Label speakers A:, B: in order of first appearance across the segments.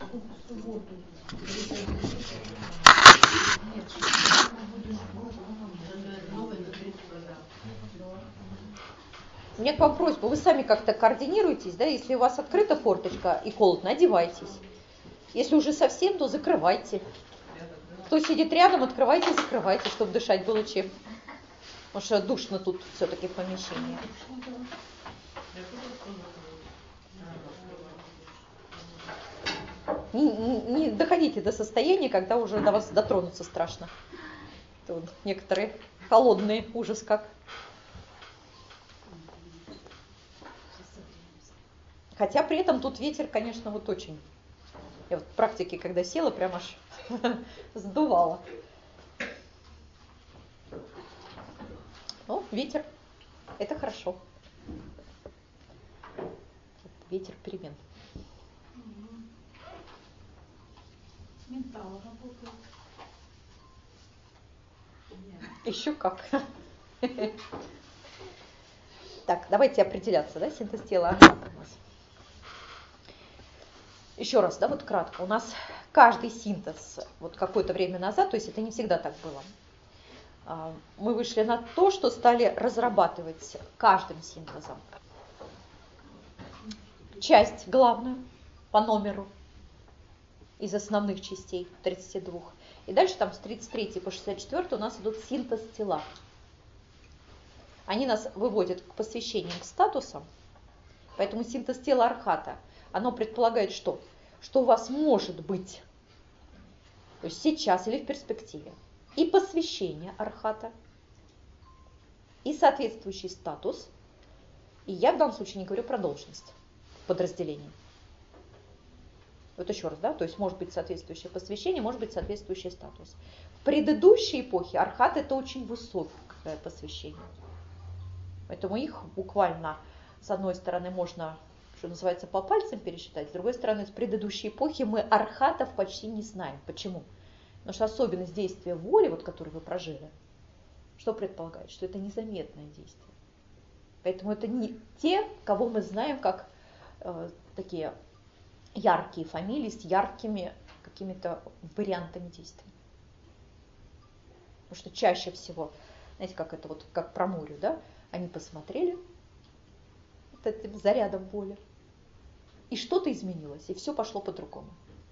A: В субботу.
B: У меня к вам просьба, вы сами как-то координируетесь, да, если у вас открыта форточка и холодно, одевайтесь. Если уже совсем, то закрывайте. Кто сидит рядом, открывайте, закрывайте, чтобы дышать было чем. Потому что душно тут все-таки в помещении. Не доходите до состояния, когда уже до вас дотронуться страшно. Тут некоторые холодные, ужас как. Хотя при этом тут ветер, конечно, вот очень. Я вот в практике, когда села, прям аж сдувала. Ну, ветер. Это хорошо. Ветер перемен.
A: Ментал работает.
B: Еще как. Так, давайте определяться, да, синтез тела. Еще раз, да, вот кратко. У нас каждый синтез, вот какое-то время назад, то есть это не всегда так было, мы вышли на то, что стали разрабатывать каждым синтезом часть главную по номеру из основных частей 32. И дальше там с 33 по 64 у нас идут синтез тела. Они нас выводят к посвящениям, к статусам. Поэтому синтез тела архата, оно предполагает что? Что у вас может быть, то есть сейчас или в перспективе, и посвящение архата, и соответствующий статус. И я в данном случае не говорю про должность подразделения. Вот еще раз, да, то есть может быть соответствующее посвящение, может быть соответствующий статус. В предыдущей эпохе архат это очень высокое посвящение. Поэтому их буквально с одной стороны можно, что называется, по пальцам пересчитать, с другой стороны, с предыдущей эпохи мы архатов почти не знаем. Почему? Потому что особенность действия воли, вот, которую вы прожили, что предполагает? Что это незаметное действие. Поэтому это не те, кого мы знаем как такие яркие фамилии с яркими какими-то вариантами действий. Потому что чаще всего, знаете, как это вот, как про море, да, они посмотрели вот этим зарядом воли, и что-то изменилось, и все пошло по-другому.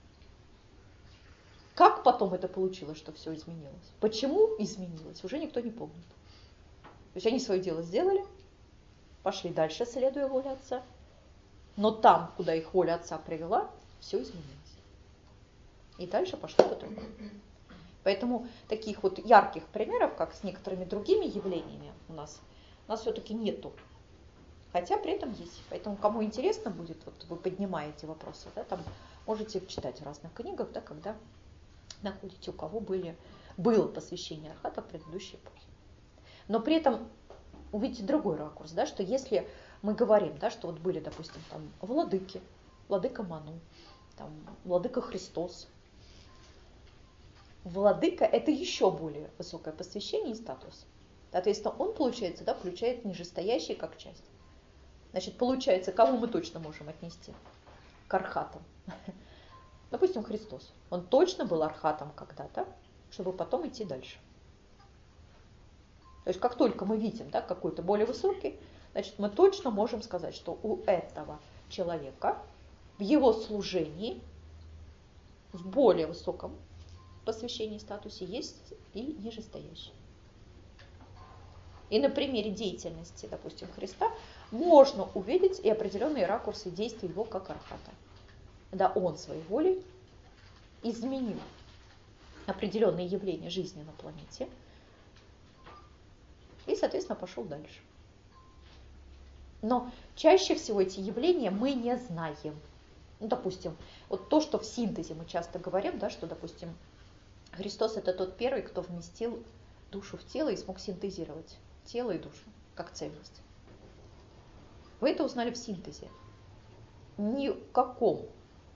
B: Как потом это получилось, что все изменилось? Почему изменилось, уже никто не помнит. То есть они свое дело сделали, пошли дальше, следуя воле Отца, но там, куда их воля Отца привела, все изменилось. И дальше пошло по-другому. Поэтому таких вот ярких примеров, как с некоторыми другими явлениями у нас все-таки нету. Хотя при этом есть. Поэтому кому интересно будет, вот вы поднимаете вопросы, да, там можете читать в разных книгах, да, когда находите, у кого было посвящение архата в предыдущей эпохе. Но при этом увидите другой ракурс, да, что если мы говорим, да, что вот были, допустим, там владыки, владыка Ману, там, владыка Христос. Владыка – это еще более высокое посвящение и статус. Соответственно, он, получается, да, включает нижестоящий как часть. Значит, получается, кого мы точно можем отнести? К архатам. Допустим, Христос. Он точно был архатом когда-то, чтобы потом идти дальше. То есть, как только мы видим, да, какой-то более высокий, значит, мы точно можем сказать, что у этого человека в его служении, в более высоком посвящении статусе есть и нижестоящий. И на примере деятельности, допустим, Христа можно увидеть и определенные ракурсы действий его как архата. Да, он своей волей изменил определенные явления жизни на планете и, соответственно, пошел дальше. Но чаще всего эти явления мы не знаем. Ну, допустим, вот то, что в синтезе мы часто говорим, да, что, допустим, Христос – это тот первый, кто вместил душу в тело и смог синтезировать тело и душу как цельность. Вы это узнали в синтезе. Ни в каком,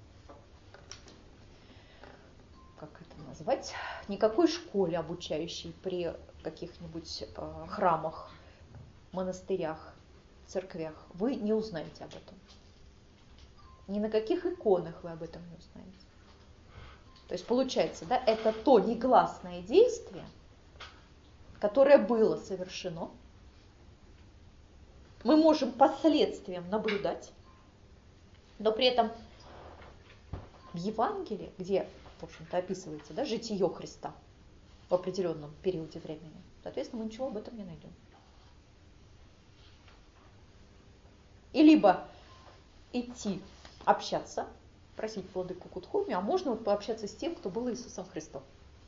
B: как это назвать, никакой школе, обучающей при каких-нибудь храмах, монастырях, церквях, вы не узнаете об этом. Ни на каких иконах вы об этом не узнаете. То есть получается, да, это то негласное действие, которое было совершено. Мы можем последствиям наблюдать, но при этом в Евангелии, где, в общем-то, описывается, да, житие Христа в определенном периоде времени, соответственно, мы ничего об этом не найдем. И либо идти общаться, просить владыку Кутхуми, а можно вот пообщаться с тем, кто был Иисусом Христом.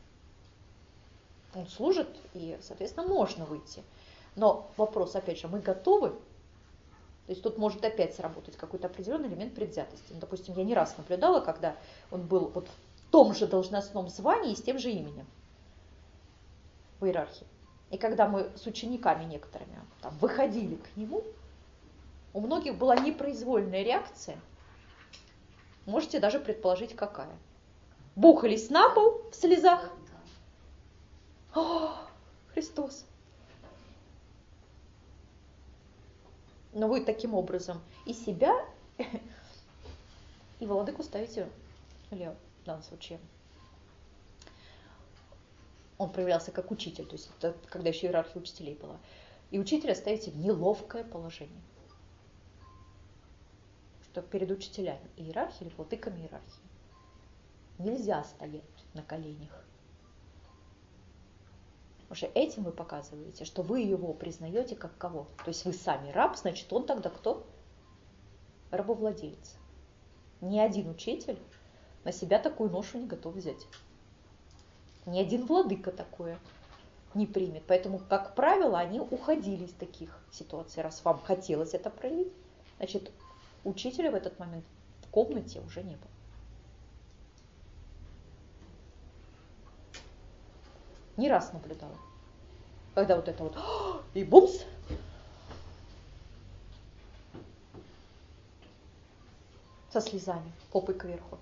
B: Он служит, и, соответственно, можно выйти. Но вопрос, опять же, мы готовы? То есть тут может опять сработать какой-то определенный элемент предвзятости. Допустим, я не раз наблюдала, когда он был вот в том же должностном звании и с тем же именем в иерархии. И когда мы с учениками некоторыми там, выходили к нему, у многих была непроизвольная реакция. Можете даже предположить, какая. Бухались на пол в слезах. О, Христос! Но вы таким образом и себя, и владыку ставите, или в данном случае, он проявлялся как учитель, то есть это когда еще иерархия учителей была, и учителя ставите в неловкое положение. Что перед учителями иерархии или владыками иерархии нельзя стоять на коленях. Потому что этим вы показываете, что вы его признаете как кого? То есть вы сами раб, значит он тогда кто? Рабовладелец. Ни один учитель на себя такую ношу не готов взять. Ни один владыка такое не примет. Поэтому, как правило, они уходили из таких ситуаций. Раз вам хотелось это проявить, значит, учителя в этот момент в комнате уже не было. Не раз наблюдала. Когда вот это вот и бумс, со слезами, попой кверху.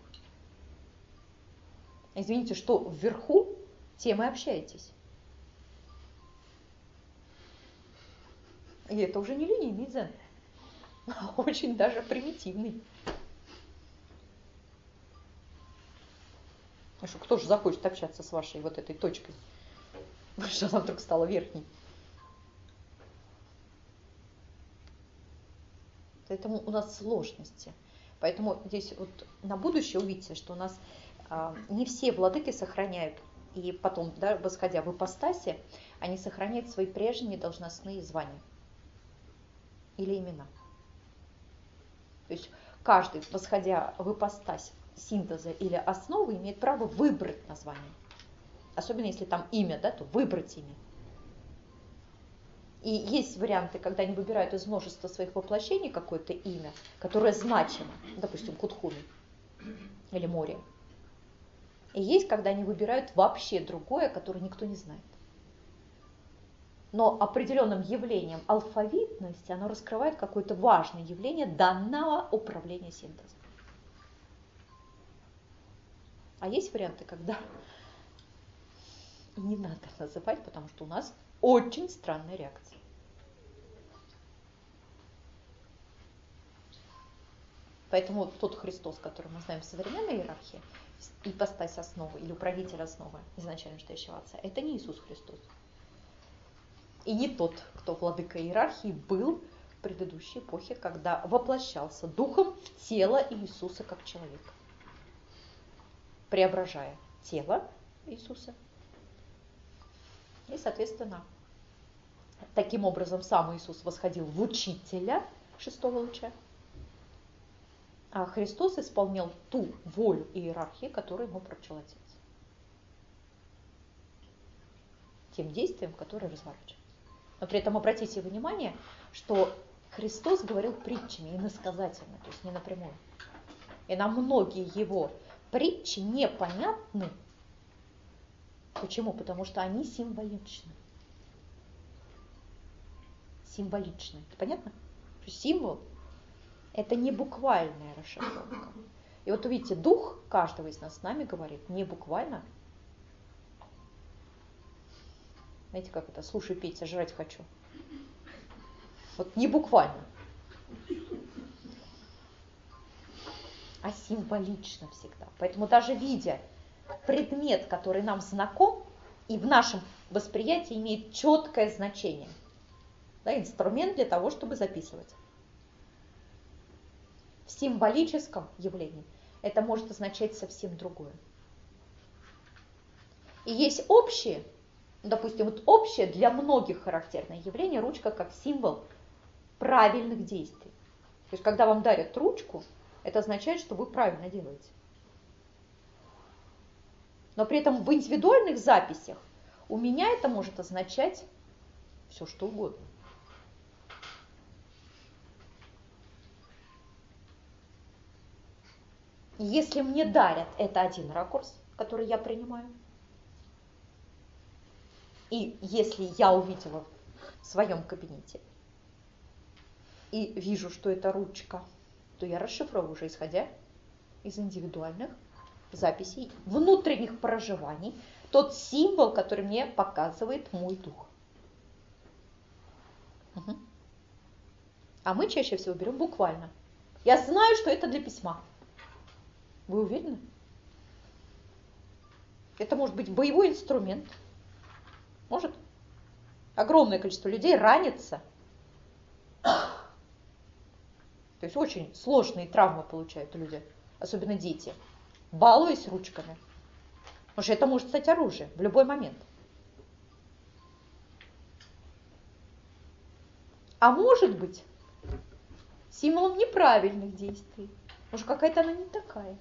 B: Извините, что вверху, тем и общаетесь. И это уже не линейный дзен, а очень даже примитивный. Ну что, кто же захочет общаться с вашей вот этой точкой? Потому что она вдруг стала верхней. Поэтому у нас сложности. Поэтому здесь вот на будущее увидите, что у нас не все владыки сохраняют, и потом, да, восходя в ипостаси, они сохраняют свои прежние должностные звания или имена. То есть каждый, восходя в ипостась синтеза или основы, имеет право выбрать название. Особенно если там имя, да, то выбрать имя. И есть варианты, когда они выбирают из множества своих воплощений какое-то имя, которое значимо, допустим, Кутхуми или Море. И есть, когда они выбирают вообще другое, которое никто не знает. Но определенным явлением алфавитности оно раскрывает какое-то важное явление данного управления синтезом. А есть варианты, когда не надо называть, потому что у нас очень странная реакция. Поэтому тот Христос, который мы знаем в современной иерархии, ипостась основы или управитель основы изначально стоящего Отца, это не Иисус Христос. И не тот, кто владыка иерархии был в предыдущей эпохе, когда воплощался духом в тело Иисуса как человека, преображая тело Иисуса. И, соответственно, таким образом сам Иисус восходил в учителя шестого луча, а Христос исполнял ту волю иерархии, которую ему поручил Отец. Тем действием, которое разворачивается. Но при этом обратите внимание, что Христос говорил притчами, иносказательно, то есть не напрямую. И нам многие его притчи непонятны. Почему? Потому что они символичны. Символичны. Понятно? Символ – это не буквальная расшифровка. И вот увидите, дух каждого из нас с нами говорит не буквально. Знаете, как это? Слушай, Петя, жрать хочу. Вот не буквально. а символично всегда. Поэтому даже видя предмет, который нам знаком и в нашем восприятии имеет четкое значение, да, инструмент для того, чтобы записывать. В символическом явлении это может означать совсем другое. И есть общие, допустим, вот общее для многих характерное явление ручка как символ правильных действий. То есть, когда вам дарят ручку, это означает, что вы правильно делаете. Но при этом в индивидуальных записях у меня это может означать все, что угодно. Если мне дарят, это один ракурс, который я принимаю. И если я увидела в своем кабинете и вижу, что это ручка, то я расшифровываю уже, исходя из индивидуальных записей, внутренних проживаний, тот символ, который мне показывает мой дух. Угу. А мы чаще всего берем буквально. Я знаю, что это для письма. Вы уверены? Это может быть боевой инструмент. Может. Огромное количество людей ранится. То есть очень сложные травмы получают люди, особенно дети, балуясь ручками. Потому что это может стать оружием в любой момент. А может быть символом неправильных действий. Может, какая-то она не такая.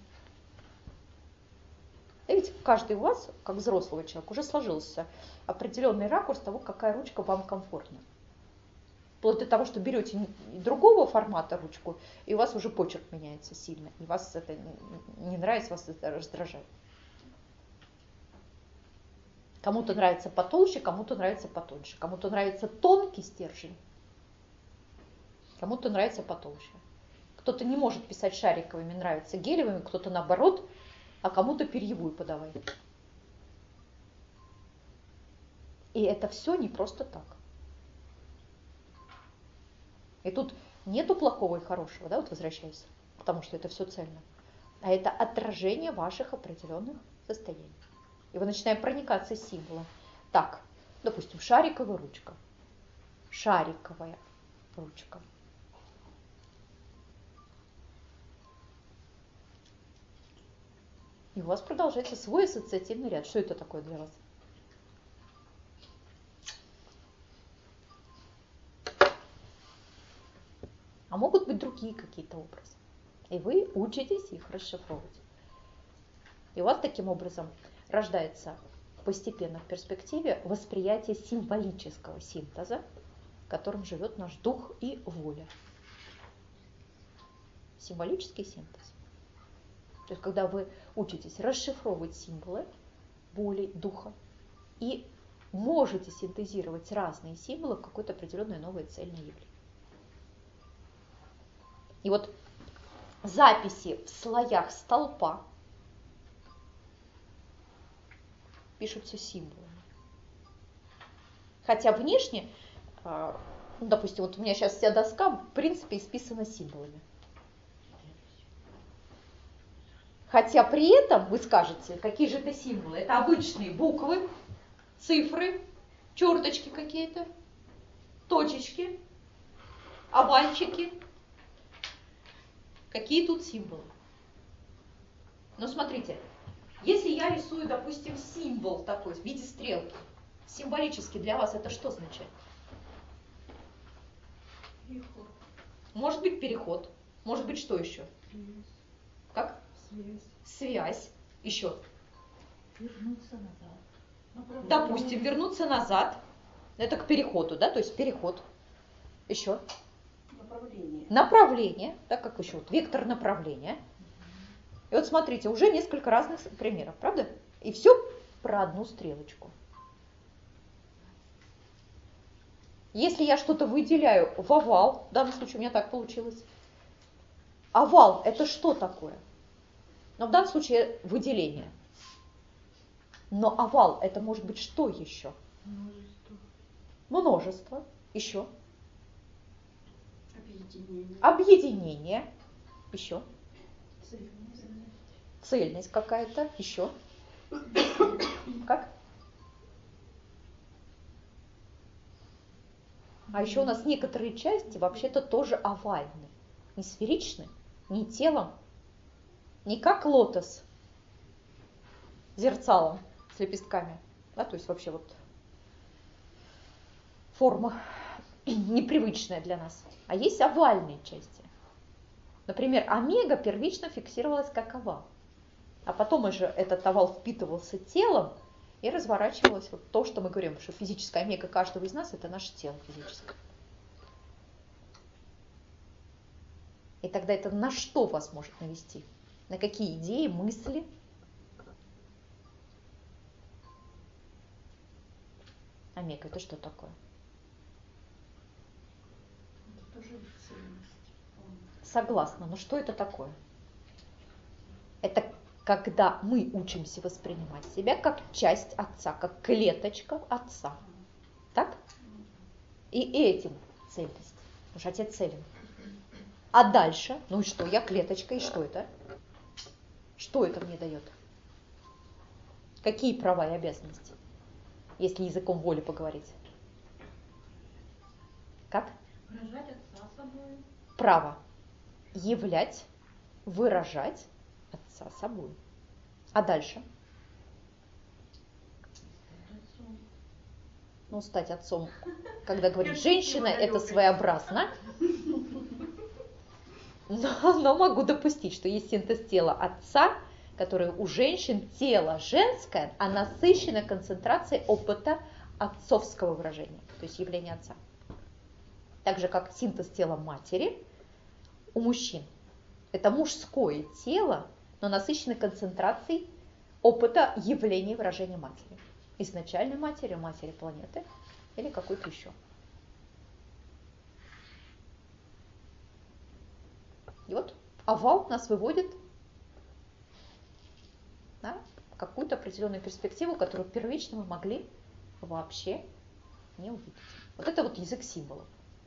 B: И ведь каждый у вас, как взрослого человека, уже сложился определенный ракурс того, какая ручка вам комфортна. Вплоть до того, что берете другого формата ручку, и у вас уже почерк меняется сильно, и вас это не нравится, вас это раздражает. Кому-то нравится потолще, кому-то нравится потоньше, кому-то нравится тонкий стержень, кому-то нравится потолще. Кто-то не может писать шариковыми, нравится гелевыми, кто-то наоборот, а кому-то перьевую подавай. И это все не просто так. И тут нету плохого и хорошего, да, вот возвращаясь, потому что это все цельно. А это отражение ваших определенных состояний. И вы начинаете проникаться символом. Так, допустим, шариковая ручка. Шариковая ручка. И у вас продолжается свой ассоциативный ряд. Что это такое для вас? А могут быть другие какие-то образы. И вы учитесь их расшифровывать. И у вас таким образом рождается постепенно в перспективе восприятие символического синтеза, в котором живет наш дух и воля. Символический синтез. То есть, когда вы учитесь расшифровывать символы воли, духа, и можете синтезировать разные символы в какое-то определенное новое цельное явление. И вот записи в слоях столпа пишутся символами. Хотя внешне, допустим, вот у меня сейчас вся доска в принципе исписана символами. Хотя при этом вы скажете, какие же это символы? Это обычные буквы, цифры, черточки какие-то, точечки, овальчики. Какие тут символы? Но смотрите, если я рисую, допустим, символ такой в виде стрелки, символически для вас это что означает?
A: Переход.
B: Может быть переход, может быть что еще? Как? Связь. Еще.
A: Вернуться назад.
B: Допустим, вернуться назад. Это к переходу, да? То есть переход. Еще.
A: Направление.
B: Направление. Да, как еще? Вот, вектор направления. И вот смотрите, уже несколько разных примеров, правда? И все про одну стрелочку. Если я что-то выделяю в овал, в данном случае у меня так получилось. Овал – это что такое? Но в данном случае выделение. Но овал – это может быть что еще?
A: Множество.
B: Множество. Еще.
A: Объединение.
B: Объединение. Еще. Цельность какая-то. Еще. Как? А еще у нас некоторые части вообще-то тоже овальны. Не сферичны, не телом, не как лотос зерцалом с лепестками. Да, то есть вообще вот форма непривычная для нас. А есть овальные части. Например, омега первично фиксировалась как овал. А потом уже этот овал впитывался телом и разворачивалось вот то, что мы говорим, что физическая омега каждого из нас – это наше тело физическое. И тогда это на что вас может навести? На какие идеи, мысли? Омега – это что такое?
A: Это тоже цельность.
B: Согласна, но что это такое? Это когда мы учимся воспринимать себя как часть Отца, как клеточка Отца. Так? И этим цельность. Потому что Отец целен. А дальше, ну и что, я клеточка, и что это? Что это мне дает? Какие права и обязанности? Если языком воли поговорить. Как?
A: Выражать Отца собой.
B: Право являть, выражать Отца собой. А дальше? Ну, стать отцом, когда говорит женщина, это своеобразно. Но могу допустить, что есть синтез тела отца, который у женщин тело женское, а насыщено концентрацией опыта отцовского выражения, то есть явления отца. Так же, как синтез тела матери у мужчин. Это мужское тело, но насыщено концентрацией опыта явления выражения матери. Изначальной матери, матери планеты или какой-то еще. И вот овал нас выводит на какую-то определенную перспективу, которую первично мы могли вообще не увидеть. Вот это вот язык символов.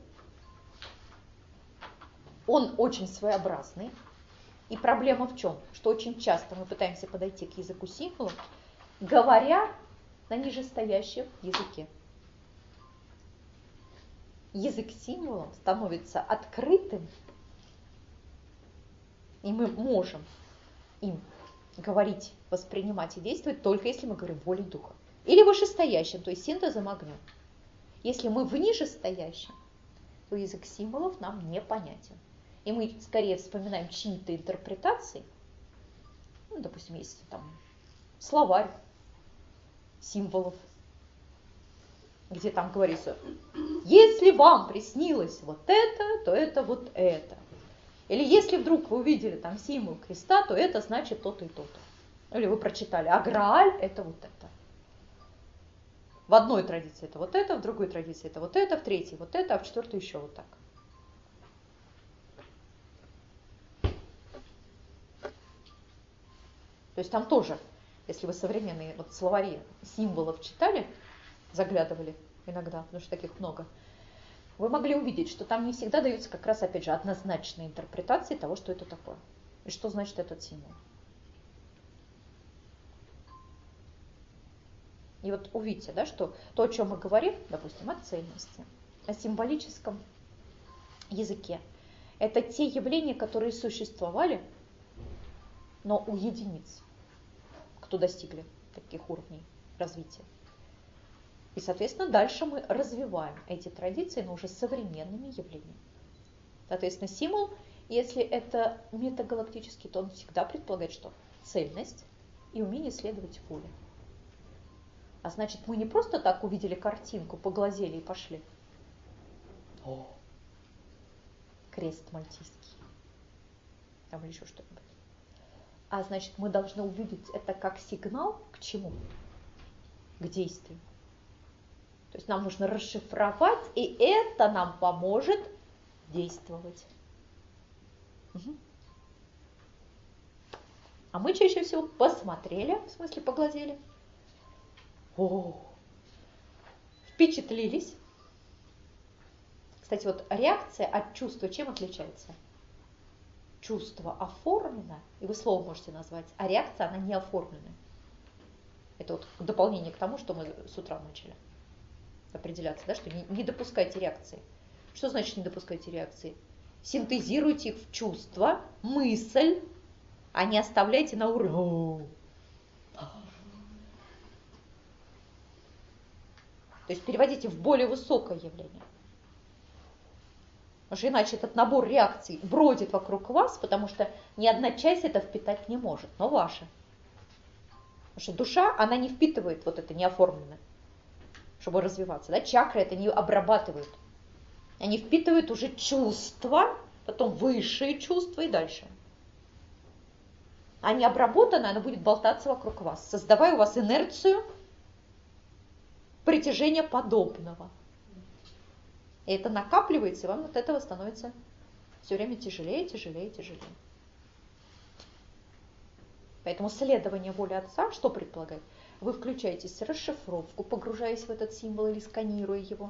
B: Он очень своеобразный. И проблема в чем? Что очень часто мы пытаемся подойти к языку символов, говоря на нижестоящем языке. Язык символов становится открытым, и мы можем им говорить, воспринимать и действовать только если мы говорим волей духа. Или вышестоящим, то есть синтезом огнем. Если мы в нижестоящем, то язык символов нам непонятен. И мы скорее вспоминаем чьи-то интерпретации. Ну, допустим, есть там словарь символов, где там говорится, если вам приснилось вот это, то это вот это. Или если вдруг вы увидели там символ креста, то это значит то-то и то-то. Или вы прочитали, а Грааль это вот это. В одной традиции это вот это, в другой традиции это вот это, в третьей вот это, а в четвертой еще вот так. То есть там тоже, если вы современные вот словари символов читали, заглядывали иногда, потому что таких много, вы могли увидеть, что там не всегда даются как раз, опять же, однозначные интерпретации того, что это такое. И что значит этот символ. И вот увидите, да, что то, о чем мы говорим, допустим, о цельности, о символическом языке, это те явления, которые существовали, но у единиц, кто достигли таких уровней развития. И, соответственно, дальше мы развиваем эти традиции, но уже современными явлениями. Соответственно, символ, если это метагалактический, то он всегда предполагает, что цельность и умение следовать воле. А значит, мы не просто так увидели картинку, поглазели и пошли. О, крест мальтийский. Там или еще что-нибудь. А значит, мы должны увидеть это как сигнал к чему? К действию. То есть нам нужно расшифровать, и это нам поможет действовать. Угу. А мы чаще всего посмотрели, в смысле поглазели. О, впечатлились. Кстати, вот реакция от чувства чем отличается? чувство оформлено, и вы слово можете назвать, а реакция, она не оформленная. Это вот дополнение к тому, что мы с утра начали определяться, да, что не допускайте реакции. Что значит не допускайте реакции? Синтезируйте их в чувство, мысль, а не оставляйте на уровне. То есть переводите в более высокое явление. Потому что иначе этот набор реакций бродит вокруг вас, потому что ни одна часть это впитать не может, но ваша. Потому что душа, она не впитывает вот это неоформленное, чтобы развиваться. Да? Чакры это не обрабатывают. Они впитывают уже чувства, потом высшие чувства и дальше. А не обработанное, оно будет болтаться вокруг вас, создавая у вас инерцию притяжения подобного. И это накапливается, и вам от этого становится все время тяжелее, тяжелее, тяжелее. Поэтому следование воли Отца, что предполагает? Вы включаетесь в расшифровку, погружаясь в этот символ или сканируя его.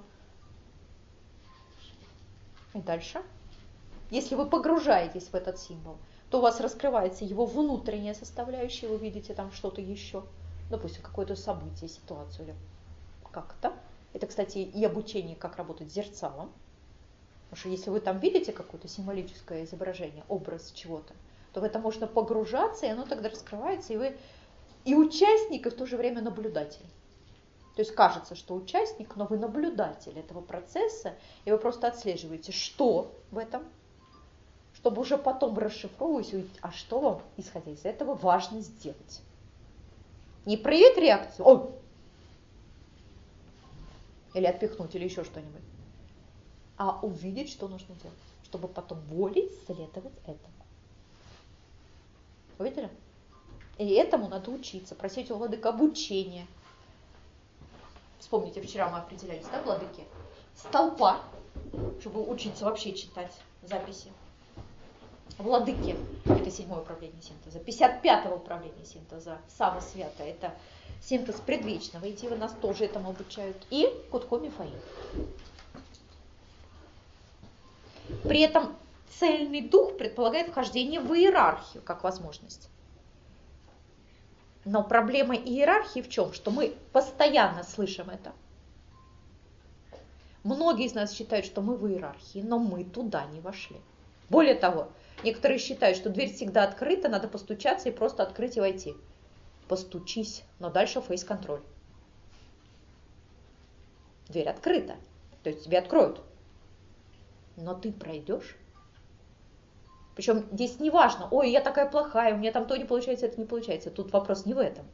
B: И дальше. Если вы погружаетесь в этот символ, то у вас раскрывается его внутренняя составляющая, вы видите там что-то еще, допустим, какое-то событие, ситуацию или как-то. Это, кстати, и обучение, как работать с зерцалом. Потому что если вы там видите какое-то символическое изображение, образ чего-то, то в это можно погружаться, и оно тогда раскрывается, и вы и участник, и в то же время наблюдатель. То есть кажется, что участник, но вы наблюдатель этого процесса, и вы просто отслеживаете, что в этом, чтобы уже потом расшифровывать, увидеть, а что вам, исходя из этого, важно сделать. Не проявить реакцию, ой, или отпихнуть, или еще что-нибудь, а увидеть, что нужно делать, чтобы потом волей следовать этому. Увидели? И этому надо учиться, просить у владык обучения. Вспомните, вчера мы определялись, да, владыки? Столпа, чтобы учиться вообще читать записи. Владыки – это 7-е управление синтеза. 55-е управление синтеза, самое святое – это синтез предвечного. И вы нас тоже этому обучают. И Кутко Мифаил. При этом цельный дух предполагает вхождение в иерархию как возможность. Но проблема иерархии в чем? Что мы постоянно слышим это. Многие из нас считают, что мы в иерархии, но мы туда не вошли. Более того, некоторые считают, что дверь всегда открыта, надо постучаться и просто открыть и войти. Постучись, но дальше фейс-контроль. Дверь открыта, то есть тебе откроют. Но ты пройдешь. Причем здесь не важно, ой, я такая плохая, у меня там то не получается, это не получается. Тут вопрос не в этом.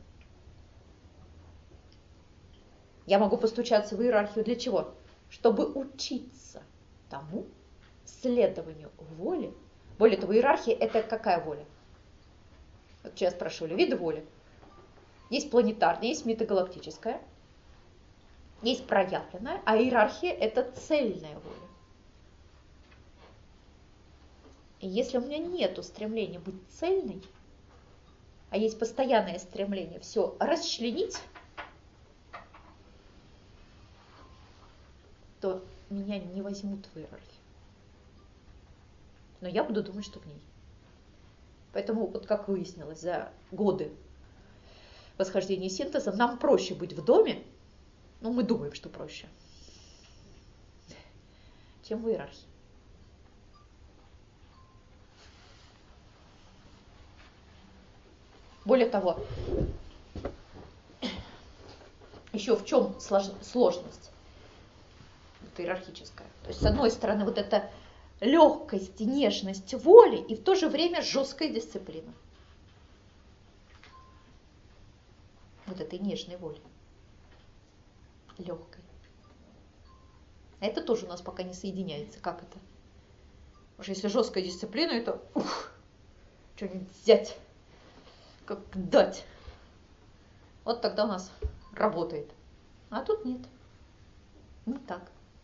B: Я могу постучаться в иерархию для чего? Чтобы учиться тому следованию воли. Более того, иерархия – это какая воля? Вот сейчас спрашивали, виды воли. Есть планетарная, есть метагалактическая, есть проявленная, а иерархия – это цельная воля. И если у меня нет стремления быть цельной, а есть постоянное стремление все расчленить, то меня не возьмут в иерархию. Но я буду думать, что в ней. Поэтому, вот как выяснилось, за годы восхождения синтеза нам проще быть в доме, ну мы думаем, что проще, чем в иерархии. Более того, еще в чем сложность иерархическая. То есть, с одной стороны, вот эта легкость и нежность воли, и в то же время жесткая дисциплина. Вот этой нежной воли. Легкой. А это тоже у нас пока не соединяется. Как это? Потому что если жесткая дисциплина, это что-нибудь взять, как дать. Вот тогда у нас работает. А тут нет. Не так.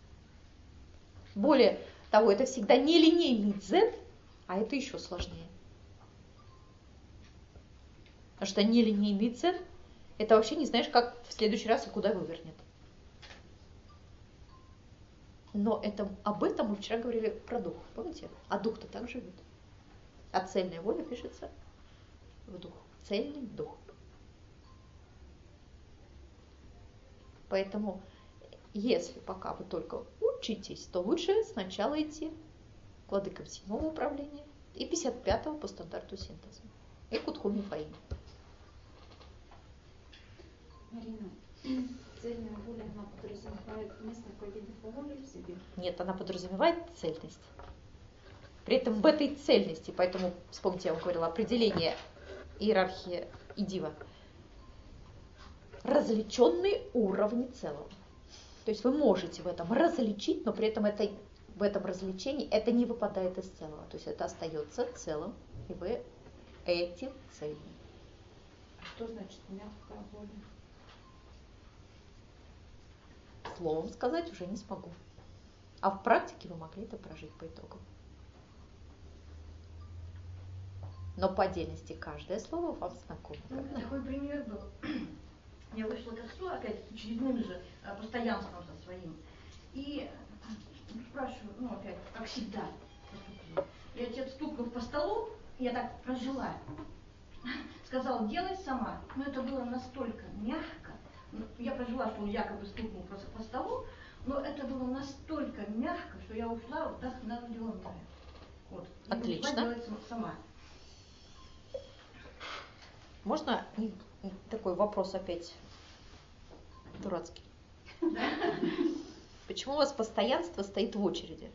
B: Более того, это всегда нелинейный дзен, а это еще сложнее. Потому что нелинейный дзен, это вообще не знаешь, как в следующий раз и куда вывернет. Но об этом мы вчера говорили про дух, помните? А дух-то так живет. А цельная воля пишется вдох. Цельный вдох. Поэтому, если пока вы только учитесь, то лучше сначала идти к владыкам 7-го управления и 55-го по стандарту синтеза. И к Утху Мифаим.
A: Марина, цельная воля, она подразумевает несколько видов воли в себе?
B: Нет, она подразумевает цельность. При этом в этой цельности, поэтому, вспомните, я вам говорила, определение иерархии и дива. Различенные уровни целого. То есть вы можете в этом различить, но при этом в этом развлечении это не выпадает из целого. То есть это остается целым, и вы этим цельны.
A: А что значит мягкая воля?
B: Словом сказать уже не смогу. А в практике вы могли это прожить по итогам. Но по отдельности каждое слово вам знакомо.
C: Такой пример был. Я вышла к отцу опять очередным же постоянством со своим. И спрашиваю, опять, как всегда, поступила. И отец, стукнув по столу, я так прожила. Сказал, делай сама. Но это было настолько мягко. Я прожила, что он якобы стукнул по столу, но это было настолько мягко, что я ушла вдохновленная. Вот.
B: Отлично.
C: И делать сама.
B: Можно такой вопрос опять дурацкий? Почему у вас постоянство стоит в очереди?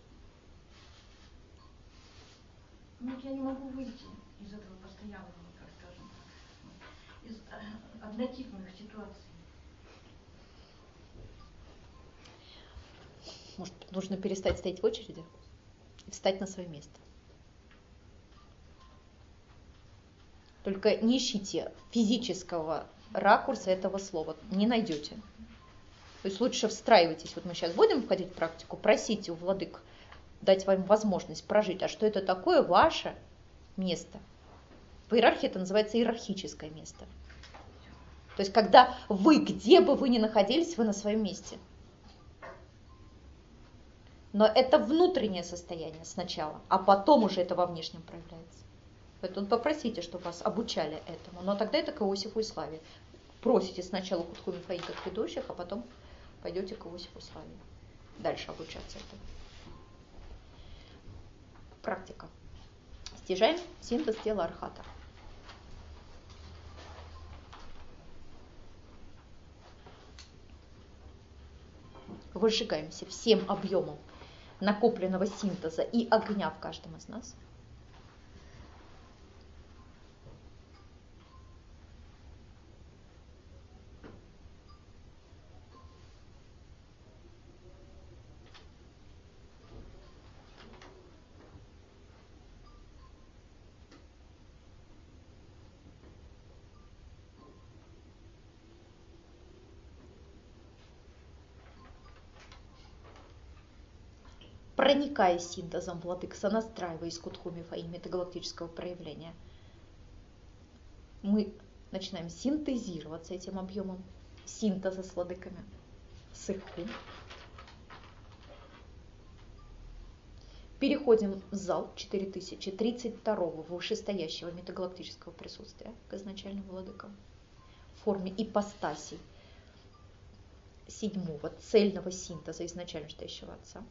C: Я не могу выйти из этого постоянного, так скажем, из однотипных ситуаций.
B: Может, нужно перестать стоять в очереди и встать на свое место? Только не ищите физического ракурса этого слова, не найдете. То есть лучше встраивайтесь. Вот мы сейчас будем входить в практику, просите у владык дать вам возможность прожить. А что это такое? Ваше место. В иерархии это называется иерархическое место. То есть когда вы, где бы вы ни находились, вы на своем месте. Но это внутреннее состояние сначала, а потом уже это во внешнем проявляется. Поэтому попросите, чтобы вас обучали этому. Но тогда это к Иосифу и Славе. Просите сначала к Утху Мифаим как ведущих, а потом пойдете к Иосифу и Славе. Дальше обучаться этому. Практика. Стяжаем синтез тела архата. Выжигаемся всем объемом накопленного синтеза и огня в каждом из нас. Проникая синтезом владык, сонастраиваясь к Утху Мифаим метагалактического проявления, мы начинаем синтезироваться этим объемом синтеза с владыками, с Ирху. Переходим в зал 4032-го вышестоящего метагалактического присутствия к изначальным владыкам в форме ипостасей 7-го цельного синтеза изначально стоящего Отца.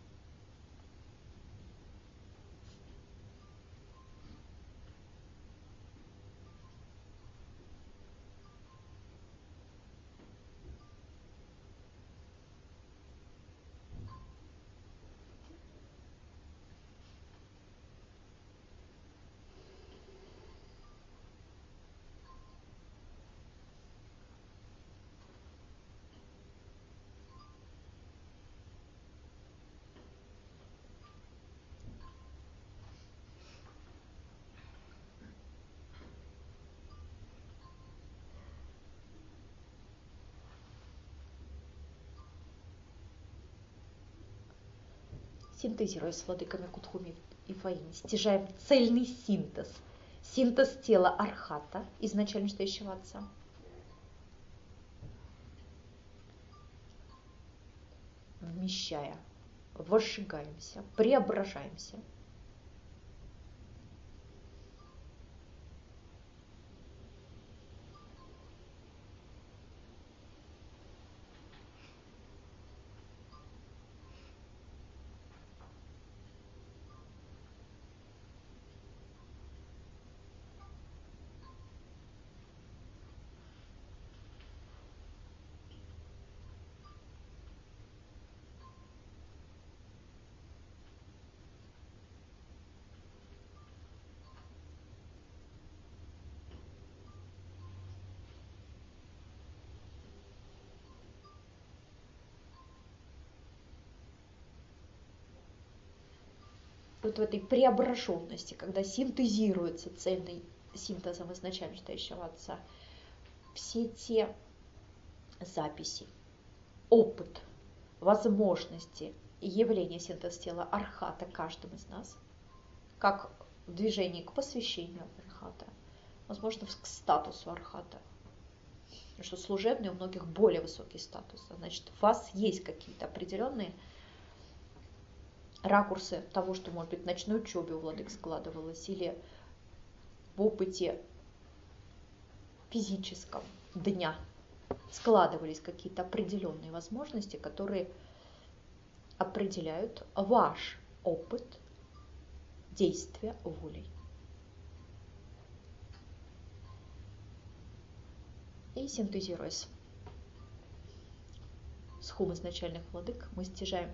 B: Синтезируя с владыками Кутху Мифаим, стяжаем цельный синтез. Синтез тела архата, изначально стоящего Отца. Вмещая, возжигаемся, преображаемся вот в этой преображенности, когда синтезируется цельный синтезом изначально стоящего Отца, все те записи, опыт, возможности и явления синтез тела Архата каждым из нас, как в движении к посвящению Архата, возможно, к статусу Архата. Потому что служебный у многих более высокий статус. Значит, у вас есть какие-то определенные ракурсы того, что, может быть, в ночной учебе у владык складывалось, или в опыте физическом дня складывались какие-то определенные возможности, которые определяют ваш опыт действия волей. И синтезируясь с хум изначальных владык, мы стяжаем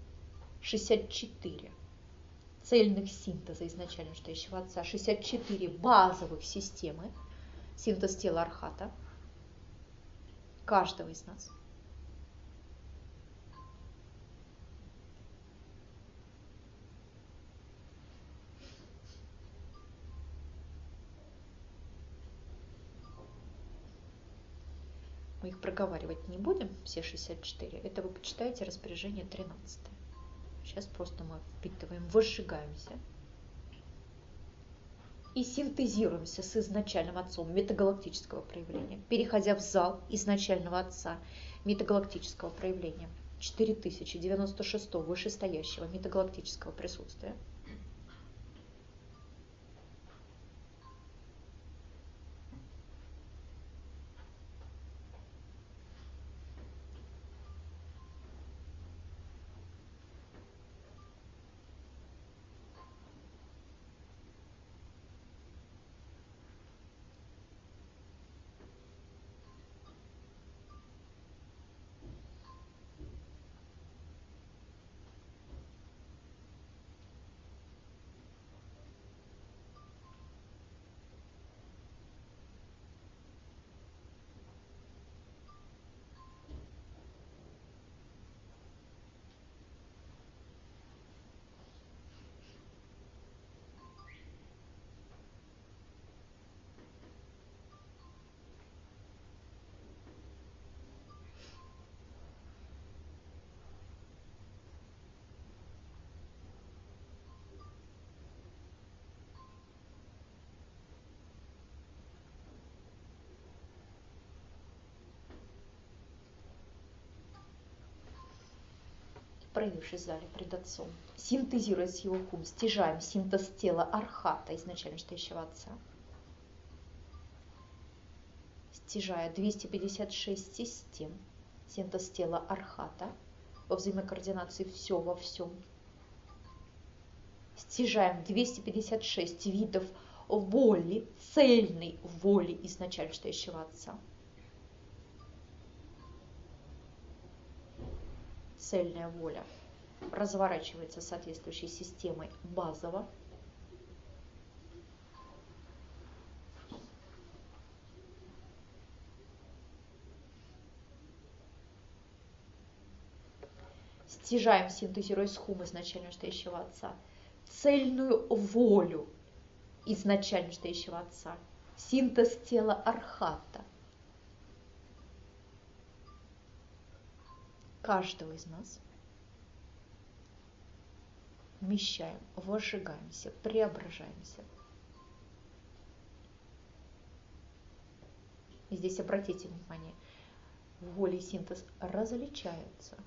B: 64 цельных синтеза изначально стоящего Отца, 64 базовых системы, синтез тела Архата, каждого из нас. Мы их проговаривать не будем, все 64. Это вы почитаете распоряжение 13. Сейчас просто мы впитываем, возжигаемся и синтезируемся с изначальным Отцом метагалактического проявления, переходя в зал изначального Отца метагалактического проявления, 4096 вышестоящего метагалактического присутствия. Проявившись в зале пред Отцом, синтезируя с его хум, стяжаем синтез тела Архата, изначально стоящего Отца, стяжая 256 систем, синтез тела Архата, во взаимокоординации все во всем, стяжаем 256 видов воли, цельной воли изначально стоящего Отца. Цельная воля разворачивается соответствующей системой базово. Стяжаем, синтезируя с хум изначально стоящего Отца, цельную волю изначально стоящего Отца, синтез тела Архата, каждого из нас, вмещаем, возжигаемся, преображаемся. И здесь обратите внимание, воля и синтез различаются.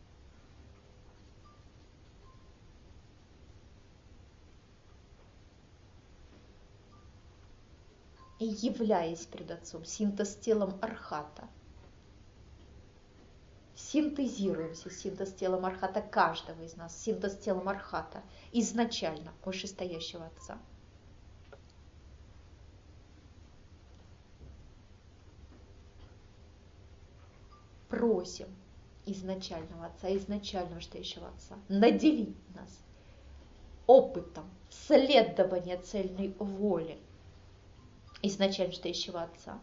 B: И являясь пред Отцом, синтез телом Архата, синтезируемся, синтез телом Архата каждого из нас, синтез телом Архата изначально вышестоящего Отца. Просим изначального Отца, изначального вышестоящего Отца наделить нас опытом следования цельной воли изначально стоящего Отца.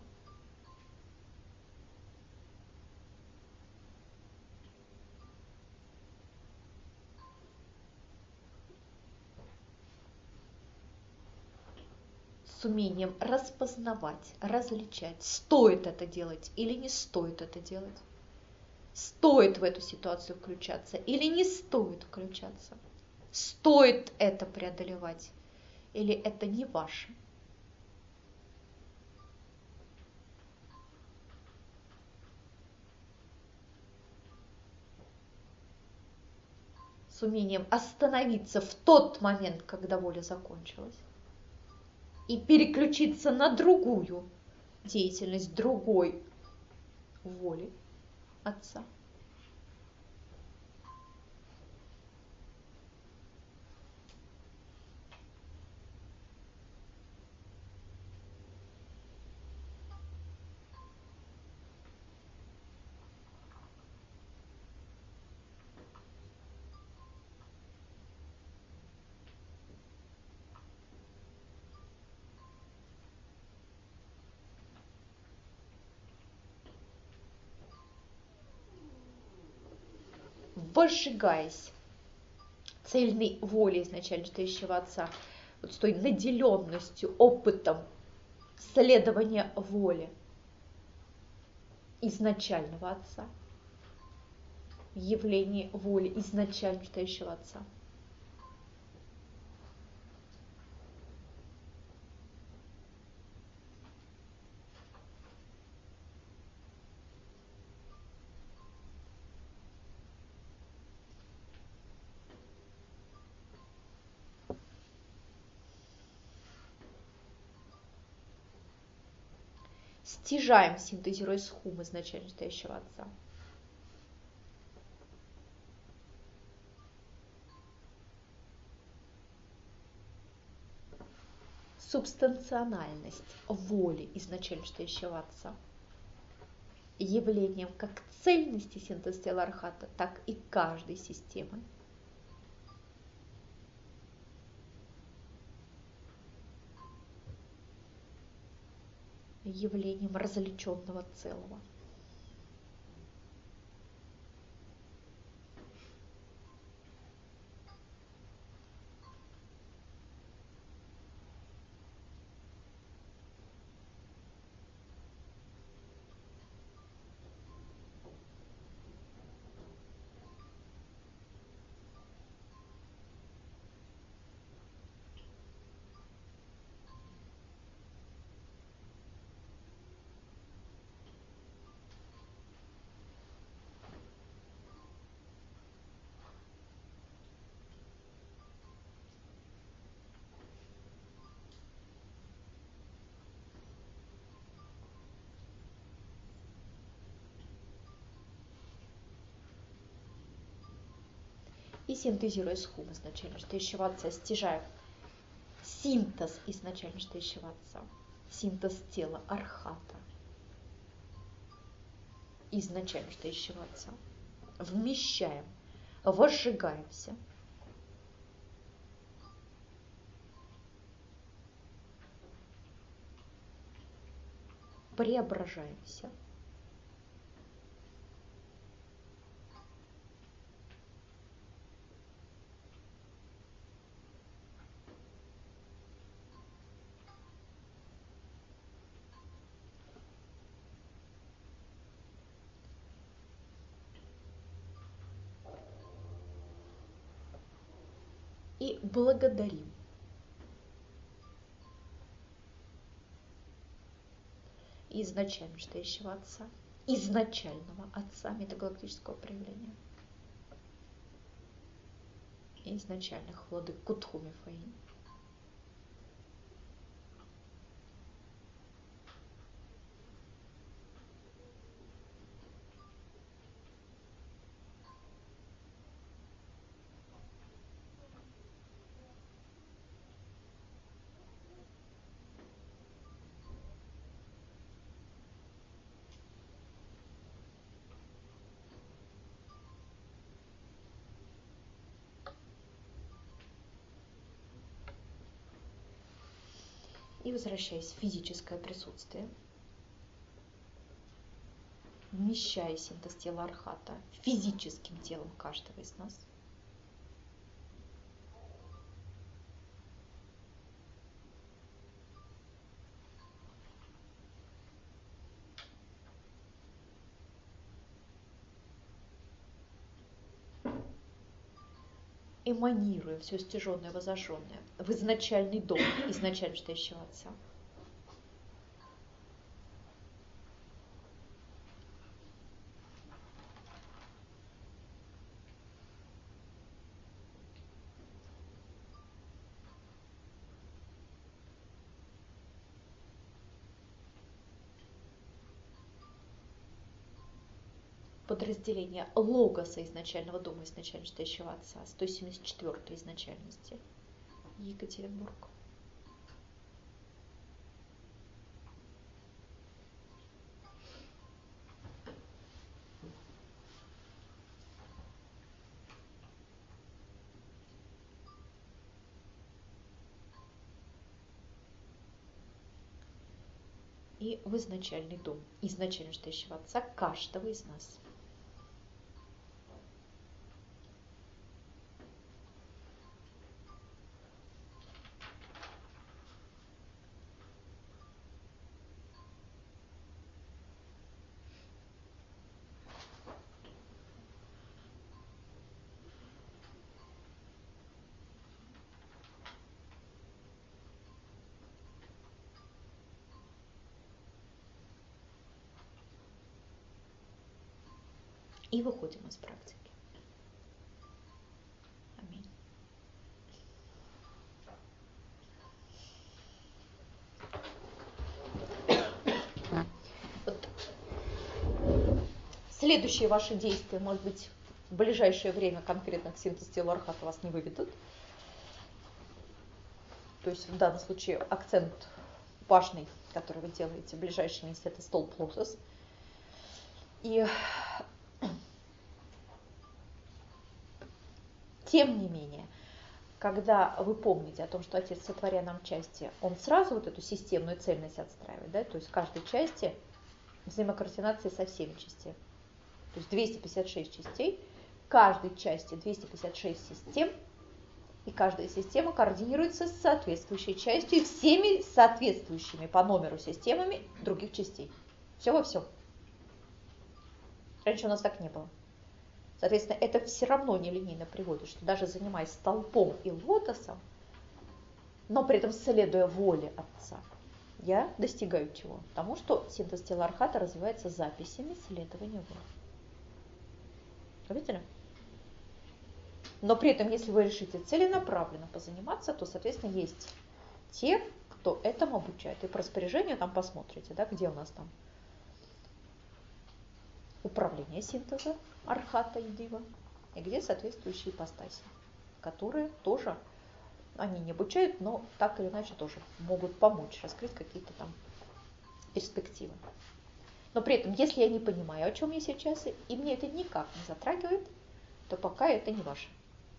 B: с умением распознавать, различать, стоит это делать или не стоит это делать. Стоит в эту ситуацию включаться или не стоит включаться. Стоит это преодолевать или это не ваше. С умением остановиться в тот момент, когда воля закончилась, и переключиться на другую деятельность другой воли Отца. Возжигаясь цельной волей изначально стоящего Отца, вот с той наделенностью, опытом следования воле изначального Отца, явление воли изначально стоящего Отца. Стяжаем, синтезируя схум изначально стоящего Отца. Субстанциональность воли изначально стоящего Отца. Явлением как цельности синтез тела Архата, так и каждой системы. Явлением различенного целого. И синтезируя схум изначально стоящего Отца, стяжаем синтез изначально стоящего Отца, синтез тела Архата изначально стоящего Отца, вмещаем, возжигаемся, преображаемся, и благодарим изначально стоящего Отца, изначального Отца метагалактического проявления, изначальных владык Кутхуми Фаин. И возвращаясь в физическое присутствие, вмещая синтез тела Архата физическим телом каждого из нас, эманируя все стяженное, возожженное в изначальный дом, изначально ждущего Отца. Подразделение логоса изначального дома, изначально ждущего Отца, 174-й изначальности, Екатеринбург. И в изначальный дом, изначально ждущего Отца каждого из нас. И выходим из практики. Аминь. Вот. Следующие ваши действия, может быть, в ближайшее время конкретно к синтезу тела Архата вас не выведут. То есть в данном случае акцент важный, который вы делаете в ближайший месяц, это столб лотос. И тем не менее, когда вы помните о том, что Отец, сотворя нам части, он сразу вот эту системную цельность отстраивает, да, то есть в каждой части взаимокоординация со всеми частями. То есть 256 частей, в каждой части 256 систем, и каждая система координируется с соответствующей частью и всеми соответствующими по номеру системами других частей. Все во всем. Раньше у нас так не было. Соответственно, это все равно нелинейно приводит, что даже занимаясь столпом и лотосом, но при этом следуя воле Отца, я достигаю чего? Тому, что синтез тела Архата развивается записями следования воле. Видели? Но при этом, если вы решите целенаправленно позаниматься, то, соответственно, есть те, кто этому обучает. И по распоряжению там посмотрите, да, где у нас там управление синтеза Архата и Дива, и где соответствующие ипостаси, которые тоже, они не обучают, но так или иначе тоже могут помочь раскрыть какие-то там перспективы. Но при этом, если я не понимаю, о чем я сейчас, и мне это никак не затрагивает, то пока это не ваше.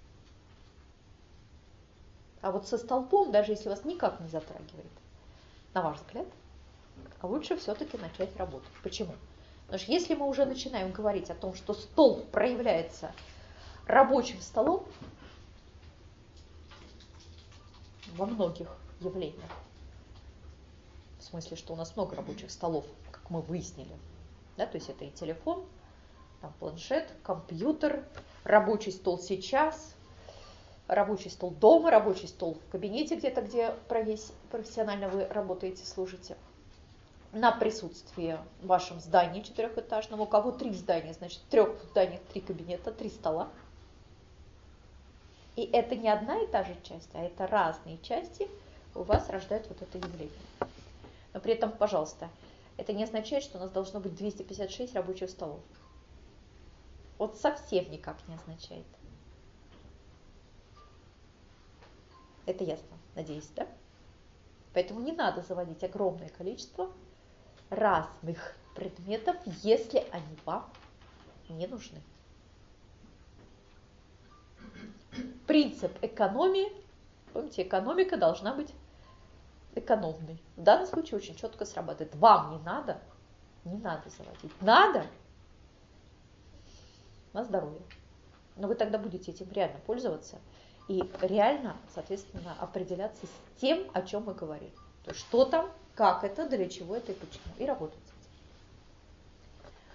B: А вот со столпом, даже если вас никак не затрагивает, на ваш взгляд, лучше все-таки начать работать. Почему? Потому что если мы уже начинаем говорить о том, что столб проявляется рабочим столом во многих явлениях, в смысле, что у нас много рабочих столов, как мы выяснили, да, то есть это и телефон, там планшет, компьютер, рабочий стол сейчас, рабочий стол дома, рабочий стол в кабинете где-то, где профессионально вы работаете, служите. На присутствие в вашем здании четырехэтажном. У кого 3 здания, значит, в 3 зданиях 3 кабинета, 3 стола. И это не одна и та же часть, а это разные части у вас рождают вот это явление. Но при этом, пожалуйста, это не означает, что у нас должно быть 256 рабочих столов. Вот совсем никак не означает. Это ясно, надеюсь, да? Поэтому не надо заводить огромное количество разных предметов, если они вам не нужны. Принцип экономии, помните, экономика должна быть экономной. В данном случае очень четко срабатывает. Вам не надо заводить. Надо на здоровье. Но вы тогда будете этим реально пользоваться и реально, соответственно, определяться с тем, о чем мы говорим. То есть что там, как это, для чего это и почему. И работать с этим.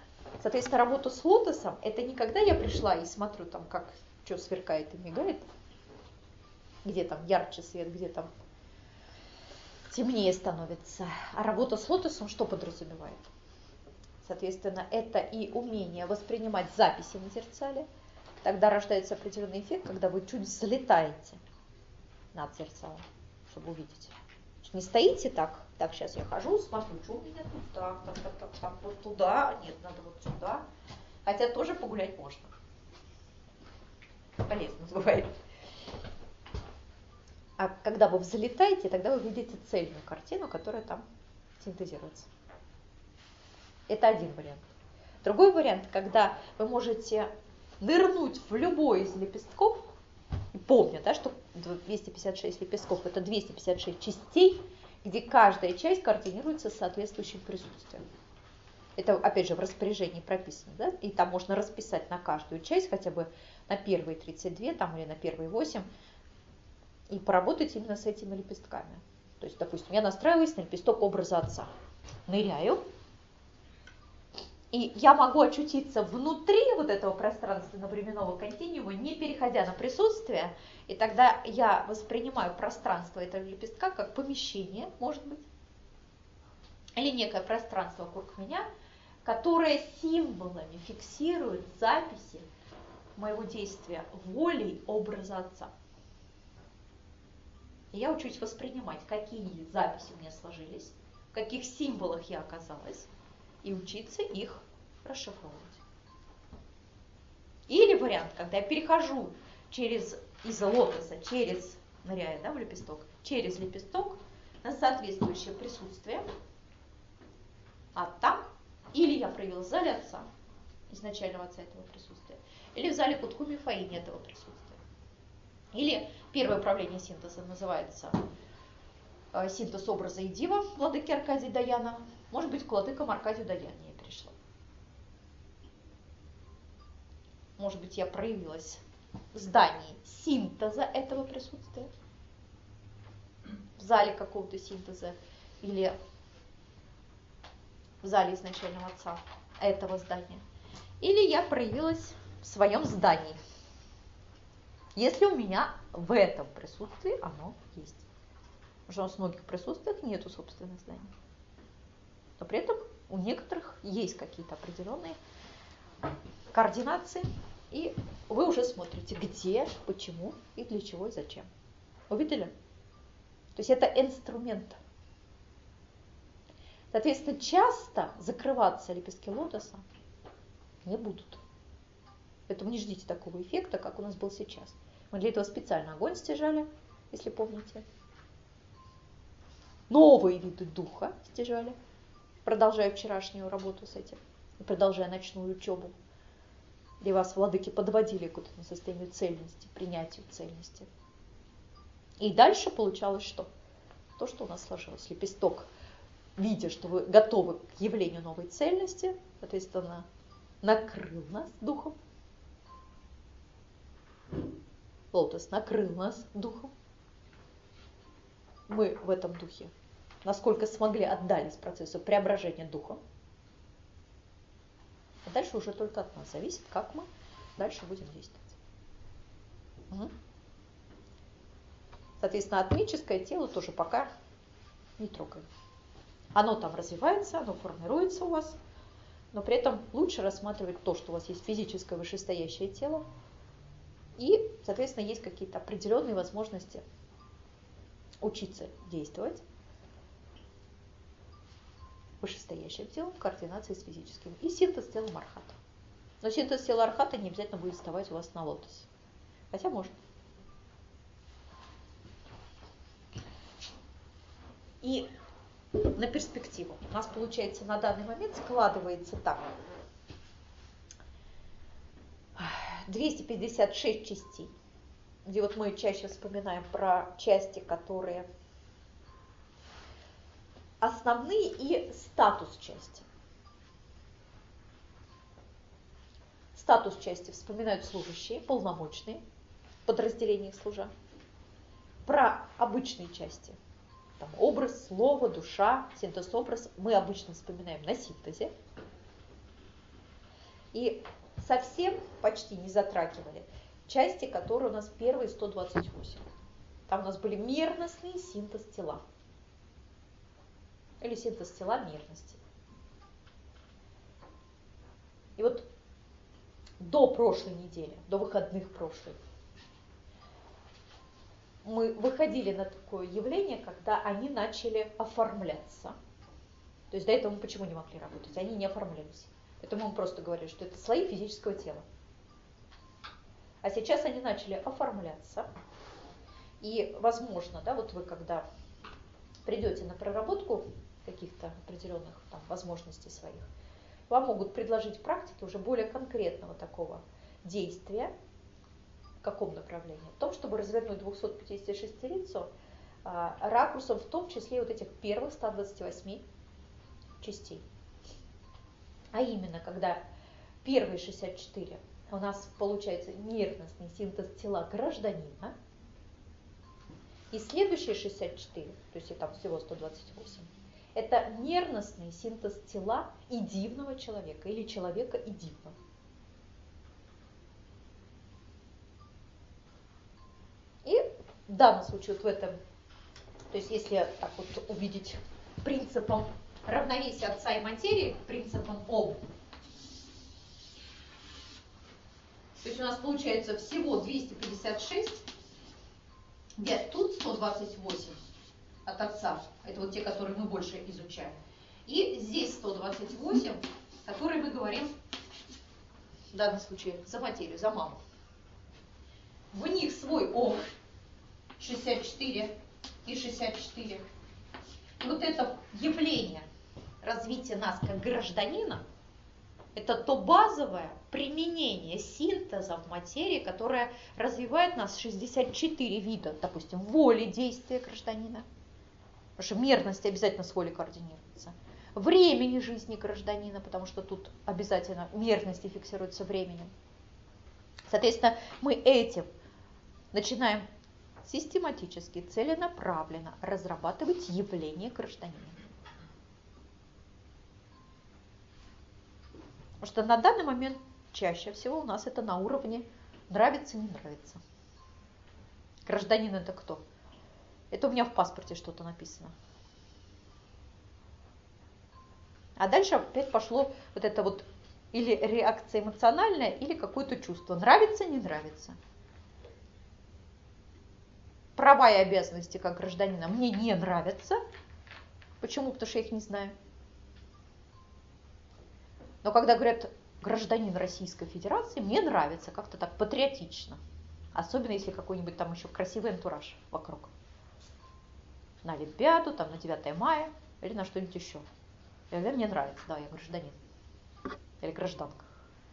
B: Соответственно, работа с лотосом, это не когда я пришла и смотрю там, как что сверкает и мигает, где там ярче свет, где там темнее становится. А работа с лотосом что подразумевает? Соответственно, это и умение воспринимать записи на зеркале. Тогда рождается определенный эффект, когда вы чуть взлетаете над зеркалом, чтобы увидеть. Не стоите так, сейчас я хожу, смотрю, что у меня тут, так, вот туда, нет, надо вот сюда. Хотя тоже погулять можно. Полезно бывает. А когда вы взлетаете, тогда вы видите цельную картину, которая там синтезируется. Это один вариант. Другой вариант, когда вы можете нырнуть в любой из лепестков, и помню, да, что 256 лепестков – это 256 частей, где каждая часть координируется с соответствующим присутствием. Это, опять же, в распоряжении прописано, да? И там можно расписать на каждую часть, хотя бы на первые 32 там, или на первые 8, и поработать именно с этими лепестками. То есть, допустим, я настраиваюсь на лепесток образа отца, ныряю, и я могу очутиться внутри вот этого пространственно-временного континуума, не переходя на присутствие, и тогда я воспринимаю пространство этого лепестка как помещение, может быть, или некое пространство вокруг меня, которое символами фиксирует записи моего действия волей образа отца. И я учусь воспринимать, какие записи у меня сложились, в каких символах я оказалась, и учиться их расшифровывать. Или вариант, когда я перехожу из лотоса, ныряя, да, в лепесток, через лепесток на соответствующее присутствие, а там или я проявила в зале отца, изначального отца этого присутствия, или в зале Кутхуми Фаини этого присутствия. Или первое управление синтеза называется синтез образа и дива владыки Аркадия Даяна. Может быть, к владыкам Аркадию Даяне я перешла. Может быть, я проявилась в здании синтеза этого присутствия, в зале какого-то синтеза, или в зале изначального отца этого здания. Или я проявилась в своем здании, если у меня в этом присутствии оно есть. Потому что у нас в многих присутствиях нету собственных зданий. Но при этом у некоторых есть какие-то определенные координации, и вы уже смотрите, где, почему и для чего и зачем. Увидели? То есть это инструмент. Соответственно, часто закрываться лепестки лотоса не будут. Поэтому не ждите такого эффекта, как у нас был сейчас. Мы для этого специально огонь стяжали, если помните. Новые виды духа стяжали, продолжая вчерашнюю работу с этим, и продолжая ночную учебу, где вас владыки подводили к этому состоянию цельности, принятию цельности. И дальше получалось что? То, что у нас сложилось. Лепесток, видя, что вы готовы к явлению новой цельности, соответственно, накрыл нас духом. Лотос накрыл нас духом. Мы в этом духе, насколько смогли, отдались процессу преображения духом. А дальше уже только от нас зависит, как мы дальше будем действовать. Угу. Соответственно, атмическое тело тоже пока не трогаем. Оно там развивается, оно формируется у вас, но при этом лучше рассматривать то, что у вас есть физическое вышестоящее тело, и, соответственно, есть какие-то определенные возможности учиться действовать вышестоящим телом в координации с физическим. И синтез тела Архата. Но синтез тела Архата не обязательно будет вставать у вас на лотосе. Хотя можно. И на перспективу у нас, получается, на данный момент складывается так. 256 частей, где вот мы чаще вспоминаем про части, которые основные, и статус части. Статус части вспоминают служащие, полномочные, в подразделениях служа. Про обычные части, там образ, слово, душа, синтез-образ, мы обычно вспоминаем на синтезе. И совсем почти не затрагивали части, которые у нас первые 128. Там у нас были мерностные синтез тела. Или синтез тела мерности. И вот до прошлой недели, до выходных прошлой, мы выходили на такое явление, когда они начали оформляться. То есть до этого мы почему не могли работать? Они не оформлялись. Поэтому мы просто говорили, что это слои физического тела. А сейчас они начали оформляться. И возможно, да, вот вы когда придете на проработку каких-то определенных там возможностей своих, вам могут предложить практики уже более конкретного такого действия. В каком направлении? В том, чтобы развернуть 256-рицу ракурсом, в том числе вот этих первых 128 частей. А именно, когда первые 64 у нас получается мерностный синтез тела гражданина, и следующие 64, то есть там всего 128, это мерностный синтез тела и дивного человека, или человека и дивного. И в данном случае вот в этом, то есть если так вот увидеть принципом равновесия отца и материи, принципом об, то есть у нас получается всего 256, где тут 128 от отца, это вот те, которые мы больше изучаем, и здесь 128, которые мы говорим в данном случае за материю, за маму. В них свой ом 64 и 64. И вот это явление развития нас как гражданина, это то базовое применение синтеза в материи, которое развивает нас 64 вида, допустим, воли действия гражданина. Потому что мерность обязательно с волей координируется. Времени жизни гражданина, потому что тут обязательно мерности фиксируются временем. Соответственно, мы этим начинаем систематически, целенаправленно разрабатывать явление гражданина. Потому что на данный момент чаще всего у нас это на уровне нравится, не нравится. Гражданин это кто? Это у меня в паспорте что-то написано. А дальше опять пошло вот это вот или реакция эмоциональная, или какое-то чувство. Нравится, не нравится. Права и обязанности как гражданина мне не нравятся. Почему? Потому что я их не знаю. Но когда говорят гражданин Российской Федерации, мне нравится как-то так патриотично. Особенно если какой-нибудь там еще красивый антураж вокруг. На Олимпиаду, там на 9 мая или на что-нибудь еще. И тогда мне нравится, да, я гражданин. Или гражданка.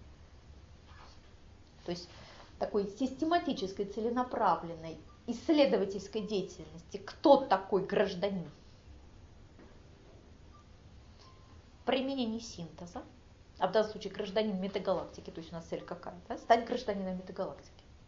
B: То есть такой систематической, целенаправленной исследовательской деятельности. Кто такой гражданин? Применение синтеза. А в данном случае гражданин метагалактики, то есть у нас цель какая? Да? Стать гражданином метагалактики.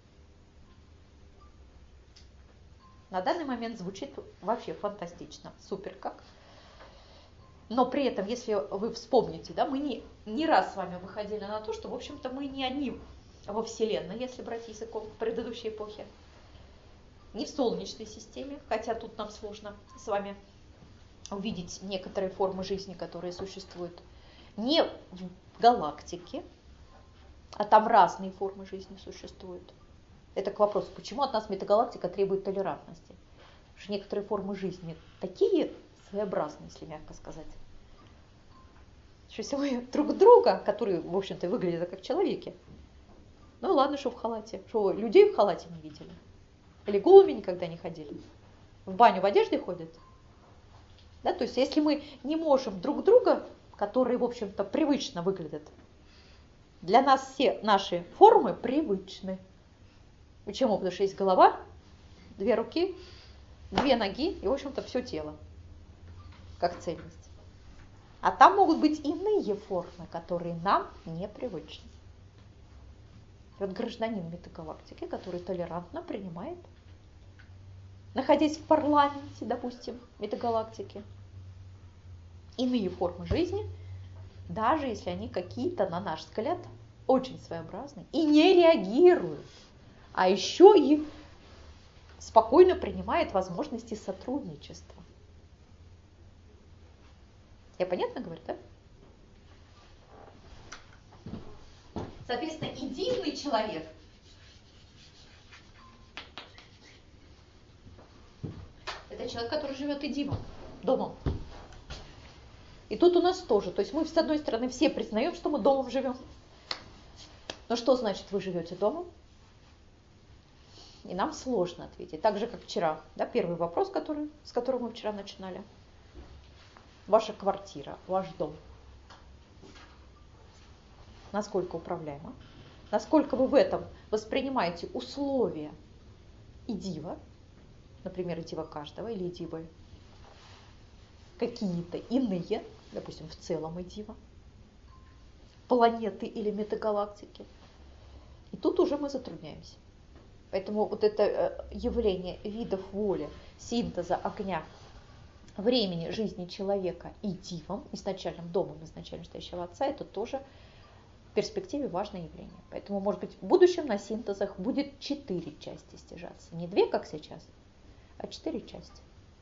B: На данный момент звучит вообще фантастично, супер как. Но при этом, если вы вспомните, да, мы не раз с вами выходили на то, что, в общем-то, мы не одни во Вселенной, если брать языком предыдущей эпохи. Не в Солнечной системе, хотя тут нам сложно с вами увидеть некоторые формы жизни, которые существуют. Не в галактике, а там разные формы жизни существуют. Это к вопросу, почему от нас метагалактика требует толерантности. Потому что некоторые формы жизни такие своеобразные, если мягко сказать. Что если вы друг друга, которые, в общем-то, выглядят как человеки, ну ладно, что в халате. Что вы людей в халате не видели? Или голыми никогда не ходили? В баню в одежде ходят? Да, то есть если мы не можем друг друга, которые, в общем-то, привычно выглядят, для нас все наши формы привычны. Почему? Потому что есть голова, 2 руки, 2 ноги и, в общем-то, все тело, как цельность. А там могут быть иные формы, которые нам непривычны. И вот гражданин метагалактики, который толерантно принимает, находясь в парламенте, допустим, метагалактики, иные формы жизни, даже если они какие-то, на наш взгляд, очень своеобразные и не реагируют, а еще и спокойно принимает возможности сотрудничества. Я понятно говорю, да? Соответственно, идивный человек – это человек, который живет идивом, домом. И тут у нас тоже. То есть мы, с одной стороны, все признаем, что мы домом живем. Но что значит вы живете домом? И нам сложно ответить. Так же, как вчера. Да, первый вопрос, с которого мы вчера начинали. Ваша квартира, ваш дом. Насколько управляемо? Насколько вы в этом воспринимаете условия идива, например, идива каждого или идивы какие-то иные, допустим, в целом идива, планеты или метагалактики. И тут уже мы затрудняемся. Поэтому вот это явление видов воли, синтеза огня, времени, жизни человека и дивом, изначальным домом, изначально стоящего отца, это тоже в перспективе важное явление. Поэтому, может быть, в будущем на синтезах будет 4 части стяжаться. Не 2, как сейчас, а 4 части.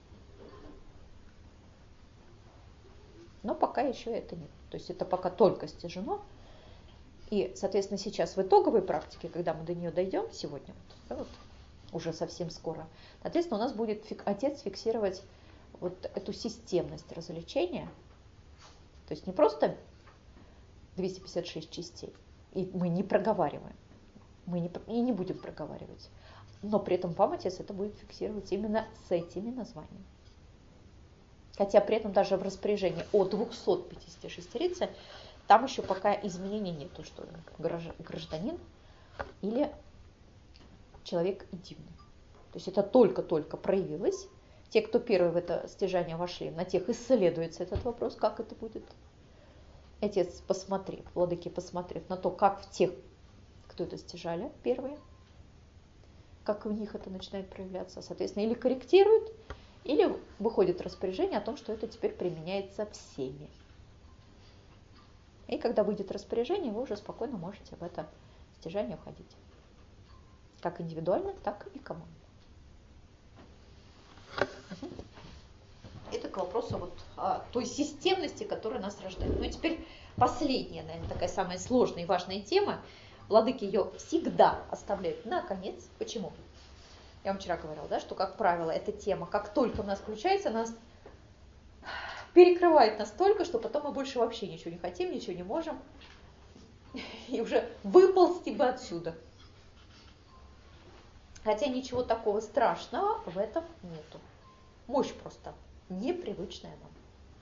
B: Но пока еще это нет. То есть это пока только стяжено. И, соответственно, сейчас в итоговой практике, когда мы до нее дойдем сегодня, вот, уже совсем скоро, соответственно, у нас будет отец фиксировать вот эту системность развлечения. То есть не просто 256 частей, и мы не проговариваем, и не будем проговаривать. Но при этом вам отец это будет фиксировать именно с этими названиями. Хотя при этом даже в распоряжении о 256 рице там еще пока изменений нету, что гражданин или человек идивный. То есть это только-только проявилось. Те, кто первые в это стяжание вошли, на тех исследуется этот вопрос, как это будет. Отец, посмотрев, владыки, посмотрев на то, как в тех, кто это стяжали первые, как в них это начинает проявляться, соответственно, или корректирует, или выходит распоряжение о том, что это теперь применяется всеми. И когда выйдет распоряжение, вы уже спокойно можете в это стяжание входить. Как индивидуально, так и командно. Это к вопросу вот о той системности, которая нас рождает. Ну и теперь последняя, наверное, такая самая сложная и важная тема. Владыки ее всегда оставляют на конец. Почему? Я вам вчера говорила, да, что, как правило, эта тема, как только у нас включается, нас перекрывает настолько, что потом мы больше вообще ничего не хотим, ничего не можем. И уже выползти бы отсюда. Хотя ничего такого страшного в этом нету. Мощь просто непривычная нам.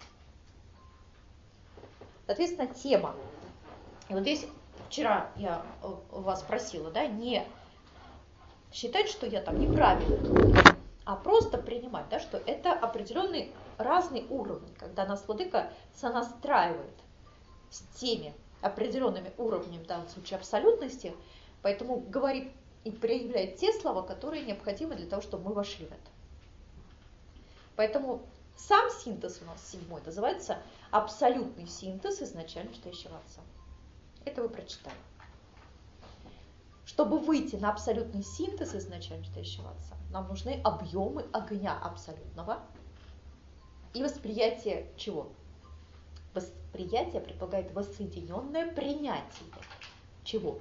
B: Соответственно, тема. И вот здесь вчера я вас просила, да, не считать, что я там неправильно, а просто принимать, да, что это определенный разный уровень, когда нас владыка сонастраивает с теми определенными уровнями, в данном случае абсолютности, поэтому говорит и проявляет те слова, которые необходимы для того, чтобы мы вошли в это. Поэтому сам синтез у нас 7 называется абсолютный синтез изначально стоящего отца. Это вы прочитали. Чтобы выйти на абсолютный синтез изначально стоящего отца, нам нужны объемы огня абсолютного и восприятие чего? Восприятие предполагает воссоединенное принятие чего?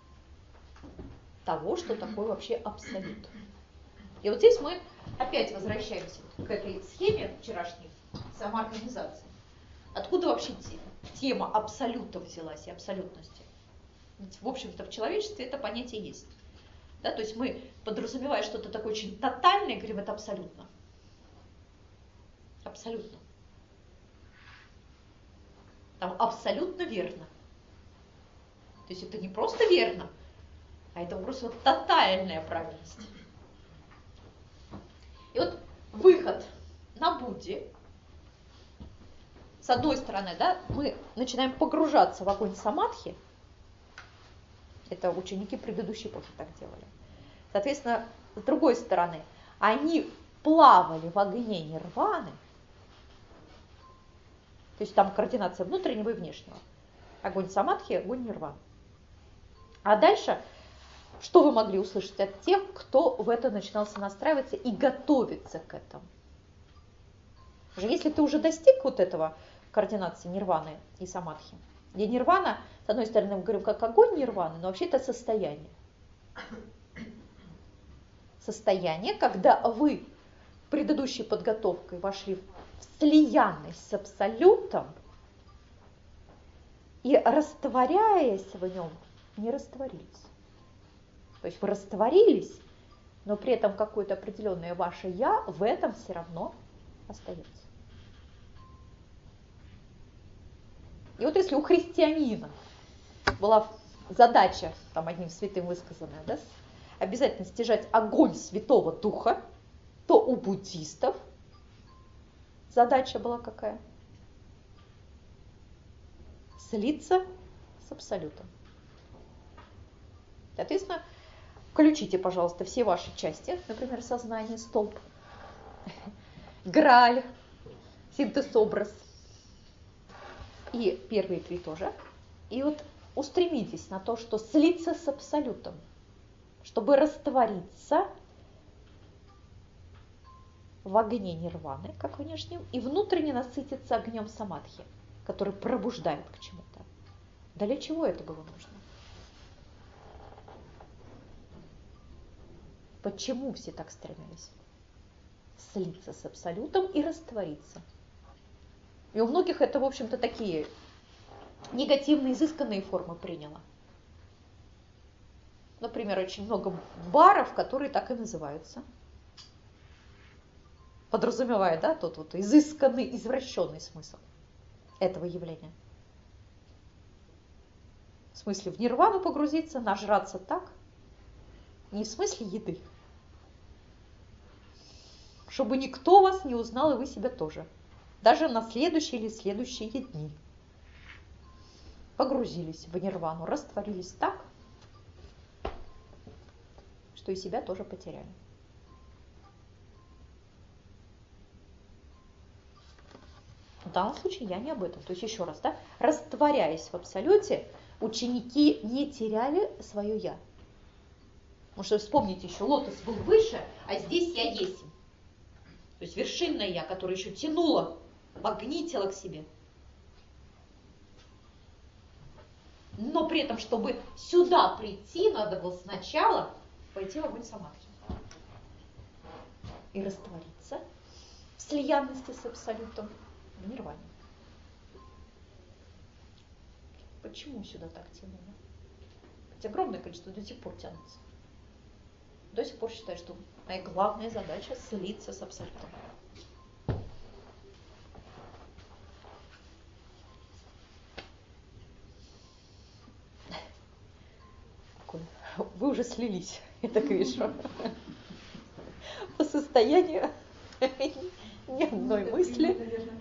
B: Того, что такое вообще абсолют. И вот здесь мы опять возвращаемся к этой схеме вчерашней самоорганизации. Откуда вообще тема абсолюта взялась и абсолютности? Ведь, в общем-то, в человечестве это понятие есть. Да, то есть мы, подразумевая что-то такое очень тотальное, говорим, это абсолютно. Абсолютно. Там абсолютно верно. То есть это не просто верно, а это просто вот тотальная правильность. И вот выход на Будде, с одной стороны, да, мы начинаем погружаться в огонь самадхи. Это ученики предыдущей эпохи так делали. Соответственно, с другой стороны, они плавали в огне нирваны, то есть там координация внутреннего и внешнего. Огонь самадхи, огонь нирваны. А дальше Что вы могли услышать от тех, кто в это начинался настраиваться и готовиться к этому? Если ты уже достиг вот этого координации нирваны и самадхи, где нирвана, с одной стороны, мы говорим, как огонь нирваны, но вообще это состояние. Состояние, когда вы предыдущей подготовкой вошли в слиянность с абсолютом и, растворяясь в нем, не растворились. То есть вы растворились, но при этом какое-то определенное ваше «я» в этом все равно остается. И вот если у христианина была задача, там одним святым высказанная, да, обязательно стяжать огонь Святого Духа, то у буддистов задача была какая? Слиться с абсолютом. Соответственно, включите, пожалуйста, все ваши части, например, сознание, столб, грааль, синтез-образ, и первые три тоже. И вот устремитесь на то, что слиться с абсолютом, чтобы раствориться в огне нирваны, как внешнем, и внутренне насытиться огнем самадхи, который пробуждает к чему-то. Для чего это было нужно? Почему все так стремились? Слиться с абсолютом и раствориться. И у многих это, в общем-то, такие негативные, изысканные формы приняло. Например, очень много баров, которые так и называются. Подразумевая, да, тот вот изысканный, извращенный смысл этого явления. В смысле в нирвану погрузиться, нажраться так, не в смысле еды, чтобы никто вас не узнал, и вы себя тоже. Даже на следующие или следующие дни. Погрузились в нирвану, растворились так, что и себя тоже потеряли. В данном случае я не об этом. То есть еще раз, да, растворяясь в абсолюте, ученики не теряли свое «я». Потому что вспомните, еще лотос был выше, а здесь я есть. То есть вершинное «я», которое еще тянуло, магнитило к себе. Но при этом, чтобы сюда прийти, надо было сначала пойти в огонь самадхи. И раствориться в слиянности с абсолютом в нирване. Почему сюда так тянуло? Ведь огромное количество до сих пор тянутся. До сих пор считаю, что моя главная задача — слиться с абсолютом. Вы уже слились, я так вижу. По состоянию ни одной мысли.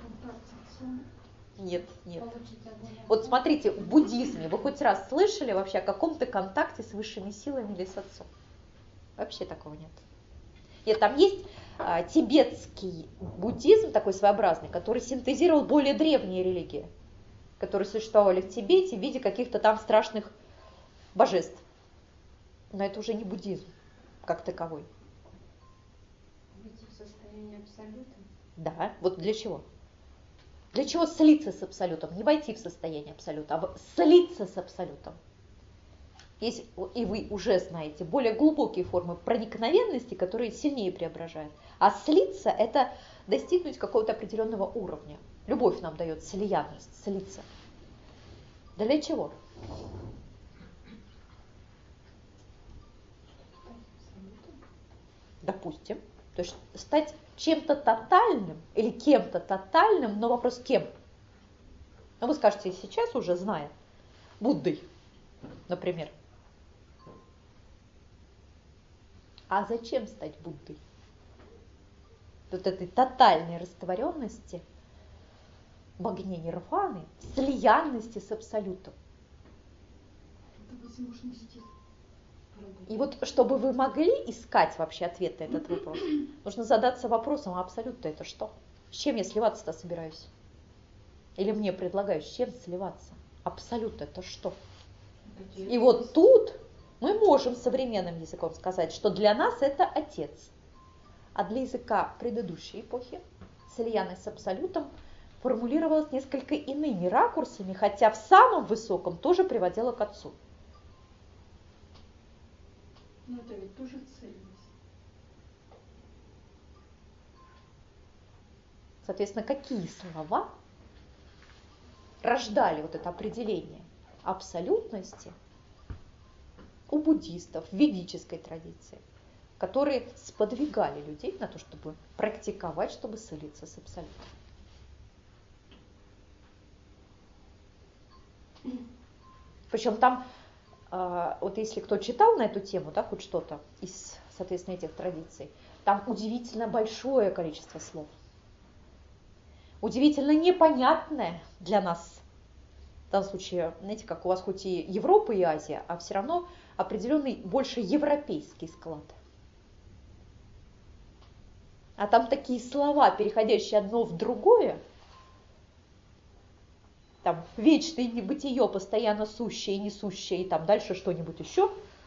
B: Нет. Вот смотрите, в буддизме вы хоть раз слышали вообще о каком-то контакте с высшими силами или с отцом? Вообще такого нет. Нет, там есть тибетский буддизм, такой своеобразный, который синтезировал более древние религии, которые существовали в Тибете в виде каких-то там страшных божеств. Но это уже не буддизм как таковой.
A: Выйти в состояние абсолюта?
B: Да, вот для чего? Для чего слиться с абсолютом? Не войти в состояние абсолюта, а слиться с абсолютом. Есть, и вы уже знаете, более глубокие формы проникновенности, которые сильнее преображают. А слиться – это достигнуть какого-то определенного уровня. Любовь нам дает слиянность, слиться. Для чего? Допустим. То есть стать чем-то тотальным или кем-то тотальным, но вопрос кем? Ну, вы скажете сейчас уже, зная, Буддой, например. А зачем стать Буддой? Вот этой тотальной растворенности в огне нирваны, в слиянности с абсолютом.
C: Это возможности.
B: И вот, чтобы вы могли искать вообще ответ на этот вопрос, нужно задаться вопросом, а абсолют-то это что? С чем я сливаться-то собираюсь? Или мне предлагают, с чем сливаться? Абсолют это что? И вот тут Мы можем современным языком сказать, что для нас это отец. А для языка предыдущей эпохи слиянность с абсолютом формулировалась несколько иными ракурсами, хотя в самом высоком тоже приводила к отцу.
A: Ну это ведь тоже цельность.
B: Соответственно, какие слова рождали вот это определение абсолютности у буддистов в ведической традиции, которые сподвигали людей на то, чтобы практиковать, чтобы слиться с абсолютом. Причем там, вот если кто читал на эту тему, да, хоть что-то из, соответственно, этих традиций, там удивительно большое количество слов. Удивительно непонятное для нас. В данном случае, знаете, как у вас хоть и Европа и Азия, а все равно определенный больше европейский склад. А там такие слова, переходящие одно в другое, там вечное небытие, постоянно сущее и несущее, и там дальше что-нибудь еще.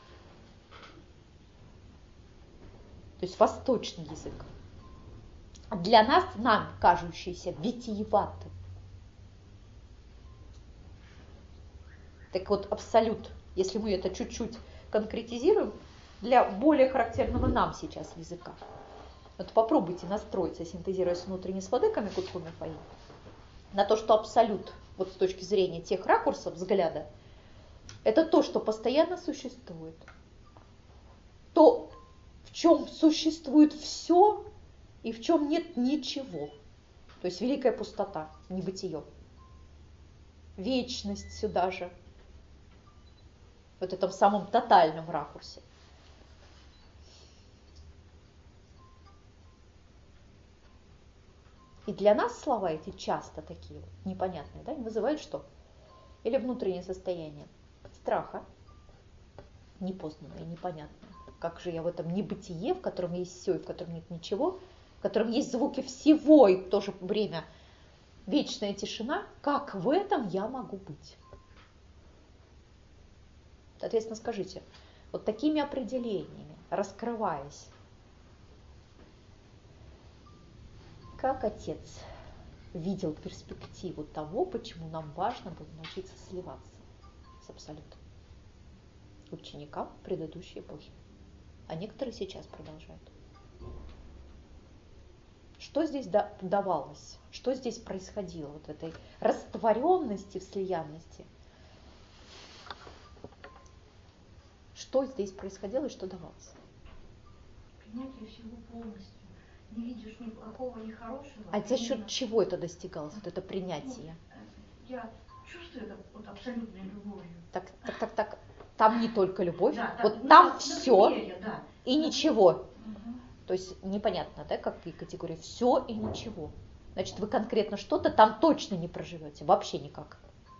B: То есть восточный язык. Для нас, нам кажущийся витиеватым. Так вот, абсолют, если мы это чуть-чуть конкретизируем, для более характерного нам сейчас языка. Вот попробуйте настроиться, синтезируя с внутренней сводыками куткуми фаи, на то, что абсолют, вот с точки зрения тех ракурсов взгляда, это то, что постоянно существует. То, в чем существует все, и в чем нет ничего. То есть великая пустота, небытие. Вечность сюда же. Вот это в самом тотальном ракурсе. И для нас слова эти часто такие вот непонятные, да, вызывают что? Или внутреннее состояние страха, непознанное, непонятное. Как же я в этом небытие, в котором есть все и в котором нет ничего, в котором есть звуки всего и в то же время вечная тишина, как в этом я могу быть? Соответственно, скажите, вот такими определениями, раскрываясь, как отец видел перспективу того, почему нам важно было научиться сливаться с абсолютом ученикам предыдущей эпохи, а некоторые сейчас продолжают. Что здесь давалось, что здесь происходило вот в этой растворенности, в слиянности? Что здесь происходило и что давалось?
C: Принятие всего полностью. Не видишь ни плохого, ни хорошего.
B: А за счет чего это достигалось, вот это принятие?
C: Я чувствую это вот абсолютной любовью.
B: Так. Там не только любовь,
C: Да,
B: вот там все
C: примере, да.
B: и ничего.
C: Угу.
B: То есть непонятно, да, какие категории. Все и ничего. Значит, вы конкретно что-то там точно не проживете, вообще никак.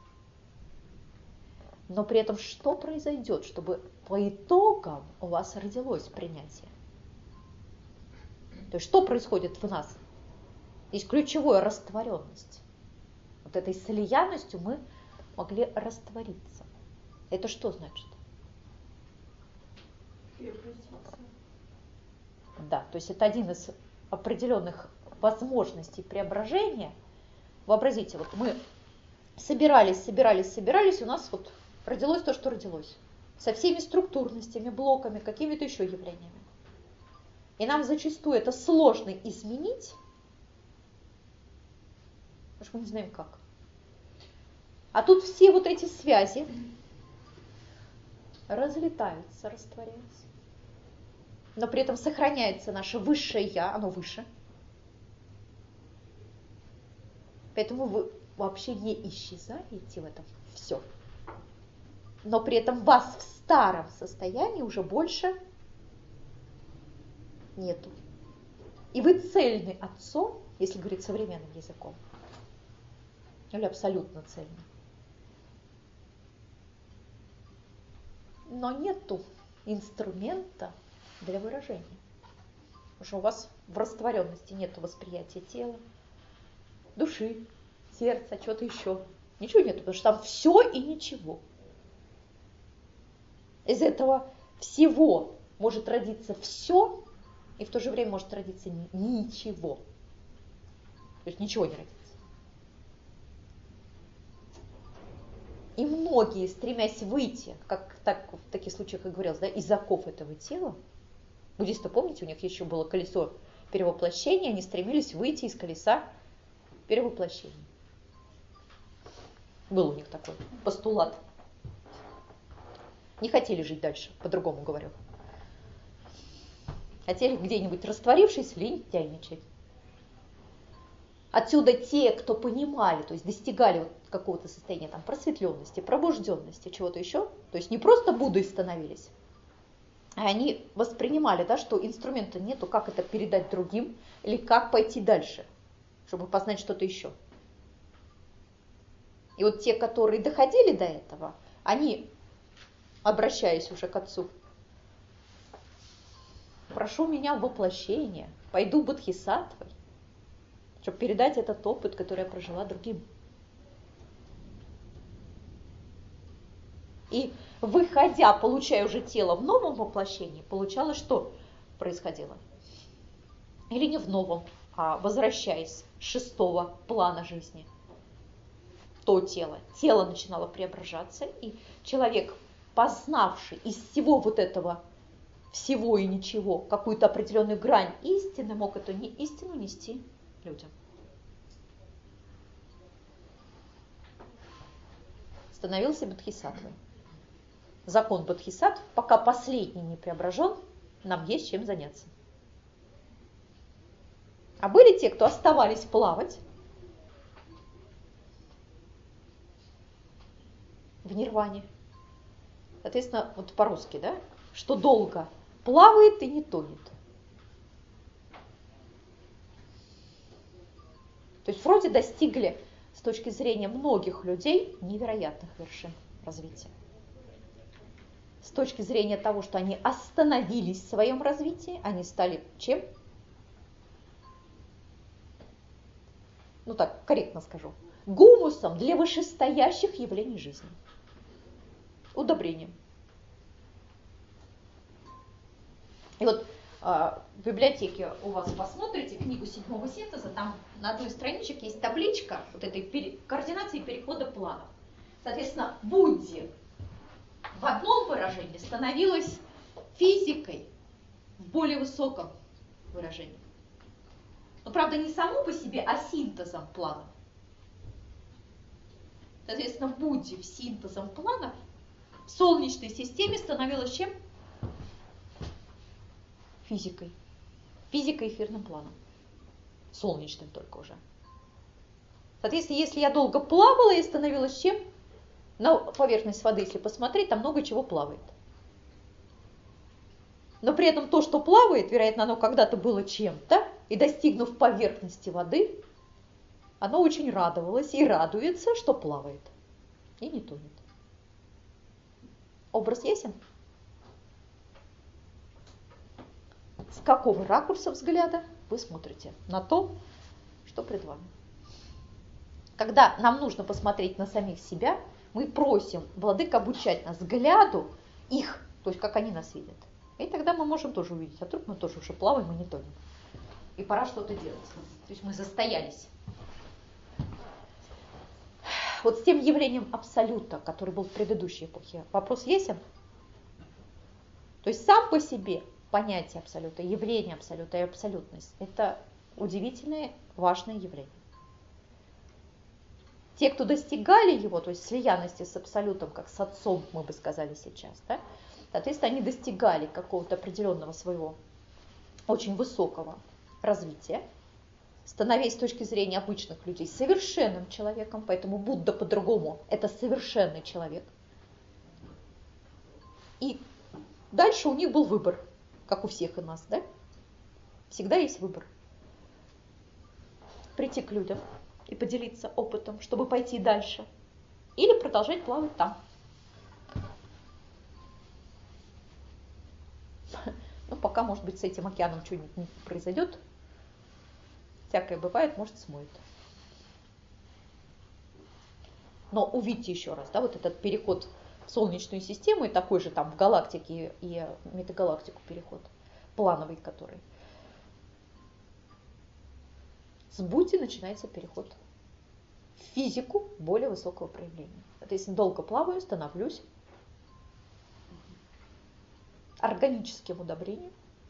B: Но при этом что произойдет, чтобы по итогам у вас родилось принятие? То есть что происходит в нас? Есть ключевая растворенность. Вот этой слиянностью мы могли раствориться. Это что значит? Да, то есть это один из определенных возможностей преображения. Вообразите, вот мы собирались, у нас вот родилось то, что родилось. Со всеми структурностями, блоками, какими-то еще явлениями. И нам зачастую это сложно изменить, потому что мы не знаем как. А тут все вот эти связи разлетаются, растворяются. Но при этом сохраняется наше высшее Я, оно выше. Поэтому вы вообще не исчезаете в этом все. Но при этом вас в старом состоянии уже больше нету. И вы цельны Отцом, если говорить современным языком, или абсолютно цельны. Но нету инструмента для выражения. Потому что у вас в растворенности нет восприятия тела, души, сердца, чего-то еще. Ничего нету, потому что там все и ничего. Из этого всего может родиться все, и в то же время может родиться ничего. То есть ничего не родится. И многие, стремясь выйти, как так, в таких случаях и говорилось, да, из оков этого тела, буддисты, помните, у них еще было колесо перевоплощения, они стремились выйти из колеса перевоплощения. Был у них такой постулат. Не хотели жить дальше, по-другому говорю. Хотели где-нибудь растворившись, лентяйничать. Отсюда те, кто понимали, то есть достигали вот какого-то состояния там, просветленности, пробужденности, чего-то еще, то есть не просто Буддой становились, а они воспринимали, да, что инструмента нету, как это передать другим или как пойти дальше, чтобы познать что-то еще. И вот те, которые доходили до этого, они, обращаясь уже к Отцу, прошу меня в воплощение, пойду бодхисаттвой, чтобы передать этот опыт, который я прожила другим. И выходя, получая уже тело в новом воплощении, получалось, что происходило? Или не в новом, а возвращаясь с 6-го плана жизни в то тело. Тело начинало преображаться, и человек, познавший из всего вот этого всего и ничего какую-то определенную грань истины, мог эту истину нести людям. Становился бодхисаттвой. Закон бодхисаттв, пока последний не преображен, нам есть чем заняться. А были те, кто оставались плавать в нирване. Соответственно, вот по-русски, да, что долго плавает и не тонет. То есть вроде достигли с точки зрения многих людей невероятных вершин развития. С точки зрения того, что они остановились в своем развитии, они стали чем? Ну так, корректно скажу. Гумусом для вышестоящих явлений жизни. Удобрением. И вот в библиотеке у вас посмотрите книгу седьмого синтеза, там на одной страничке есть табличка вот этой координации перехода планов. Соответственно, Будде в одном выражении становилась физикой в более высоком выражении. Но, правда, не само по себе, а синтезом планов. Соответственно, Будде в синтезом планов в Солнечной системе становилась чем? Физикой. Физикой эфирным планом. Солнечным только уже. Соответственно, если я долго плавала, я становилась чем? На поверхность воды, если посмотреть, там много чего плавает. Но при этом то, что плавает, вероятно, оно когда-то было чем-то, и достигнув поверхности воды, оно очень радовалось и радуется, что плавает. И не тонет. Образ ясен? С какого ракурса взгляда вы смотрите на то, что пред вами? Когда нам нужно посмотреть на самих себя, мы просим владык обучать нас взгляду их, то есть как они нас видят. И тогда мы можем тоже увидеть, а вдруг мы тоже уже плаваем и не тонем. И пора что-то делать. То есть мы застоялись. Вот с тем явлением абсолюта, который был в предыдущей эпохе, вопрос ясен? То есть сам по себе понятие абсолюта, явление абсолюта и абсолютность – это удивительное, важное явление. Те, кто достигали его, то есть слиянности с абсолютом, как с отцом, мы бы сказали сейчас, да, соответственно, они достигали какого-то определенного своего очень высокого развития, становясь с точки зрения обычных людей совершенным человеком, поэтому Будда по-другому – это совершенный человек. И дальше у них был выбор, как у всех и нас, да? Всегда есть выбор. Прийти к людям и поделиться опытом, чтобы пойти дальше, или продолжать плавать там. Ну, пока, может быть, с этим океаном что-нибудь не произойдет, всякое бывает, может, смоет. Но увидьте еще раз, да, вот этот переход в Солнечную систему, и такой же там в галактике и метагалактику переход, плановый который. С Будди начинается переход в физику более высокого проявления. Соответственно, долго плаваю, становлюсь органическим удобрением,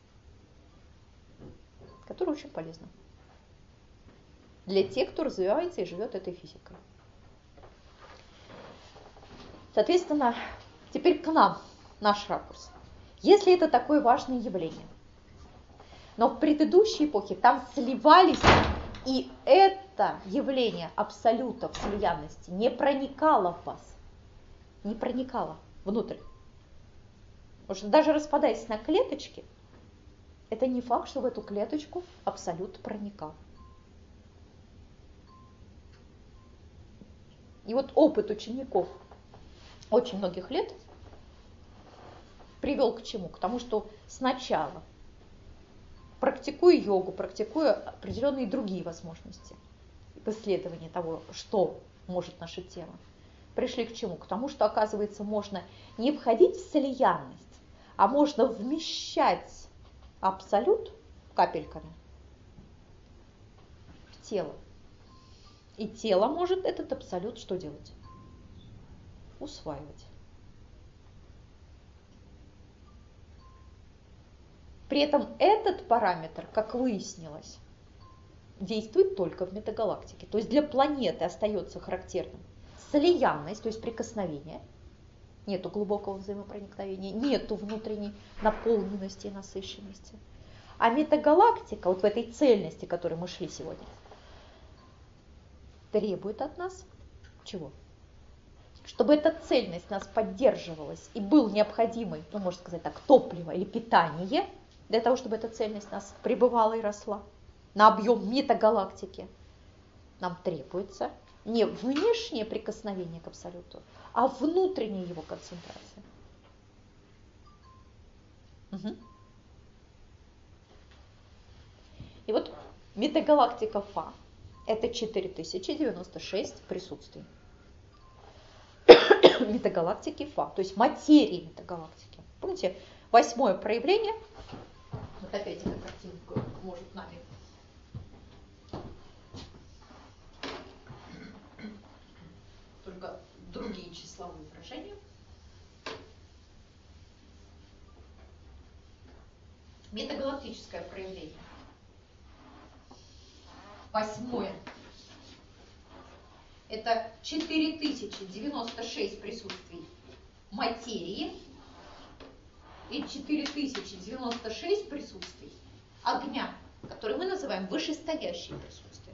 B: которое очень полезно для тех, кто развивается и живет этой физикой. Соответственно, теперь к нам, наш ракурс. Если это такое важное явление, но в предыдущей эпохе там сливались, и это явление абсолюта в слиянности не проникало в вас, не проникало внутрь. Потому что даже распадаясь на клеточки, это не факт, что в эту клеточку абсолют проникал. И вот опыт учеников очень многих лет привел к чему? К тому, что сначала, практикуя йогу, практикуя определенные другие возможности в исследовании того, что может наше тело, пришли к чему? К тому, что, оказывается, можно не входить в слиянность, а можно вмещать абсолют капельками в тело. И тело может этот абсолют что делать? Усваивать. При этом этот параметр, как выяснилось, действует только в метагалактике. То есть для планеты остается характерным слиянность, то есть прикосновение. Нету глубокого взаимопроникновения, нету внутренней наполненности и насыщенности. А метагалактика, вот в этой цельности, к которой мы шли сегодня, требует от нас чего? Чтобы эта цельность нас поддерживалась и был необходимый, ну, можно сказать так, топливо или питание, для того, чтобы эта цельность нас пребывала и росла на объем метагалактики, нам требуется не внешнее прикосновение к абсолюту, а внутренняя его концентрация. Угу. И вот метагалактика Фа – это 4096 присутствий. Метагалактики Фа, то есть материи метагалактики. Помните, 8-е проявление, вот опять эта картинка может нами. Только другие числовые выражения. Метагалактическое проявление. 8-е. Это 4096 присутствий материи и 4096 присутствий огня, который мы называем вышестоящие присутствия.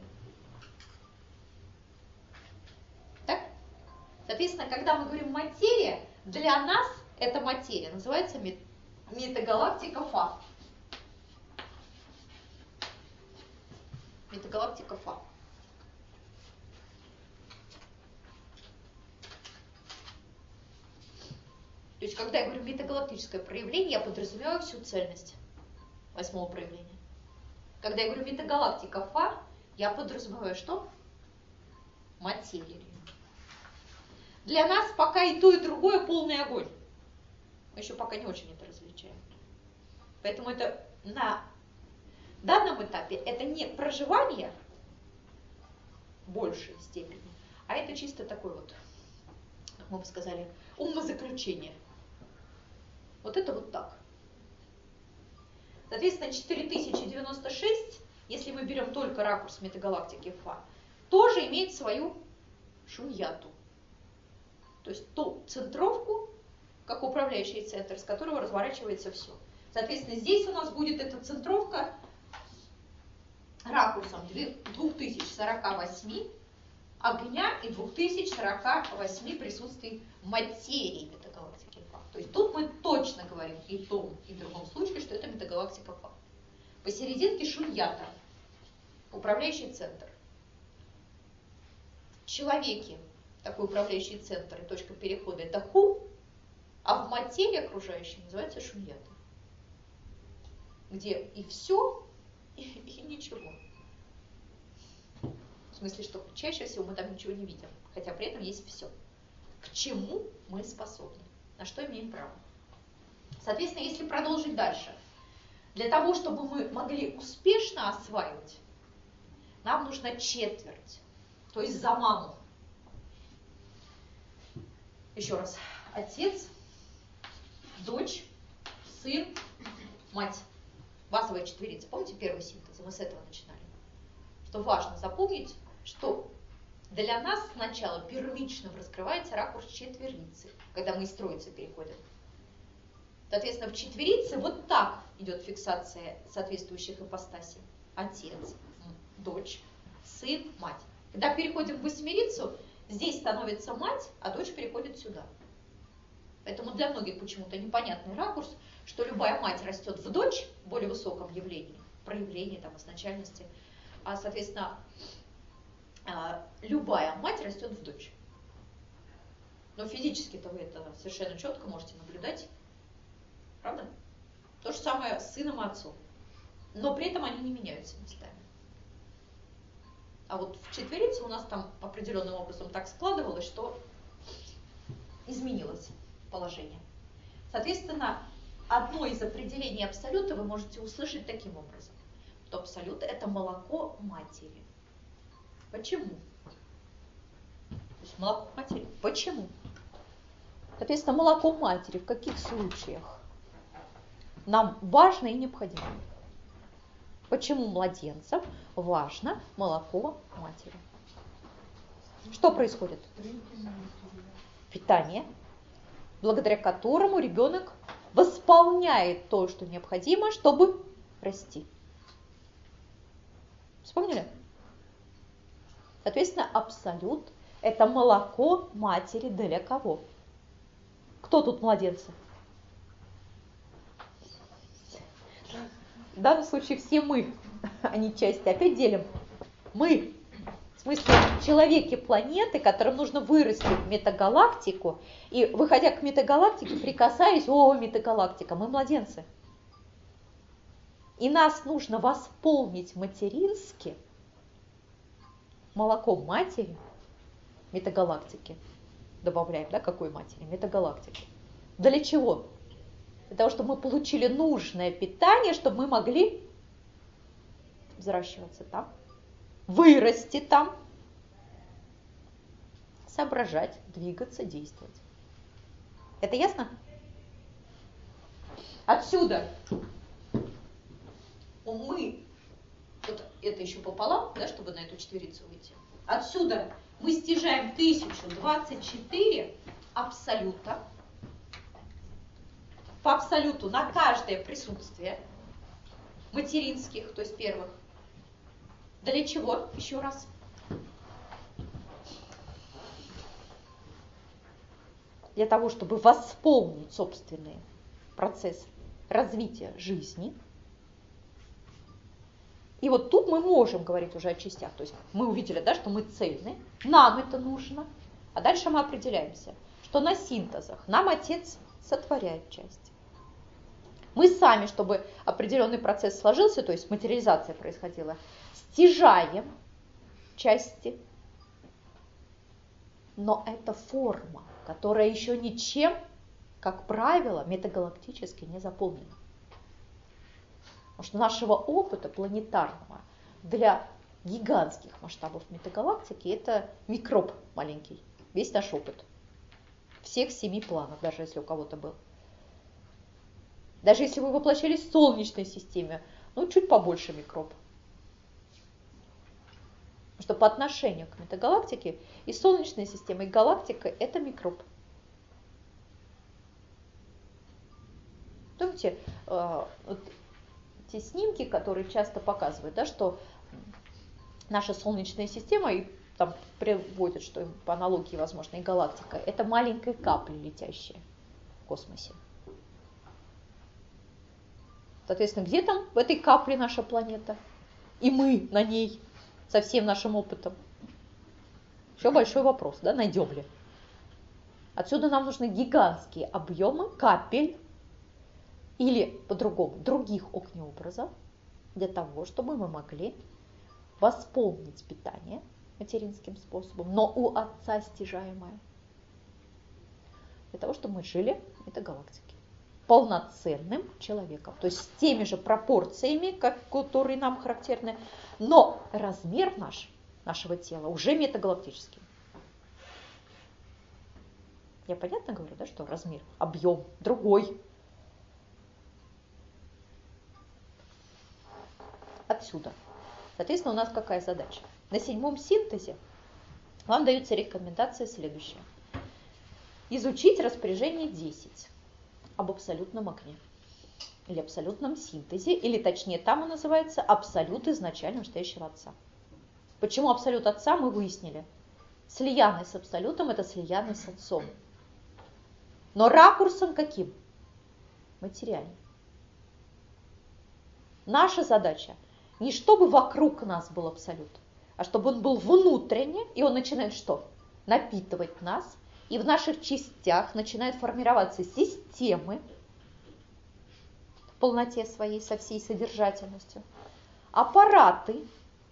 B: Так? Соответственно, когда мы говорим материя, для нас эта материя называется метагалактика Фа. Метагалактика Фа. То есть, когда я говорю метагалактическое проявление, я подразумеваю всю цельность 8-го проявления. Когда я говорю метагалактика Фа, я подразумеваю что? Материю. Для нас пока и то, и другое полный огонь. Мы еще пока не очень это различаем. Поэтому это на данном этапе это не проживание в большей степени, а это чисто такой вот, как мы бы сказали, умозаключение. Вот это вот так. Соответственно, 4096, если мы берем только ракурс метагалактики Фа, тоже имеет свою шуньяту. То есть ту центровку, как управляющий центр, с которого разворачивается все. Соответственно, здесь у нас будет эта центровка ракурсом 2048 огня и 2048 присутствий материи метагалактики Фа. То есть тут мы точно говорим и в том, и в другом случае, что это метагалактика Фа. Посерединке шуньята, управляющий центр. В человеке такой управляющий центр и точка перехода – это хум, а в материи окружающей называется шуньята, где и все, и ничего. В смысле, что чаще всего мы там ничего не видим, хотя при этом есть все. к чему мы способны, на что имеем право. Соответственно, если продолжить дальше, для того, чтобы мы могли успешно осваивать, нам нужна четверть, то есть за маму. Еще раз, отец, дочь, сын, мать. Базовая четверица. Помните первый синтез? Мы с этого начинали. Что важно запомнить, что для нас сначала первично раскрывается ракурс четверицы, когда мы из троицы переходим. Соответственно, в четверице вот так идет фиксация соответствующих ипостасей. Отец, дочь, сын, мать. Когда переходим в восьмерицу, здесь становится мать, а дочь переходит сюда. Поэтому для многих почему-то непонятный ракурс, что любая мать растет в дочь в более высоком явлении, проявлении, там, изначальности, а, соответственно, любая мать растет в дочь. Но физически-то вы это совершенно четко можете наблюдать. Правда? То же самое с сыном и отцом. Но при этом они не меняются местами. А вот в четверице у нас там определенным образом так складывалось, что изменилось положение. Соответственно, одно из определений абсолюта вы можете услышать таким образом, что абсолют – это молоко матери. Почему? То есть молоко матери. Почему? Соответственно, молоко матери в каких случаях нам важно и необходимо? Почему младенцам важно молоко матери? Что происходит? Питание, благодаря которому ребенок восполняет то, что необходимо, чтобы расти. Вспомнили? Соответственно, абсолют – это молоко матери для кого? Кто тут младенцы? В данном случае все мы, а не части. Опять делим. Мы. В смысле, человеки планеты, которым нужно вырасти в метагалактику, и, выходя к метагалактике, прикасаясь, о, метагалактика, мы младенцы. И нас нужно восполнить матерински молоком матери, метагалактики. Добавляем, да, какой матери? Метагалактики. Для чего? Для того, чтобы мы получили нужное питание, чтобы мы могли взращиваться там, вырасти там, соображать, двигаться, действовать. Это ясно? Отсюда мы, вот это еще пополам, да, чтобы на эту четверицу выйти. Отсюда мы стяжаем 1024 абсолюта. По абсолюту на каждое присутствие материнских, то есть первых. Для чего? Еще раз. Для того, чтобы восполнить собственный процесс развития жизни. И вот тут мы можем говорить уже о частях. То есть мы увидели, да, что мы цельны, нам это нужно. А дальше мы определяемся, что на синтезах нам отец сотворяет части. Мы сами, чтобы определенный процесс сложился, то есть материализация происходила, стяжаем части. Но это форма, которая еще ничем, как правило, метагалактически не заполнена. Потому что нашего опыта планетарного для гигантских масштабов метагалактики это микроб маленький, весь наш опыт. Всех 7 планов, даже если у кого-то был. Даже если вы воплощались в Солнечной системе, ну, чуть побольше микроб. Потому что по отношению к метагалактике и Солнечная система, и галактика – это микроб. Помните, вот те снимки, которые часто показывают, да, что наша Солнечная система, и там приводят, что по аналогии, возможно, и галактика, это маленькая капля, летящая в космосе. Соответственно, где там в этой капле наша планета? И мы на ней со всем нашим опытом. Еще большой вопрос, да, найдем ли? Отсюда нам нужны гигантские объемы капель или, по-другому, других огнеобразов для того, чтобы мы могли восполнить питание материнским способом, но у отца стяжаемое. для того, чтобы мы жили в этой галактике полноценным человеком, то есть с теми же пропорциями, которые нам характерны, но размер нашего тела уже метагалактический. Я понятно говорю, да, что размер, объем другой. Отсюда. Соответственно, у нас какая задача? На 7-м синтезе вам даются рекомендации следующие. Изучить распоряжение 10 об абсолютном огне. Или абсолютном синтезе, или точнее там он называется абсолют изначально настоящего Отца. Почему абсолют Отца, мы выяснили. Слиянный с абсолютом – это слиянный с Отцом. Но ракурсом каким? Материальным. Наша задача не чтобы вокруг нас был абсолют, а чтобы он был внутренне, и он начинает что? Напитывать нас, и в наших частях начинают формироваться системы в полноте своей, со всей содержательностью. Аппараты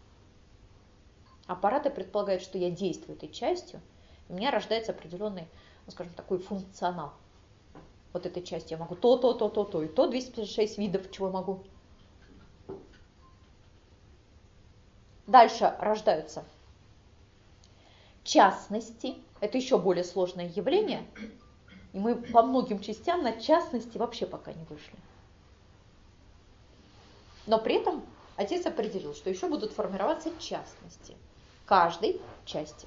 B: предполагают, что я действую этой частью, и у меня рождается определенный, ну, скажем, такой функционал. Вот этой частью я могу то, и то, 256 видов, чего могу. Дальше рождаются частности. Это еще более сложное явление. И мы по многим частям на частности вообще пока не вышли. Но при этом Отец определил, что еще будут формироваться частности каждой части.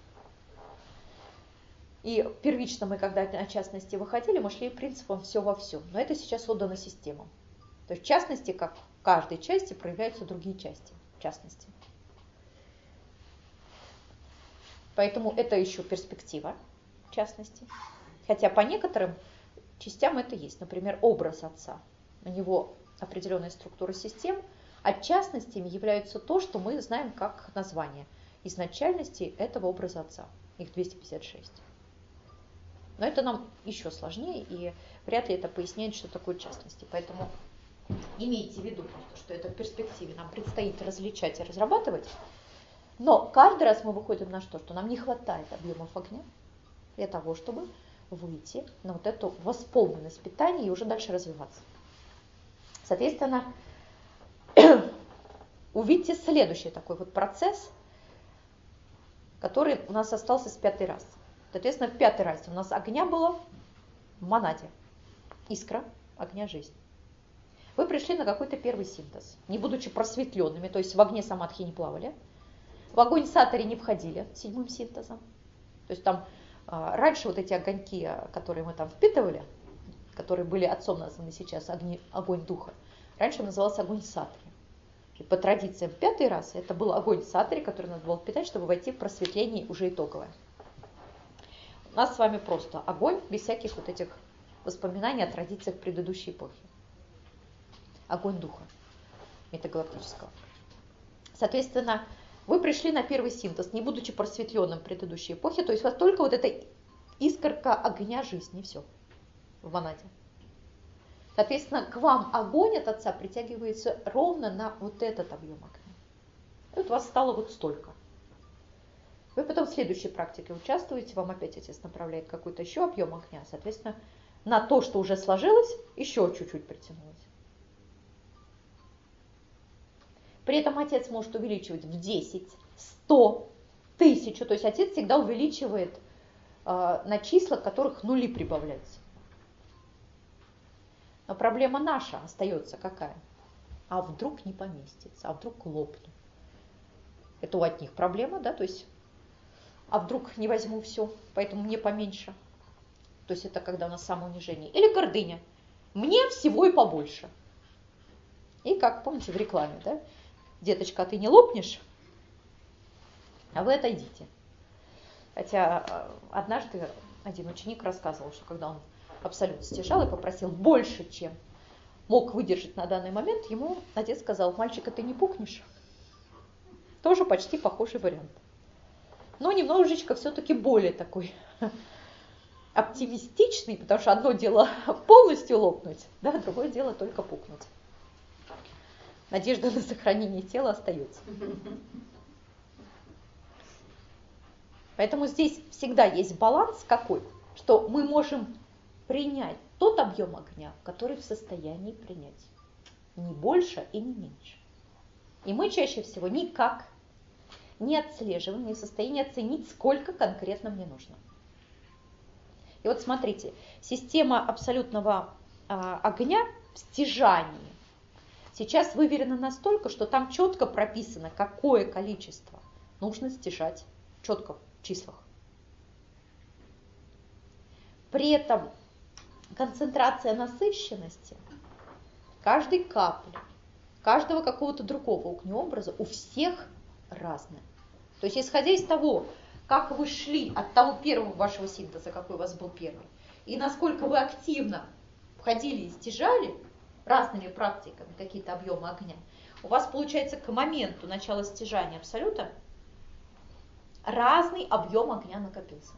B: И первично мы, когда на частности выходили, мы шли принципом все во всем. Но это сейчас отдано системам. То есть в частности, как в каждой части проявляются другие части. В частности. Поэтому это еще перспектива, в частности. Хотя по некоторым частям это есть. Например, образ Отца. У него определенная структура систем, а частностями являются то, что мы знаем как название изначальности этого образа Отца. Их 256. Но это нам еще сложнее, и вряд ли это поясняет, что такое частности. Поэтому имейте в виду, что это в перспективе нам предстоит различать и разрабатывать. Но каждый раз мы выходим на что нам не хватает объемов огня для того, чтобы выйти на вот эту восполненность питания и уже дальше развиваться. Соответственно, увидите следующий такой вот процесс, который у нас остался с 5-й раз. Соответственно, в 5-й расе у нас огня было в монаде, искра огня жизни. Вы пришли на какой-то первый синтез, не будучи просветленными, то есть в огне самадхи не плавали. В огонь сатори не входили 7-м синтезом. То есть там раньше вот эти огоньки, которые мы там впитывали, которые были Отцом названы сейчас огонь духа, раньше назывался огонь сатори. И по традициям 5-й расы это был огонь сатори, который надо было впитать, чтобы войти в просветление уже итоговое. У нас с вами просто огонь, без всяких вот этих воспоминаний о традициях предыдущей эпохи. Огонь духа метагалактического. Соответственно, вы пришли на первый синтез, не будучи просветленным в предыдущей эпохе, то есть у вас только вот эта искорка огня жизни, все, в монаде. Соответственно, к вам огонь от Отца притягивается ровно на вот этот объем огня. И вот у вас стало вот столько. Вы потом в следующей практике участвуете, вам опять Отец направляет какой-то еще объем огня, соответственно, на то, что уже сложилось, еще чуть-чуть притянулось. При этом Отец может увеличивать в 10, 100, 1000. То есть Отец всегда увеличивает на числа, к которых нули прибавляются. Но проблема наша остается какая? А вдруг не поместится, а вдруг лопну. Это у одних проблема, да, то есть, а вдруг не возьму все, поэтому мне поменьше. То есть это когда у нас самоунижение. Или гордыня. Мне всего и побольше. И как, помните, в рекламе, да? Деточка, а ты не лопнешь, а вы отойдите. Хотя однажды один ученик рассказывал, что когда он абсолют стяжал и попросил больше, чем мог выдержать на данный момент, ему Отец сказал: мальчик, а ты не пукнешь? Тоже почти похожий вариант. Но немножечко все-таки более такой оптимистичный, потому что одно дело полностью лопнуть, да, другое дело только пукнуть. Надежда на сохранение тела остается. Поэтому здесь всегда есть баланс какой? что мы можем принять тот объем огня, который в состоянии принять. Не больше и не меньше. И мы чаще всего никак не отслеживаем, не в состоянии оценить, сколько конкретно мне нужно. И вот смотрите, система абсолютного огня в стяжании сейчас выверена настолько, что там четко прописано, какое количество нужно стяжать, четко в числах. При этом концентрация насыщенности каждой капли, каждого какого-то другого огнеобраза у всех разная. То есть, исходя из того, как вы шли от того первого вашего синтеза, какой у вас был первый, и насколько вы активно входили и стяжали разными практиками какие-то объемы огня, у вас получается к моменту начала стяжания абсолюта разный объем огня накопился.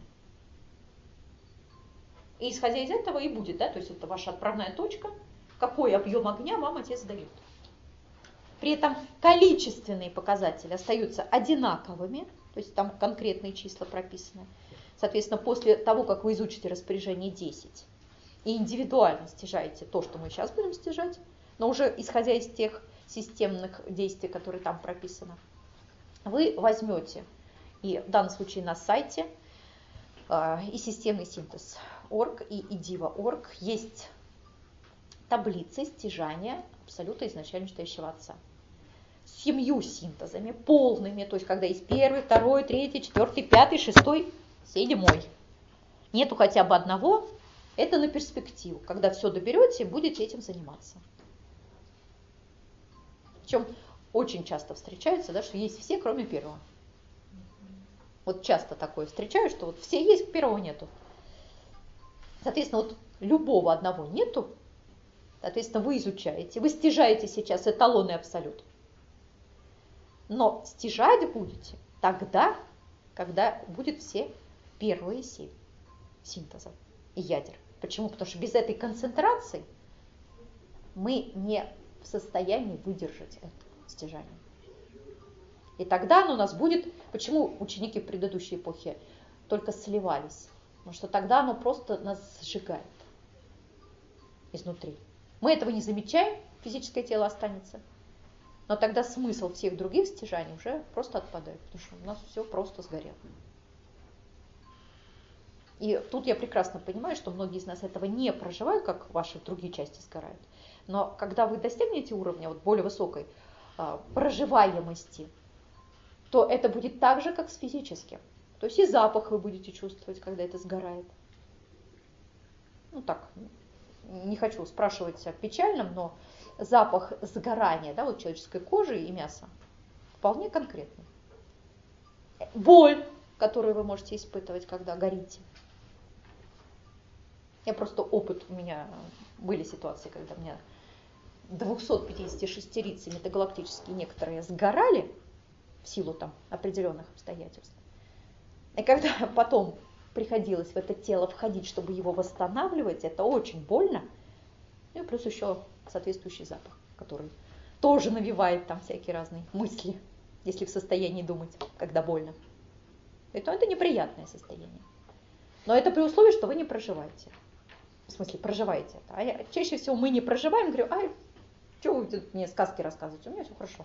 B: И исходя из этого и будет, да, то есть это ваша отправная точка, какой объем огня вам отец дает. При этом количественные показатели остаются одинаковыми, то есть там конкретные числа прописаны. Соответственно, после того, как вы изучите распоряжение 10 и индивидуально стяжаете то, что мы сейчас будем стяжать, но уже исходя из тех системных действий, которые там прописаны, вы возьмете, и в данном случае на сайте, и системный синтез.орг, и Diva.org есть таблицы стяжания абсолюта изначально читающего отца. С 7 синтезами, полными, то есть когда есть 1, 2, 3, 4, 5, 6, 7. Нету хотя бы одного, это на перспективу. Когда все доберете, будете этим заниматься. Причем очень часто встречается, да, что есть все, кроме первого. Вот часто такое встречаю, что вот все есть, первого нету. Соответственно, вот любого одного нету, соответственно, вы изучаете, вы стяжаете сейчас эталонный абсолют. Но стяжать будете тогда, когда будет все первые 7 синтезов и ядер. Почему? Потому что без этой концентрации мы не в состоянии выдержать это стяжание. И тогда оно у нас будет... Почему ученики предыдущей эпохи только сливались? Потому что тогда оно просто нас сжигает изнутри. Мы этого не замечаем, физическое тело останется. Но тогда смысл всех других стяжаний уже просто отпадает, потому что у нас все просто сгорело. И тут я прекрасно понимаю, что многие из нас этого не проживают, как ваши другие части сгорают. Но когда вы достигнете уровня вот более высокой проживаемости, то это будет так же, как с физическим. То есть и запах вы будете чувствовать, когда это сгорает. Ну так, не хочу спрашивать о печальном, но запах сгорания, да, вот человеческой кожи и мяса вполне конкретный. Боль, которую вы можете испытывать, когда горите. Я просто опыт, у меня были ситуации, когда у меня 256 метагалактические некоторые сгорали в силу там определенных обстоятельств. И когда потом приходилось в это тело входить, чтобы его восстанавливать, это очень больно. И плюс еще соответствующий запах, который тоже навевает там всякие разные мысли, если в состоянии думать, когда больно. И то это неприятное состояние. Но это при условии, что вы не проживаете. В смысле, проживаете это. А чаще всего мы не проживаем, говорю, ай, что вы тут мне сказки рассказываете, у меня все хорошо.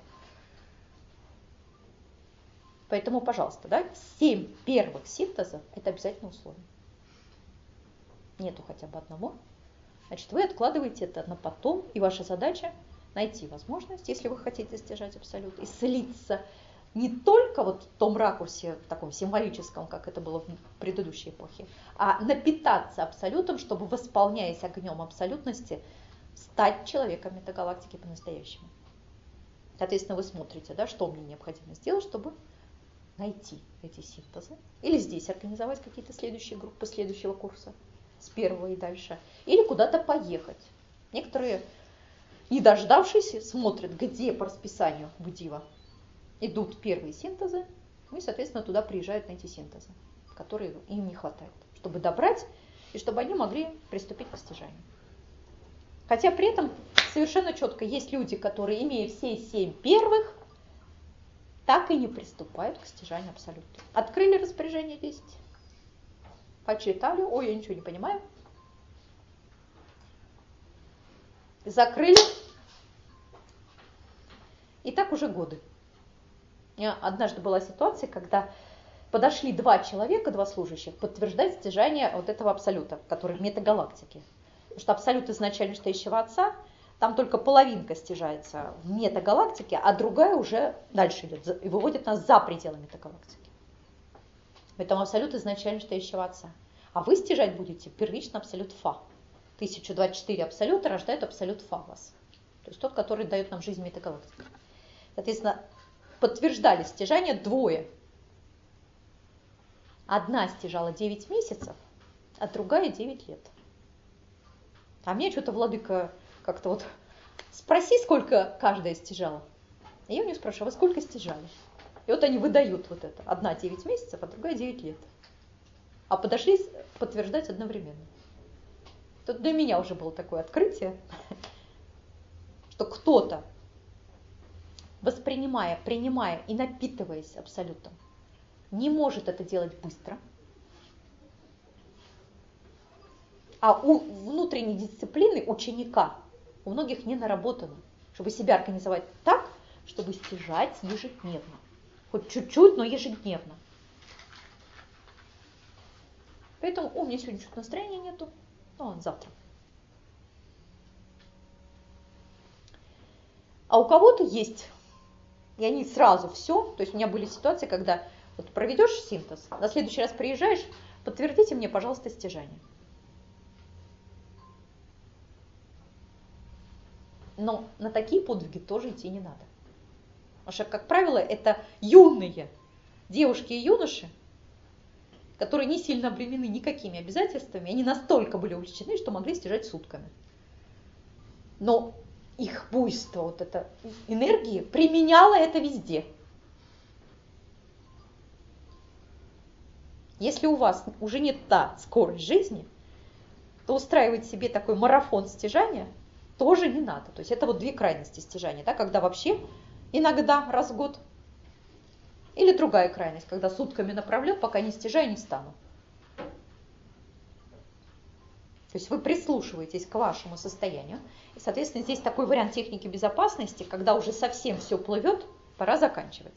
B: Поэтому, пожалуйста, да, 7 первых синтезов – это обязательно условие. Нету хотя бы одного. Значит, вы откладываете это на потом, и ваша задача найти возможность, если вы хотите стяжать абсолют, и слиться не только вот в том ракурсе, в таком символическом, как это было в предыдущей эпохе, а напитаться абсолютом, чтобы, восполняясь огнем абсолютности, стать человеком метагалактики по-настоящему. Соответственно, вы смотрите, да, что мне необходимо сделать, чтобы найти эти синтезы. Или здесь организовать какие-то следующие группы следующего курса, с первого и дальше. Или куда-то поехать. Некоторые, не дождавшись, смотрят, где по расписанию в Дива идут первые синтезы, и, соответственно, туда приезжают на эти синтезы, которые им не хватает, чтобы добрать, и чтобы они могли приступить к стяжанию. Хотя при этом совершенно четко есть люди, которые, имея все 7 первых, так и не приступают к стяжанию абсолюта. Открыли распоряжение 10, почитали, ой, я ничего не понимаю. Закрыли. И так уже годы. У меня однажды была ситуация, когда подошли два человека, два служащих, подтверждать стяжание вот этого абсолюта, который в метагалактике. Потому что абсолют изначально стоящего Отца, там только половинка стяжается в метагалактике, а другая уже дальше идет и выводит нас за пределы метагалактики. Поэтому абсолют изначально стоящего Отца. А вы стяжать будете первично абсолют Фа. 1024 абсолюта рождают абсолют Фа вас. То есть тот, который дает нам жизнь метагалактики. Соответственно, подтверждали стяжание двое. Одна стяжала 9 месяцев, а другая 9 лет. А мне что-то владыка как-то вот спроси, сколько каждая стяжала. И я у нее спрашиваю, а вы сколько стяжали? И вот они выдают вот это. Одна 9 месяцев, а другая 9 лет. А подошли подтверждать одновременно. Тут для меня уже было такое открытие, что кто-то, воспринимая, принимая и напитываясь абсолютом, не может это делать быстро. А у внутренней дисциплины ученика у многих не наработано, чтобы себя организовать так, чтобы стяжать ежедневно. Хоть чуть-чуть, но ежедневно. Поэтому у меня сегодня что-то настроения нету, но завтра. А у кого-то есть, и они сразу все, то есть у меня были ситуации, когда вот проведешь синтез, на следующий раз приезжаешь, подтвердите мне, пожалуйста, стяжание. Но на такие подвиги тоже идти не надо. Потому что, как правило, это юные девушки и юноши, которые не сильно обременены никакими обязательствами, они настолько были увлечены, что могли стяжать сутками. Но их буйство, вот это энергии, применяло это везде. Если у вас уже не та скорость жизни, то устраивать себе такой марафон стяжания тоже не надо. То есть это вот две крайности стяжания, да, когда вообще иногда раз в год, или другая крайность, когда сутками направлю, пока не стяжаю, не встану. То есть вы прислушиваетесь к вашему состоянию. И, соответственно, здесь такой вариант техники безопасности, когда уже совсем все плывет, пора заканчивать.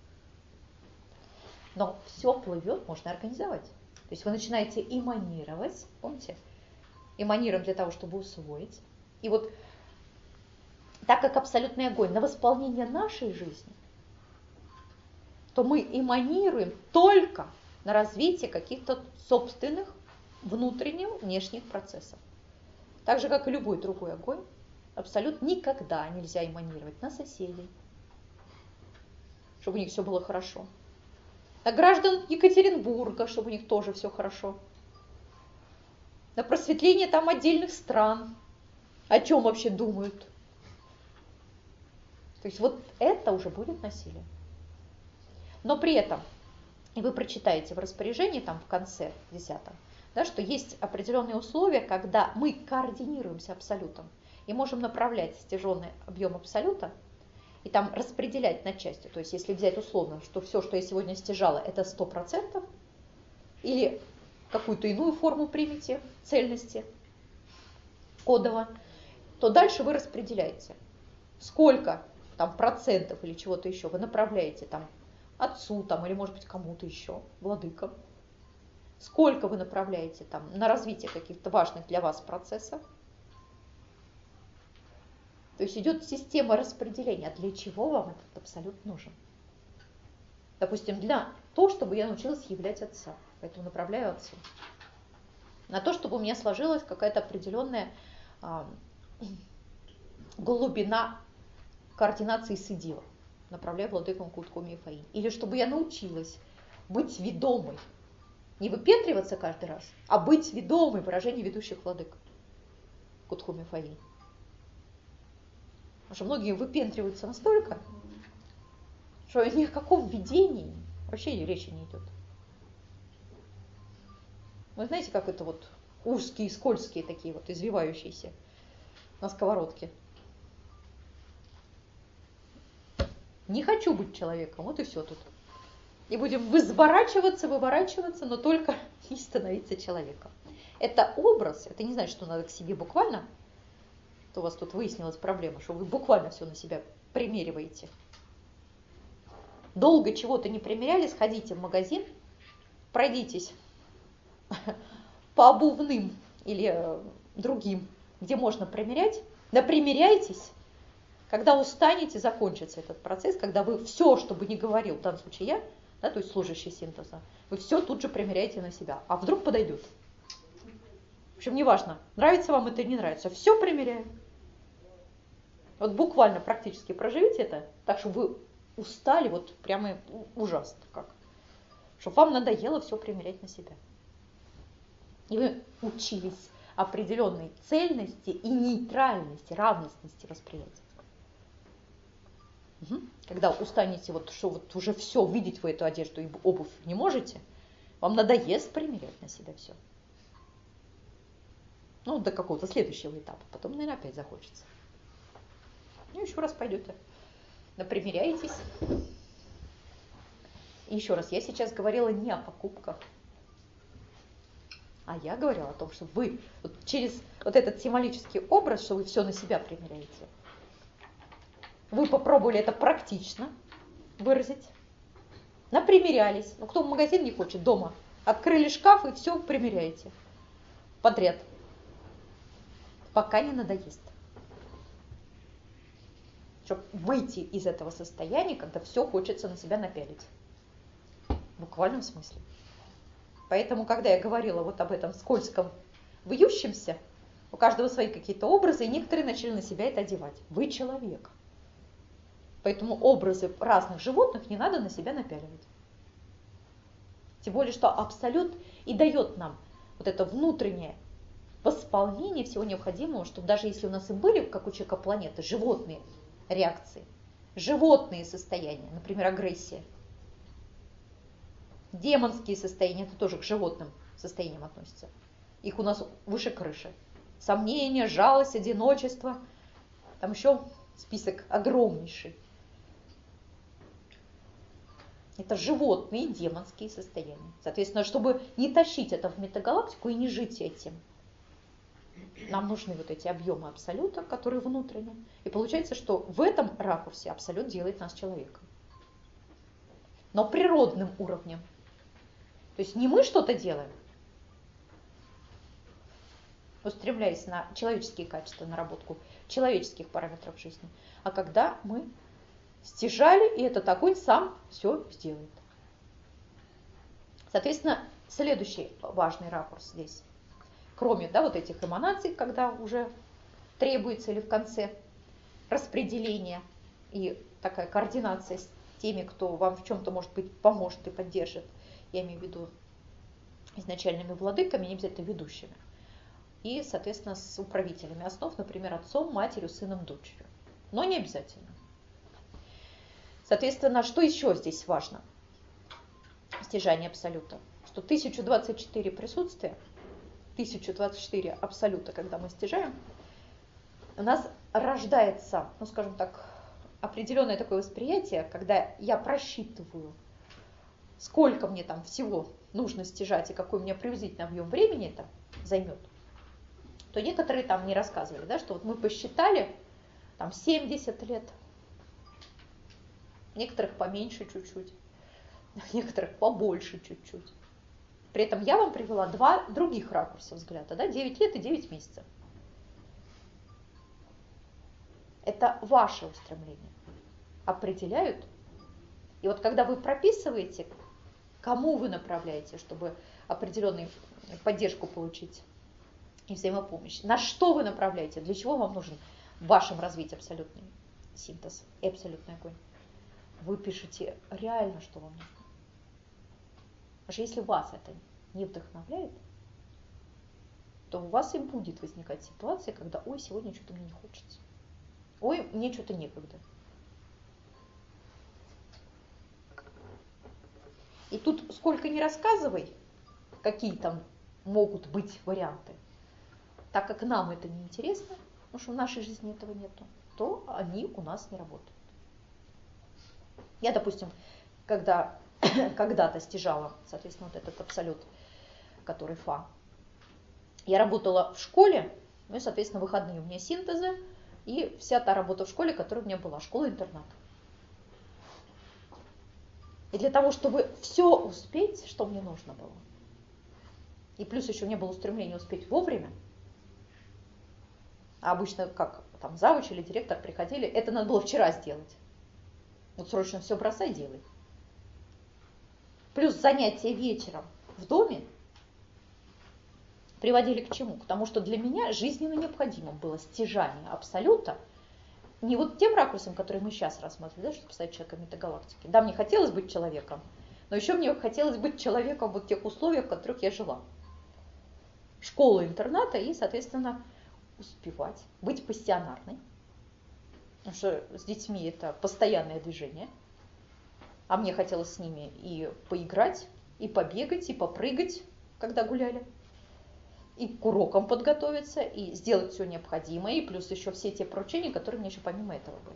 B: Но все плывет, можно организовать. То есть вы начинаете эманировать, помните? Эманируем для того, чтобы усвоить. И вот так как абсолютный огонь на восполнение нашей жизни, то мы эманируем только на развитие каких-то собственных внутренних, внешних процессов. Так же, как и любой другой огонь, абсолют никогда нельзя эманировать на соседей, чтобы у них все было хорошо. На граждан Екатеринбурга, чтобы у них тоже все хорошо. На просветление там отдельных стран, о чем вообще думают. То есть вот это уже будет насилие. Но при этом, и вы прочитаете в распоряжении там в конце 10-м, да, что есть определенные условия, когда мы координируемся абсолютом и можем направлять стяженный объем абсолюта и там распределять на части. То есть если взять условно, что все, что я сегодня стяжала, это 100%, или какую-то иную форму примите цельности кодово, то дальше вы распределяете, сколько там процентов или чего-то еще вы направляете там отцу там, или, может быть, кому-то еще, владыкам. Сколько вы направляете там на развитие каких-то важных для вас процессов. То есть идет система распределения. Для чего вам этот абсолют нужен? Допустим, для того, чтобы я научилась являть отца. Поэтому направляю отцу. На то, чтобы у меня сложилась какая-то определенная глубина координации с идилом. Направляю владыкам Кутхуми и Фаин. Или чтобы я научилась быть ведомой. Не выпендриваться каждый раз, а быть ведомой, выражение ведущих владык Кутхуми и Фаин. Потому что многие выпендриваются настолько, что ни о каком видении вообще речи не идет. Вы знаете, как это вот узкие, скользкие такие вот, извивающиеся на сковородке. Не хочу быть человеком, вот и все тут. И будем выворачиваться, но только и становиться человеком. Это образ, это не значит, что надо к себе буквально, то у вас тут выяснилась проблема, что вы буквально все на себя примериваете. Долго чего-то не примеряли, сходите в магазин, пройдитесь по обувным или другим, где можно примерять, напримеряйтесь. Когда устанете, закончится этот процесс, когда вы все, что бы ни говорил, в данном случае я, да, то есть служащий синтеза, вы все тут же примеряете на себя. А вдруг подойдет? В общем, неважно, нравится вам это или не нравится, все примеряем. Вот буквально практически проживите это, так что вы устали, вот прямо ужасно как. Чтобы вам надоело все примерять на себя. И вы учились определенной цельности и нейтральности, равностности восприятия. Когда устанете, вот, что вот уже все, видеть вы эту одежду и обувь не можете, вам надоест примерять на себя все. Ну, до какого-то следующего этапа. Потом, наверное, опять захочется. Ну, еще раз пойдете. Напримеряетесь. И еще раз, я сейчас говорила не о покупках, а я говорила о том, что вы вот через вот этот символический образ, что вы все на себя примеряете, вы попробовали это практично выразить, напримерялись. Ну, кто в магазин не хочет, дома. Открыли шкаф и все примеряете подряд. Пока не надоест. Чтобы выйти из этого состояния, когда все хочется на себя напялить. В буквальном смысле. Поэтому, когда я говорила вот об этом скользком вьющемся, у каждого свои какие-то образы, и некоторые начали на себя это одевать. Вы человек. Поэтому образы разных животных не надо на себя напяливать. Тем более, что абсолют и дает нам вот это внутреннее восполнение всего необходимого, чтобы даже если у нас и были, как у человека планеты, животные реакции, животные состояния, например, агрессия, демонские состояния, это тоже к животным состояниям относятся. Их у нас выше крыши. Сомнения, жалость, одиночество, там еще список огромнейший. Это животные, демонские состояния. Соответственно, чтобы не тащить это в метагалактику и не жить этим, нам нужны вот эти объемы абсолюта, которые внутренние. И получается, что в этом ракурсе абсолют делает нас человеком. Но природным уровнем. То есть не мы что-то делаем, устремляясь на человеческие качества, наработку человеческих параметров жизни, а когда мы стяжали, и этот огонь сам все сделает. Соответственно, следующий важный ракурс здесь, кроме вот этих эманаций, когда уже требуется или в конце распределение и такая координация с теми, кто вам в чем-то, может быть, поможет и поддержит, я имею в виду изначальными владыками, не обязательно ведущими, и, соответственно, с управителями основ, например, отцом, матерью, сыном, дочерью. Но не обязательно. Соответственно, что еще здесь важно? Стяжание абсолюта. Что 1024 присутствия, 1024 абсолюта, когда мы стяжаем, у нас рождается, ну, скажем так, определенное такое восприятие, когда я просчитываю, сколько мне там всего нужно стяжать и какой у меня приблизительно объем времени это займет, то некоторые там не рассказывали, да, что вот мы посчитали там 70 лет, некоторых поменьше чуть-чуть, некоторых побольше чуть-чуть. При этом я вам привела два других ракурса взгляда, да, 9 лет и 9 месяцев. Это ваши устремления определяют. И вот когда вы прописываете, кому вы направляете, чтобы определенную поддержку получить и взаимопомощь, на что вы направляете, для чего вам нужен в вашем развитии абсолютный синтез и абсолютный огонь, вы пишете реально, что вам нужно. Потому что если вас это не вдохновляет, то у вас и будет возникать ситуация, когда ой, сегодня что-то мне не хочется. Ой, мне что-то некогда. И тут сколько ни рассказывай, какие там могут быть варианты, так как нам это не интересно, потому что в нашей жизни этого нету, то они у нас не работают. Я, допустим, когда когда-то стяжала, соответственно, вот этот абсолют который Фа. Я работала в школе, ну и, соответственно, выходные у меня синтезы, и вся та работа в школе, которая у меня была, школа-интернат. И для того, чтобы все успеть, что мне нужно было, и плюс еще не было устремления успеть вовремя, а обычно как там завуч или директор приходили, это надо было вчера сделать. Вот срочно все бросай, делай. Плюс занятия вечером в доме приводили к чему? К тому, что для меня жизненно необходимым было стяжание абсолюта, не вот тем ракурсом, который мы сейчас рассматриваем, да, чтобы стать человеком метагалактики. Да, мне хотелось быть человеком, но еще мне хотелось быть человеком вот в тех условиях, в которых я жила. Школа, интерната и, соответственно, успевать, быть пассионарной. Потому что с детьми это постоянное движение. А мне хотелось с ними и поиграть, и побегать, и попрыгать, когда гуляли. И к урокам подготовиться, и сделать все необходимое, и плюс еще все те поручения, которые у меня еще помимо этого были.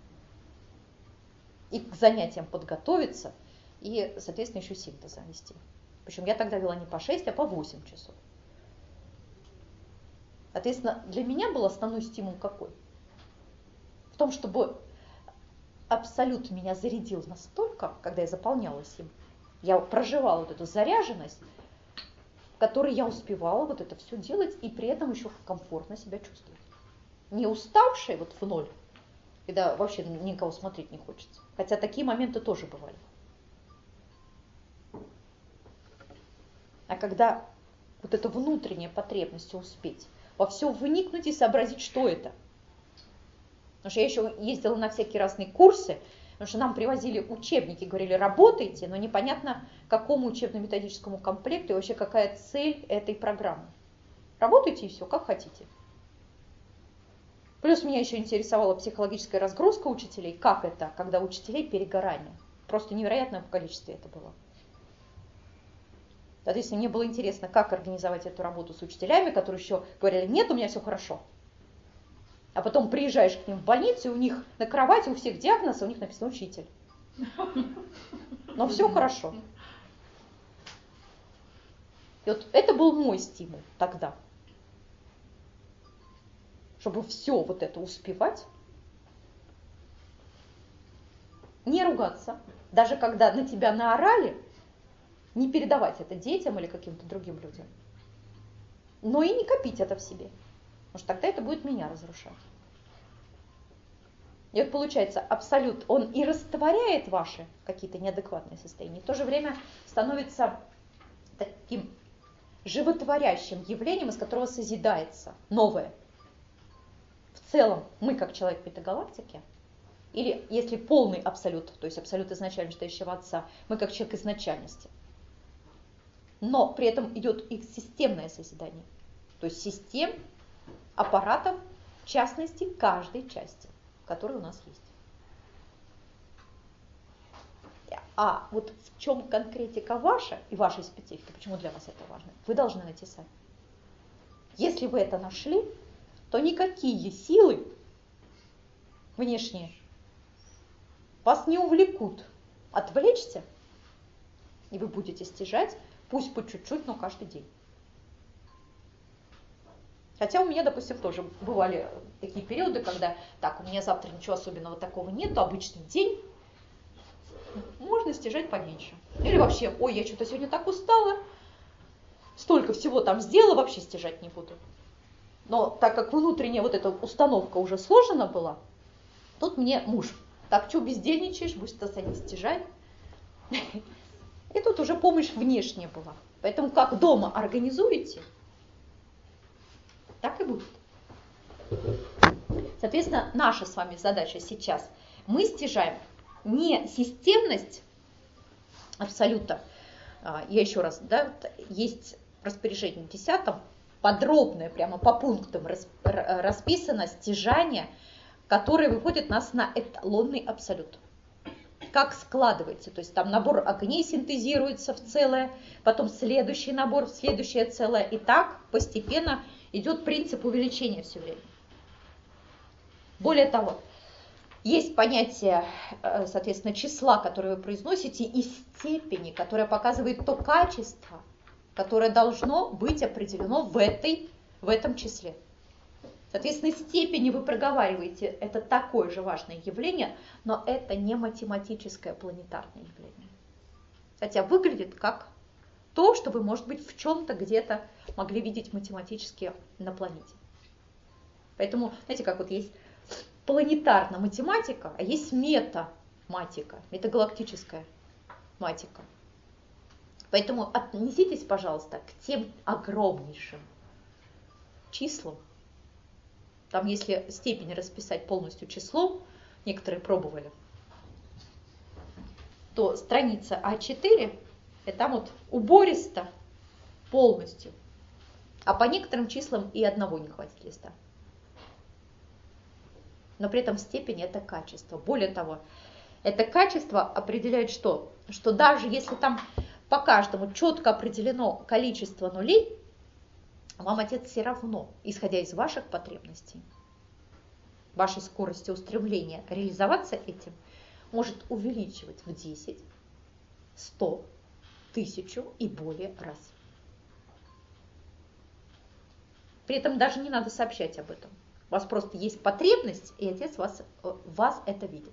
B: И к занятиям подготовиться, и, соответственно, еще синтезы вести. Причем я тогда вела не по 6, а по 8 часов. Соответственно, для меня был основной стимул какой? В том, чтобы абсолют меня зарядил настолько, когда я заполнялась им, я проживала вот эту заряженность, в которой я успевала вот это все делать и при этом еще комфортно себя чувствовать. Не уставшей вот в ноль, когда вообще никого смотреть не хочется. Хотя такие моменты тоже бывали. А когда вот эта внутренняя потребность успеть, во все вникнуть и сообразить, что это. Потому что я еще ездила на всякие разные курсы, потому что нам привозили учебники, говорили, работайте, но непонятно, к какому учебно-методическому комплекту и вообще какая цель этой программы. Работайте и все, как хотите. Плюс меня еще интересовала психологическая разгрузка учителей, как это, когда у учителей перегорание. Просто невероятное количество это было. Соответственно, мне было интересно, как организовать эту работу с учителями, которые еще говорили, нет, у меня все хорошо. А потом приезжаешь к ним в больницу, и у них на кровати у всех диагноз, а у них написано учитель. Но все хорошо. И вот это был мой стимул тогда. Чтобы все вот это успевать, не ругаться, даже когда на тебя наорали, не передавать это детям или каким-то другим людям, но и не копить это в себе, потому что тогда это будет меня разрушать. И вот получается, абсолют, он и растворяет ваши какие-то неадекватные состояния, и в то же время становится таким животворящим явлением, из которого созидается новое. В целом, мы как человек метагалактики, или если полный абсолют, то есть абсолют изначально читающего отца, мы как человек изначальности. Но при этом идет и системное созидание. То есть систем, аппаратов, в частности, каждой части, которая у нас есть. А вот в чем конкретика ваша и вашей специфики, почему для вас это важно, вы должны найти сами. Если вы это нашли, то никакие силы внешние вас не увлекут. Отвлечься, и вы будете стяжать, пусть по чуть-чуть, но каждый день. Хотя у меня, допустим, тоже бывали такие периоды, когда так, у меня завтра ничего особенного такого нету, обычный день, можно стяжать поменьше. Или вообще, ой, я что-то сегодня так устала, столько всего там сделала, вообще стяжать не буду. Но так как внутренняя вот эта установка уже сложена была, тут мне муж, так что бездельничаешь, будешь не стяжать. И тут уже помощь внешняя была. Поэтому как дома организуете, так и будет. Соответственно, наша с вами задача сейчас, мы стяжаем не системность абсолюта. Я еще раз, да, есть распоряжение в 10, подробное, прямо по пунктам расписано стяжание, которое выводит нас на эталонный абсолют. Как складывается, то есть там набор огней синтезируется в целое, потом следующий набор в следующее целое, и так постепенно идет принцип увеличения все время. Более того, есть понятие, соответственно, числа, которое вы произносите, и степени, которое показывает то качество, которое должно быть определено в этом числе. Соответственно, степени вы проговариваете, это такое же важное явление, но это не математическое планетарное явление. Хотя выглядит как то, что вы, может быть, в чем-то где-то могли видеть математически на планете. Поэтому, знаете, как вот есть планетарная математика, а есть метаматика, метагалактическая матика. Поэтому отнеситесь, пожалуйста, к тем огромнейшим числам. Там, если степень расписать полностью числом, некоторые пробовали, то страница А4, и там вот убористо полностью. А по некоторым числам и одного не хватит листа. Но при этом степень – это качество. Более того, это качество определяет что? Что даже если там по каждому четко определено количество нулей, вам Отец все равно, исходя из ваших потребностей, вашей скорости устремления реализоваться этим, может увеличивать в 10, 100, 1000 и более раз. При этом даже не надо сообщать об этом. У вас просто есть потребность, и Отец вас это видит.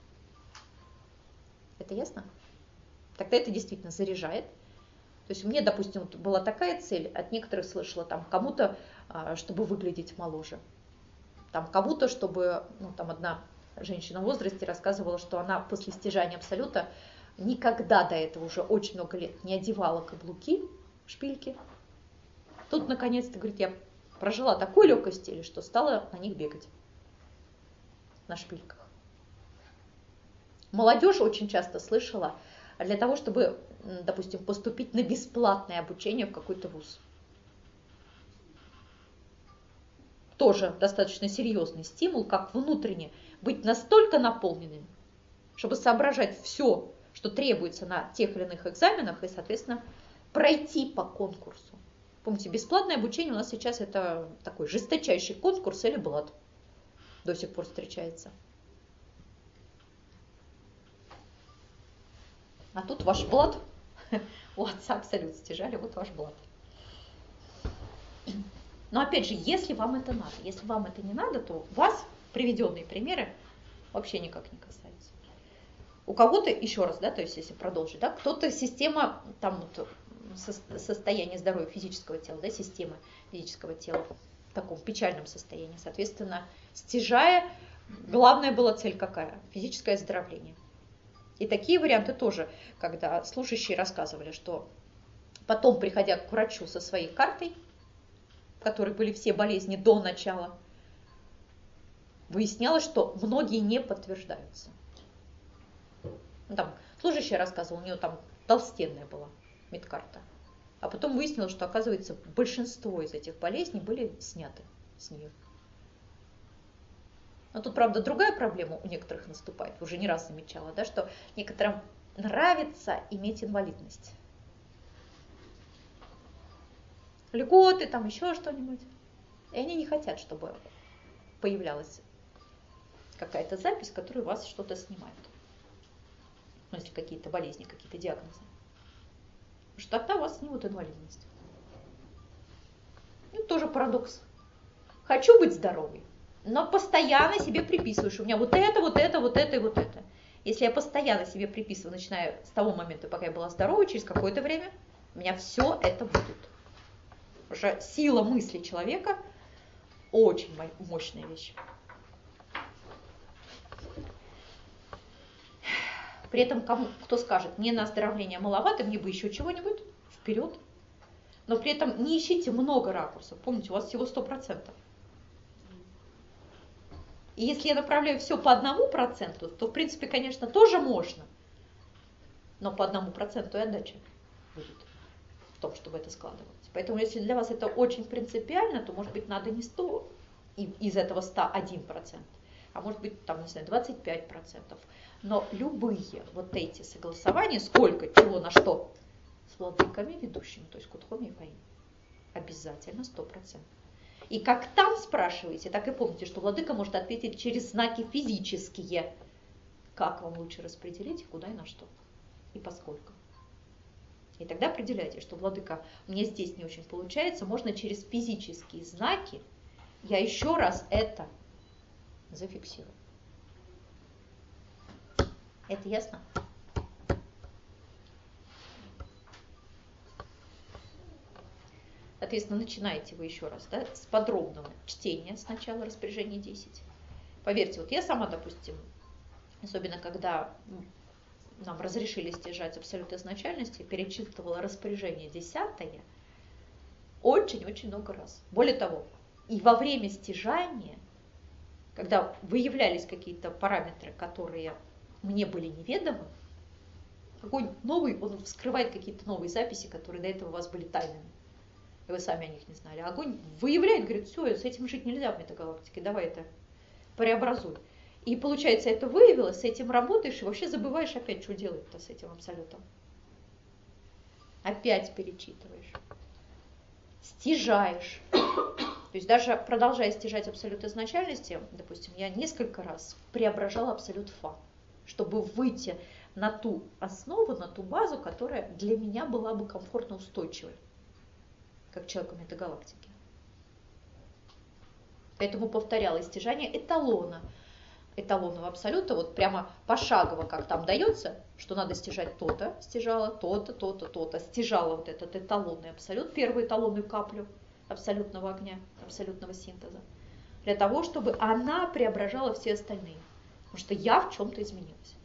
B: Это ясно? Тогда это действительно заряжает. То есть мне, допустим, вот была такая цель, от некоторых слышала, там, кому-то, чтобы выглядеть моложе, там, кому-то, чтобы, там одна женщина в возрасте рассказывала, что она после стяжания абсолюта никогда до этого уже очень много лет не одевала каблуки, шпильки. Тут, наконец-то, говорит, я прожила такой легкой стиле, что стала на них бегать, на шпильках. Молодежь очень часто слышала, для того, чтобы, допустим, поступить на бесплатное обучение в какой-то вуз. Тоже достаточно серьезный стимул, как внутренне быть настолько наполненным, чтобы соображать все, что требуется на тех или иных экзаменах, и, соответственно, пройти по конкурсу. Помните, бесплатное обучение у нас сейчас это такой жесточайший конкурс или блат. До сих пор встречается. А тут ваш блат, у Отца абсолют стяжали, вот ваш блат. Но опять же, если вам это надо, если вам это не надо, то вас приведенные примеры вообще никак не касаются. У кого-то, еще раз, да, то есть если продолжить, да, кто-то система, там вот состояние здоровья физического тела, да, система физического тела в таком печальном состоянии, соответственно, стяжая, главная была цель какая? Физическое оздоровление. И такие варианты тоже, когда слушающие рассказывали, что потом, приходя к врачу со своей картой, в которой были все болезни до начала, выяснялось, что многие не подтверждаются. Там служащая рассказывала, у нее там толстенная была медкарта. А потом выяснилось, что, оказывается, большинство из этих болезней были сняты с нее. Но тут, правда, другая проблема у некоторых наступает, уже не раз замечала, да, что некоторым нравится иметь инвалидность. Льготы, там еще что-нибудь. И они не хотят, чтобы появлялась какая-то запись, которая у вас что-то снимает. Ну, если какие-то болезни, какие-то диагнозы. Потому что тогда у вас снимут инвалидность. Это тоже парадокс. Хочу быть здоровой, но постоянно себе приписываю, что у меня вот это, вот это, вот это и вот это. Если я постоянно себе приписываю, начиная с того момента, пока я была здоровой, через какое-то время у меня все это будет. Потому что сила мысли человека очень мощная вещь. При этом кто скажет, мне на оздоровление маловато, мне бы еще чего-нибудь, вперед. Но при этом не ищите много ракурсов. Помните, у вас всего 100%. И если я направляю все по 1%, то, в принципе, конечно, тоже можно. Но по 1% и отдача будет в том, чтобы это складывалось. Поэтому, если для вас это очень принципиально, то, может быть, надо не 100, из этого 101%, а может быть, там, не знаю, 25%. Но любые вот эти согласования, сколько, чего, на что, с владыками ведущими, то есть Кудхоми и Фаим, обязательно 100%. И как там спрашиваете, так и помните, что владыка может ответить через знаки физические, как вам лучше распределить, куда и на что, и поскольку. И тогда определяйте, что, владыка, мне здесь не очень получается, можно через физические знаки я еще раз это зафиксирую. Это ясно? Соответственно, начинаете вы еще раз, да, с подробного чтения сначала распоряжение 10. Поверьте, вот я сама, допустим, особенно когда нам разрешили стяжать абсолют изначальности, перечитывала распоряжение 10 очень-очень много раз. Более того, и во время стяжания, когда выявлялись какие-то параметры, которые мне были неведомы, огонь новый, он вскрывает какие-то новые записи, которые до этого у вас были тайными. И вы сами о них не знали. Огонь выявляет, говорит, все, с этим жить нельзя в метагалактике, давай это преобразуй. И получается, это выявилось, с этим работаешь, и вообще забываешь опять, что делать-то с этим абсолютом. Опять перечитываешь. Стяжаешь. То есть даже продолжая стяжать абсолют изначальности, допустим, я несколько раз преображала абсолют фа, чтобы выйти на ту основу, на ту базу, которая для меня была бы комфортно устойчивой, как человеку метагалактики. Поэтому повторяла стяжание эталонного абсолюта, вот прямо пошагово, как там дается, что надо стяжать то-то, стяжала, то-то, то-то, то-то, стяжала вот этот эталонный абсолют, первую эталонную каплю абсолютного огня, абсолютного синтеза, для того, чтобы она преображала все остальные, потому что я в чем-то изменилась.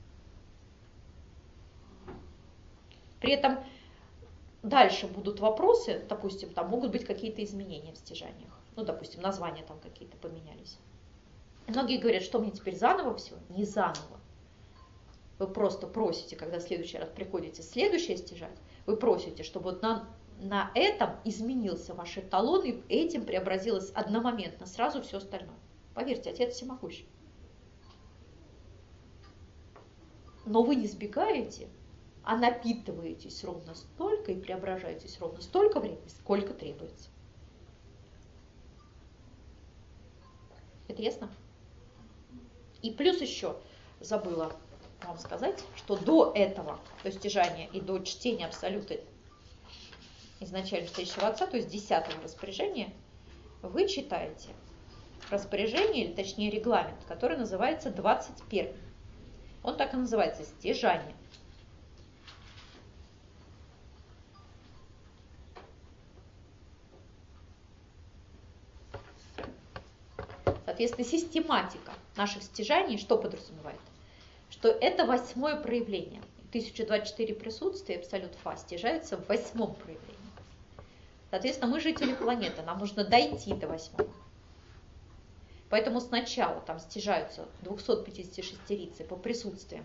B: При этом дальше будут вопросы, допустим, там могут быть какие-то изменения в стяжаниях, ну, допустим, названия там какие-то поменялись. Многие говорят, что мне теперь заново все? Не заново. Вы просто просите, когда в следующий раз приходите следующее стяжать, вы просите, чтобы вот на этом изменился ваш эталон, и этим преобразилось одномоментно сразу все остальное. Поверьте, Отец всемогущий. Но вы не сбегаете, а напитываетесь ровно столько и преображаетесь ровно столько времени, сколько требуется. Это ясно? И плюс еще забыла вам сказать, что до этого, до стяжания и до чтения абсолюта изначально стоящего отца, то есть 10-го распоряжения, вы читаете распоряжение, или точнее регламент, который называется 21. Он так и называется, стяжание. Соответственно, систематика наших стяжаний что подразумевает? Что это 8-е проявление. 1024 присутствия, абсолют фа, стяжается в 8-м проявлении. Соответственно, мы жители планеты, нам нужно дойти до 8-го. Поэтому сначала там стяжаются 256 по присутствиям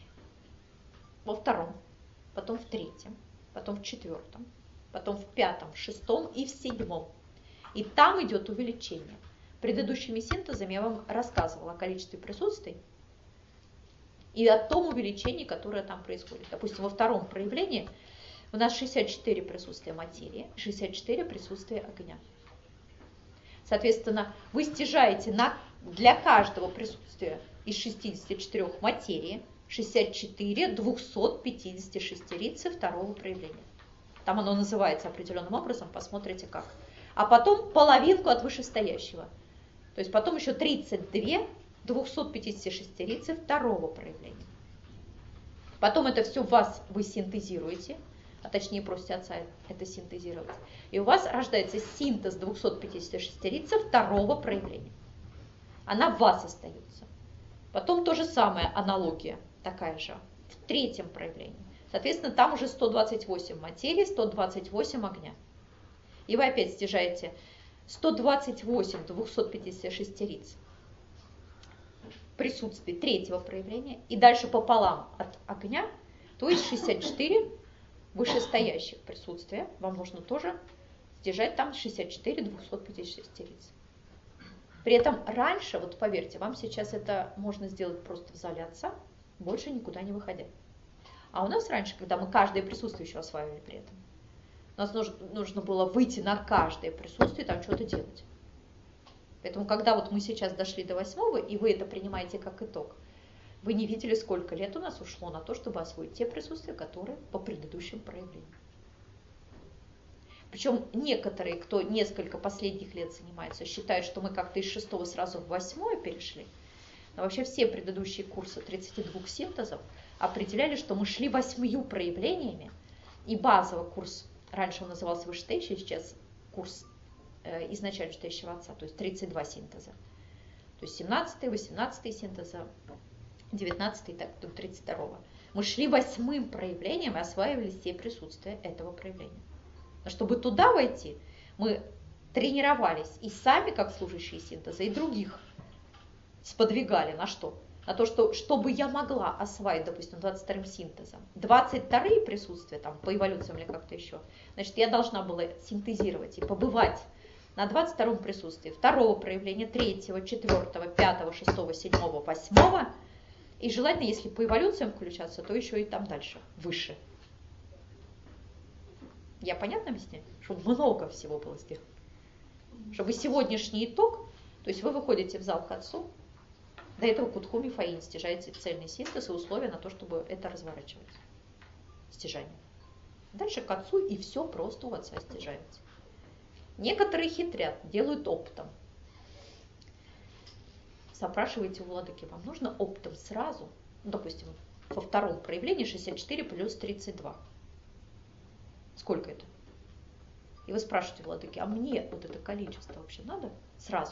B: во 2-м, потом в 3-м, потом в 4-м, потом в 5-м, в 6-м и в 7-м. И там идет увеличение. Предыдущими синтезами я вам рассказывала о количестве присутствий и о том увеличении, которое там происходит. Допустим, во 2-м проявлении у нас 64 присутствия материи, 64 присутствия огня. Соответственно, вы стяжаете для каждого присутствия из 64 материи 64 256 2-го проявления. Там оно называется определенным образом, посмотрите как. А потом половинку от вышестоящего. То есть потом еще 32 256 2-го проявления. Потом это все вы синтезируете, а точнее просите Отца это синтезировать. И у вас рождается синтез 256 2-го проявления. Она в вас остается. Потом то же самое, аналогия такая же, в 3-м проявлении. Соответственно, там уже 128 материи, 128 огня. И вы опять стяжаете 128 256 присутствий 3-го проявления, и дальше пополам от огня, то есть 64 вышестоящих присутствия. Вам нужно тоже стяжать там 64 256. При этом раньше, вот поверьте, вам сейчас это можно сделать просто в зале Отца, больше никуда не выходя. А у нас раньше, когда мы каждое присутствие еще осваивали при этом, у нас нужно было выйти на каждое присутствие и там что-то делать. Поэтому, когда вот мы сейчас дошли до 8-го, и вы это принимаете как итог, вы не видели, сколько лет у нас ушло на то, чтобы освоить те присутствия, которые по предыдущим проявлениям. Причем некоторые, кто несколько последних лет занимается, считают, что мы как-то из 6 сразу в 8 перешли. Но вообще все предыдущие курсы 32 синтезов определяли, что мы шли 8 проявлениями, и базовый курс, раньше он назывался вышестоящий, сейчас курс изначально вышестоящего отца, то есть 32 синтеза. То есть 17, 18 синтеза, 19, так до 32. Мы шли 8 проявлением и осваивали все присутствия этого проявления. Но чтобы туда войти, мы тренировались и сами, как служащие синтеза, и других сподвигали на что? На то, что чтобы я могла осваивать, допустим, 22-м синтезом, 22-е присутствия, там, по эволюциям или как-то еще, значит, я должна была синтезировать и побывать на 22-м присутствии 2-го проявления, 3-го, 4-го, 5-го, 6-го, 7-го, 8-го, и желательно, если по эволюциям включаться, то еще и там дальше, выше. Я понятно объясняю? Чтобы много всего было сделано. Чтобы сегодняшний итог, то есть вы выходите в зал к отцу, до этого Кутхуми Фаин стяжаете цельный синтез и условия на то, чтобы это разворачивать. Стяжание. Дальше к отцу и все просто у отца стяжаете. Некоторые хитрят, делают оптом. Запрашиваете у владыки, вам нужно оптом сразу, ну, допустим, во 2-м проявлении 64 плюс 32. Сколько это? И вы спрашиваете владыки, а мне вот это количество вообще надо сразу?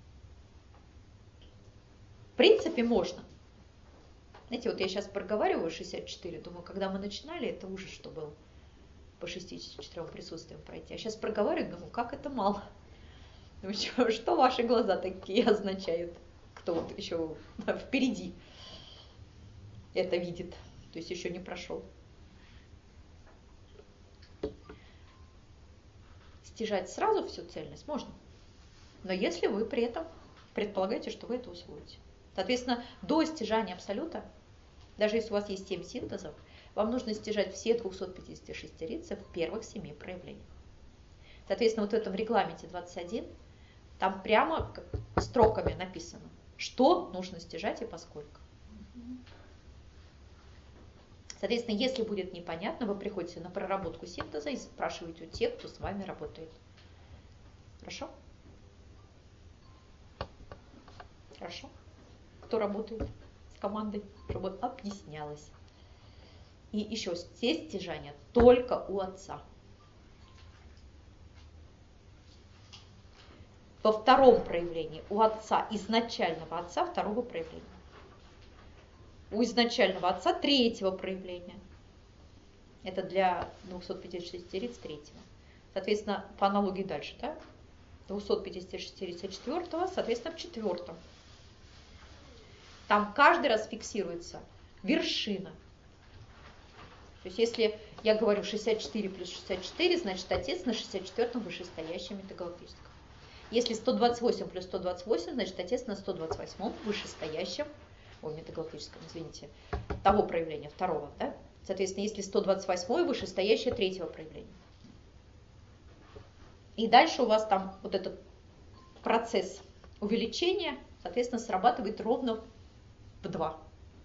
B: В принципе, можно. Знаете, вот я сейчас проговариваю 64, думаю, когда мы начинали, это ужас, что было по 64 присутствиям пройти. А сейчас проговариваю, думаю, как это мало. Думаю, что ваши глаза такие означают? Кто вот еще впереди это видит, то есть еще не прошел. Стяжать сразу всю цельность можно, но если вы при этом предполагаете, что вы это усвоите. Соответственно, до стяжания абсолюта, даже если у вас есть 7 синтезов, вам нужно стяжать все 256 рицы в первых 7 проявлениях. Соответственно, вот в этом регламенте 21, там прямо строками написано, что нужно стяжать и поскольку. Соответственно, если будет непонятно, вы приходите на проработку синтеза и спрашиваете у тех, кто с вами работает. Хорошо? Хорошо? Кто работает с командой, чтобы объяснялось. И еще все стяжания только у отца. Во 2-м проявлении у отца, изначального отца 2-го проявления. У изначального отца 3-го проявления. Это для 256 риц 3-го. Соответственно, по аналогии дальше, да? 256 риц 4-го, соответственно, в 4-м. Там каждый раз фиксируется вершина. То есть если я говорю 64 плюс 64, значит отец на 64-м вышестоящем метагалактическом. Если 128 плюс 128, значит отец на 128-м вышестоящем, метагалактическом, извините, того проявления, 2-го, да? Соответственно, если 128 вышестоящее 3-го проявления. И дальше у вас там вот этот процесс увеличения, соответственно, срабатывает ровно в 2.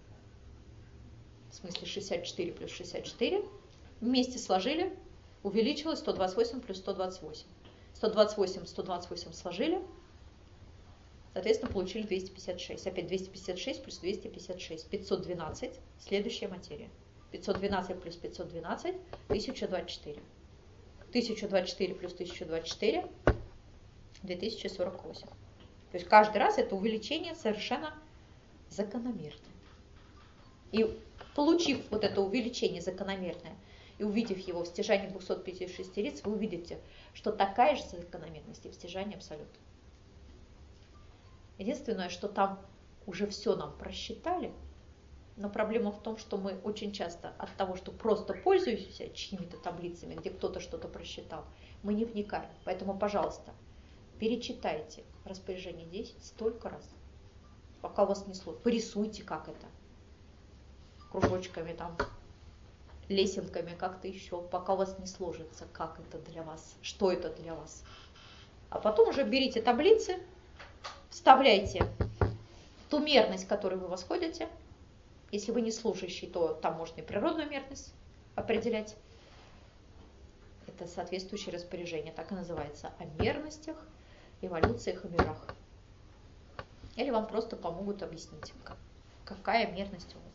B: В смысле 64 плюс 64. Вместе сложили, увеличилось 128 плюс 128. 128 сложили, соответственно, получили 256. Опять 256 плюс 256. 512. Следующая материя. 512 плюс 512. 1024. 1024 плюс 1024. 2048. То есть каждый раз это увеличение совершенно закономерное. И получив вот это увеличение закономерное и увидев его в стяжании 256 риц, вы увидите, что такая же закономерность и в стяжании абсолюта. Единственное, что там уже все нам просчитали, но проблема в том, что мы очень часто от того, что просто пользуемся чьими-то таблицами, где кто-то что-то просчитал, мы не вникаем. Поэтому, пожалуйста, перечитайте распоряжение 10 столько раз, пока у вас не сложно. Порисуйте, как это. Кружочками там, лесенками, как-то еще, пока у вас не сложится, как это для вас, что это для вас. А потом уже берите таблицы, вставляйте ту мерность, которую вы восходите. Если вы не служащий, то там можно и природную мерность определять. это соответствующее распоряжение, так и называется, о мерностях, эволюциях и мирах. Или вам просто помогут объяснить, какая мерность у вас.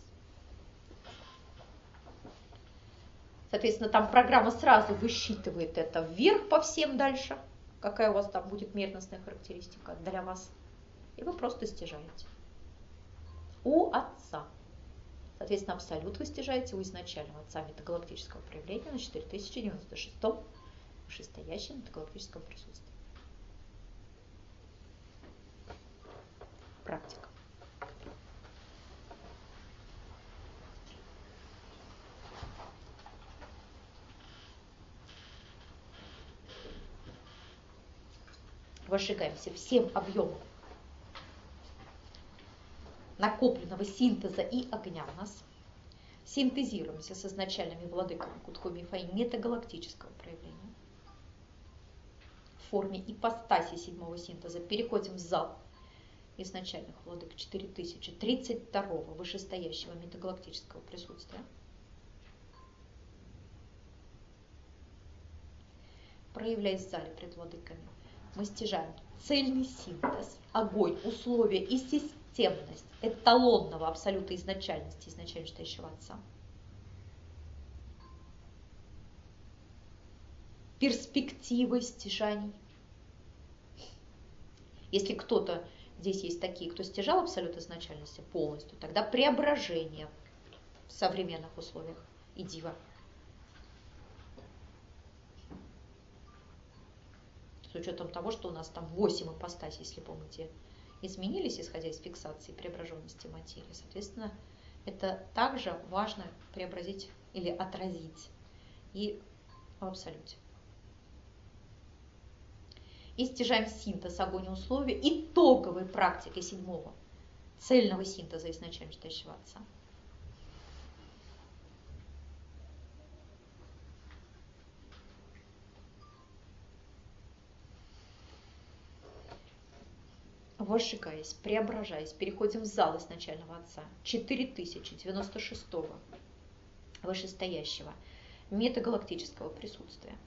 B: Соответственно, там программа сразу высчитывает это вверх по всем дальше, какая у вас там будет мерностная характеристика для вас. И вы просто стяжаете. У Отца. Соответственно, абсолют вы стяжаете у изначального Отца метагалактического проявления на 4096-м вышестоящем метагалактическом присутствии. Практика. Возжигаемся всем объемом накопленного синтеза и огня в нас. Синтезируемся с изначальными владыками Кудхоми и Фаи метагалактического проявления. В форме ипостаси седьмого синтеза переходим в зал изначальных владык 4032-го вышестоящего метагалактического присутствия. Проявляясь в зале пред владыками, мы стяжаем цельный синтез, огонь, условия и системность эталонного абсолюта изначальности, изначально стоящего Отца. Перспективы стяжаний. Если кто-то, здесь есть такие, кто стяжал абсолют изначальности полностью, тогда преображение в современных условиях и дива. С учетом того, что у нас там 8 ипостасей, если помните, изменились, исходя из фиксации преображенности материи. Соответственно, это также важно преобразить или отразить и в абсолюте. И стяжаем синтез огонь и условия итоговой практикой седьмого цельного синтеза изначально стоящего Отца. Возжигаясь, преображаясь, переходим в зал изначального Отца 4096-го вышестоящего метагалактического присутствия.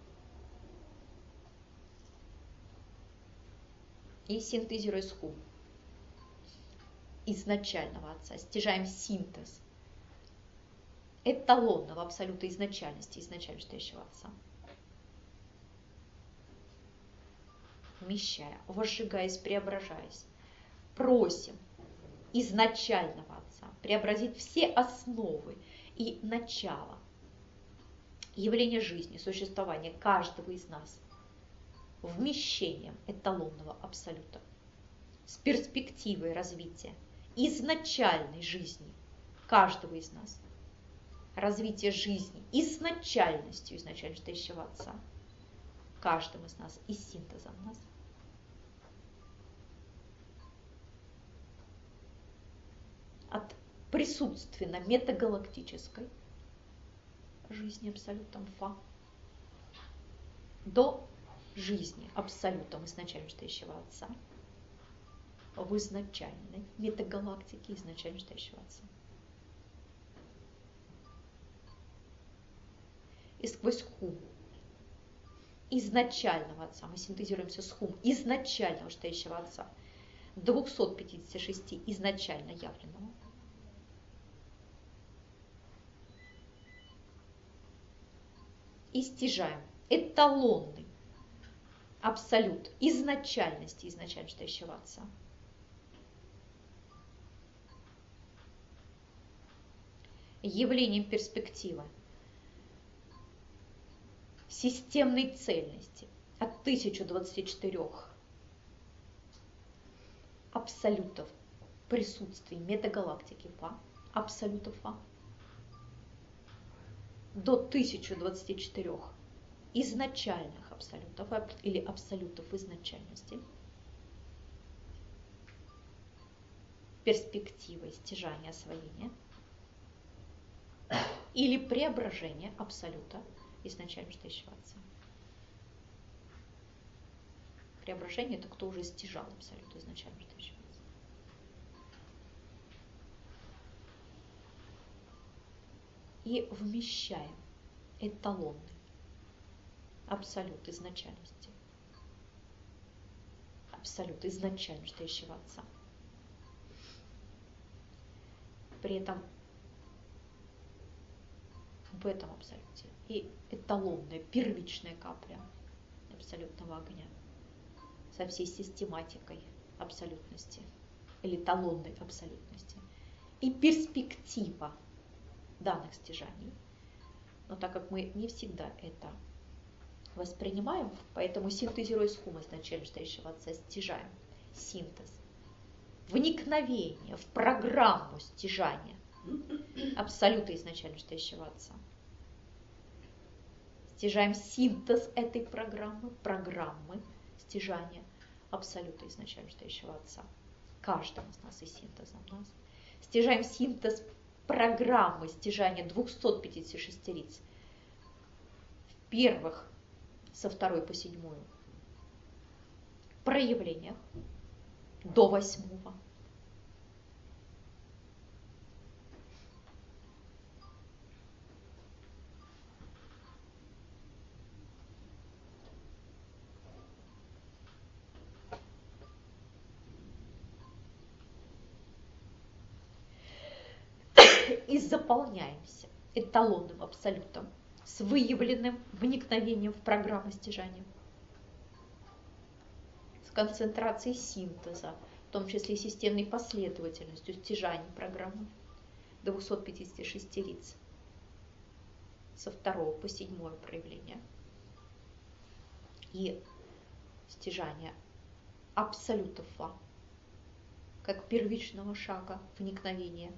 B: И синтезируя схум изначального Отца, стяжаем синтез эталонного абсолюта изначальности, изначально стоящего Отца. Вмещая, возжигаясь, преображаясь, просим изначального Отца преобразить все основы и начало явления жизни, существования каждого из нас вмещением эталонного абсолюта с перспективой развития изначальной жизни каждого из нас, развитие жизни изначальностью изначально стоящего Отца каждым из нас и синтезом нас. От присутственно метагалактической жизни абсолютом Фа до жизни абсолютом изначально стоящего Отца в изначальной метагалактике изначально стоящего Отца. И сквозь хум изначального Отца мы синтезируемся с хум изначального стоящего Отца 256 изначально явленного. И стяжаем эталонный абсолют изначальности изначально стоящего Отца. Явлением перспективы системной цельности от 1024 абсолютов присутствий метагалактики Фа, абсолютов Фа, до 1024 изначальных абсолютов или абсолютов изначальности, перспективой стяжания освоения или преображения абсолюта изначально стоящего Отца. Преображение – это кто уже стяжал абсолют изначально стоящего Отца. И вмещаем эталонный абсолют изначальности, абсолют изначально стоящего Отца. При этом в этом абсолюте и эталонная, первичная капля абсолютного огня со всей систематикой абсолютности или эталонной абсолютности и перспектива данных стяжаний. Но так как мы не всегда это воспринимаем, поэтому синтезируя схему изначально стоящего Отца, стяжаем синтез, вникновение в программу стяжания абсолюта изначально стоящего Отца. Стяжаем синтез этой программы стяжания абсолюта изначально стоящего Отца. Каждым из нас и синтезом нас. Стяжаем синтез программы стяжания 256 лиц в первых со 2 по 7 проявлениях до 8. И заполняемся эталонным абсолютом с выявленным вникновением в программу стяжания, с концентрацией синтеза, в том числе системной последовательностью стяжания программы 256 лиц со 2 по 7 проявление и стяжание абсолюта Фа как первичного шага вникновения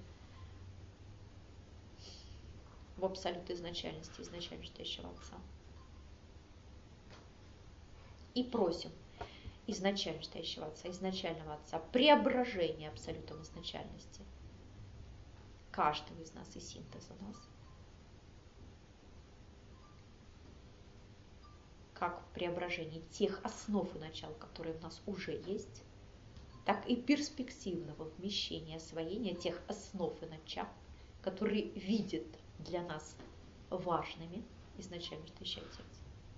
B: в абсолют изначальности, изначально стоящего Отца. И просим изначально стоящего Отца, изначального Отца, преображения абсолютом изначальности каждого из нас и синтеза нас. Как в преображении тех основ и начал, которые в нас уже есть, так и перспективного вмещения, освоения тех основ и начал, которые видят для нас важными изначально стоящий Отец.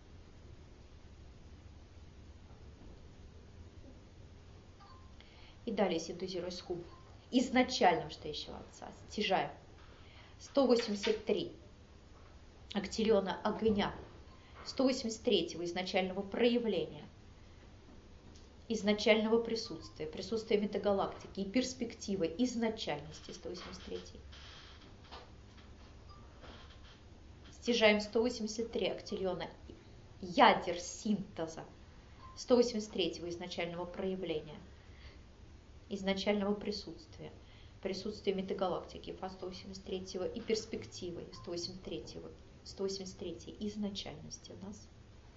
B: И далее, синтезируя схему изначального стоящего Отца, стяжаем 183 актиллиона огня, 183 изначального проявления, изначального присутствия, присутствия метагалактики и перспективы изначальности 183. Стяжаем 183 актиллиона ядер синтеза 183 изначального проявления, изначального присутствия, присутствия метагалактики Фа 183 и перспективы 183 изначальности у нас,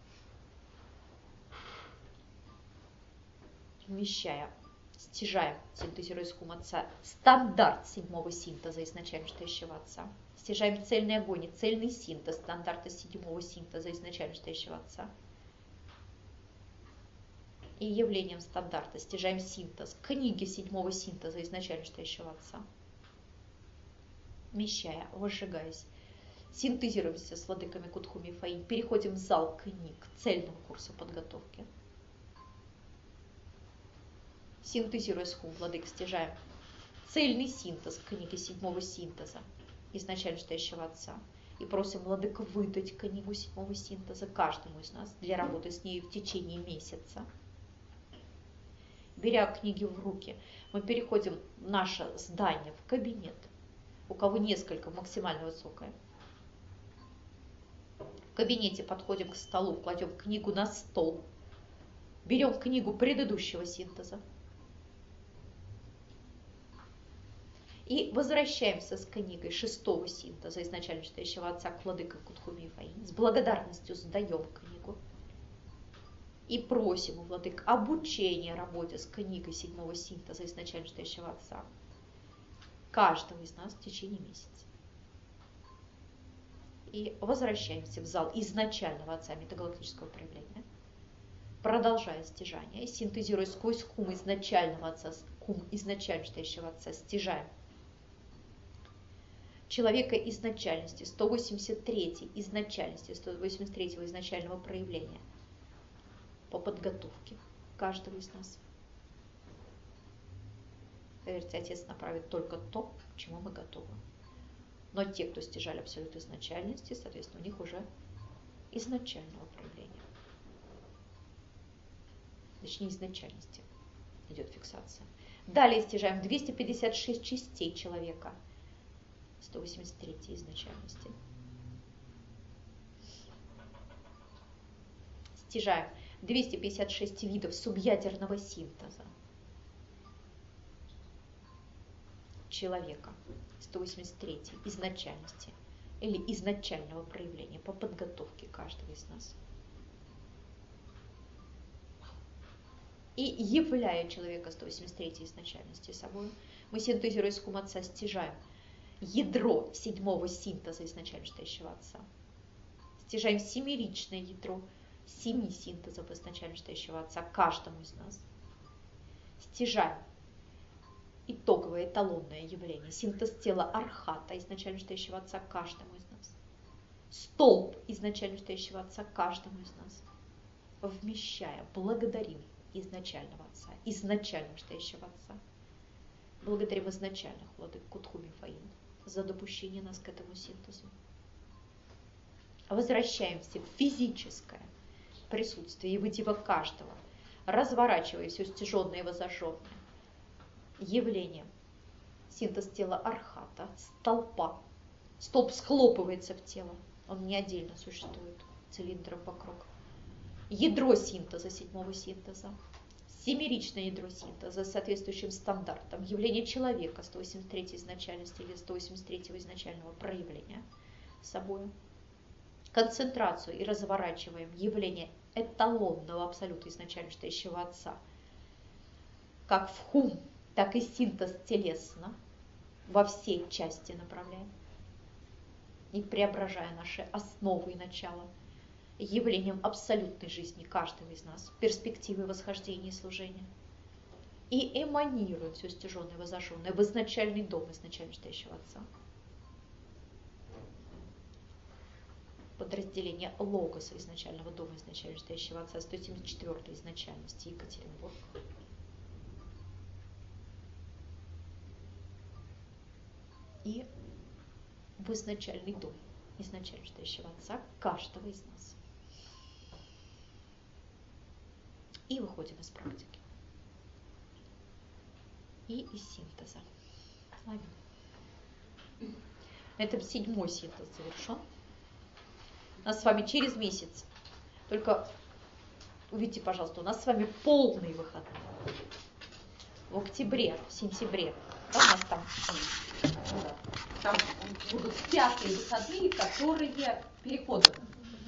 B: вмещая, стяжаем, синтезируя схему Отца, стандарт 7 синтеза изначально стоящего Отца. Стяжаем цельный огонь и цельный синтез стандарта 7 синтеза изначально стоящего Отца. И явлением стандарта стяжаем синтез книги 7 синтеза изначально стоящего Отца. Вмещая, возжигаясь, синтезируемся с владыками Кутхуми Фаинь, переходим в зал книг цельного курса подготовки. Синтезируя схему владык, стяжаем цельный синтез книги 7 синтеза изначально стоящего Отца. И просим владык выдать книгу 7 синтеза каждому из нас для работы с ней в течение месяца. Беря книги в руки, мы переходим в наше здание, в кабинет, у кого несколько, максимально высокое. В кабинете подходим к столу, кладем книгу на стол, берем книгу предыдущего синтеза и возвращаемся с книгой 6 синтеза изначально стоящего Отца к владыкам Кутхуми Фаинь. С благодарностью сдаем книгу и просим у владык обучения работе с книгой 7 синтеза изначально стоящего Отца каждого из нас в течение месяца. И возвращаемся в зал изначального Отца метагалактического проявления, продолжая стяжание, синтезируя сквозь кум изначального Отца, кум изначально стоящего Отца, стяжаем человека изначальности, 183 изначальности, 183 изначального проявления по подготовке каждого из нас. Поверьте, Отец направит только то, к чему мы готовы. Но те, кто стяжали абсолют изначальности, соответственно, у них уже изначального проявления. Точнее, изначальности идет фиксация. Далее стяжаем 256 частей человека, 183 изначальности. Стяжаем 256 видов субъядерного синтеза человека, 183 изначальности или изначального проявления по подготовке каждого из нас. И являя человека 183 изначальности собой, мы синтезируя с Отца стяжаем ядро седьмого синтеза изначально стоящего Отца. Стяжаем семеричное ядро 7 синтезов изначально стоящего Отца каждому из нас. Стяжаем итоговое эталонное явление, синтез тела Архата изначально стоящего Отца каждому из нас. Столб изначально стоящего Отца каждому из нас. Вмещая, благодарим изначального Отца, изначально стоящего Отца. Благодарим изначальных владык Кутху Мифаин за допущение нас к этому синтезу. Возвращаемся в физическое присутствие и бытие каждого, разворачивая все стяженное и возожженное явление. Синтез тела Архата, столпа. Столб схлопывается в тело, он не отдельно существует цилиндром вокруг. Ядро синтеза, седьмого синтеза, семеричное ядро синтеза с соответствующим стандартом, явление человека 183 изначальности или 183 изначального проявления собой. Концентрацию и разворачиваем явление эталонного абсолюта изначально стоящего Отца, как в хум, так и синтез телесно во всей части направляем и преображая наши основы и начала явлением абсолютной жизни каждого из нас, перспективы восхождения и служения. И эманируем все стяженное и возожженное в изначальный дом изначально стоящего Отца. Подразделение Логоса изначального дома изначально стоящего Отца, 174 изначальности Екатеринбург. И в изначальный дом изначально стоящего Отца каждого из нас. И выходим из практики. И из синтеза. На этом 7-й синтез завершен. У нас с вами через месяц. Только увидите, пожалуйста, у нас с вами полные выходные. В октябре, в сентябре. Да, у нас там будут 5-е выходные, которые переходы.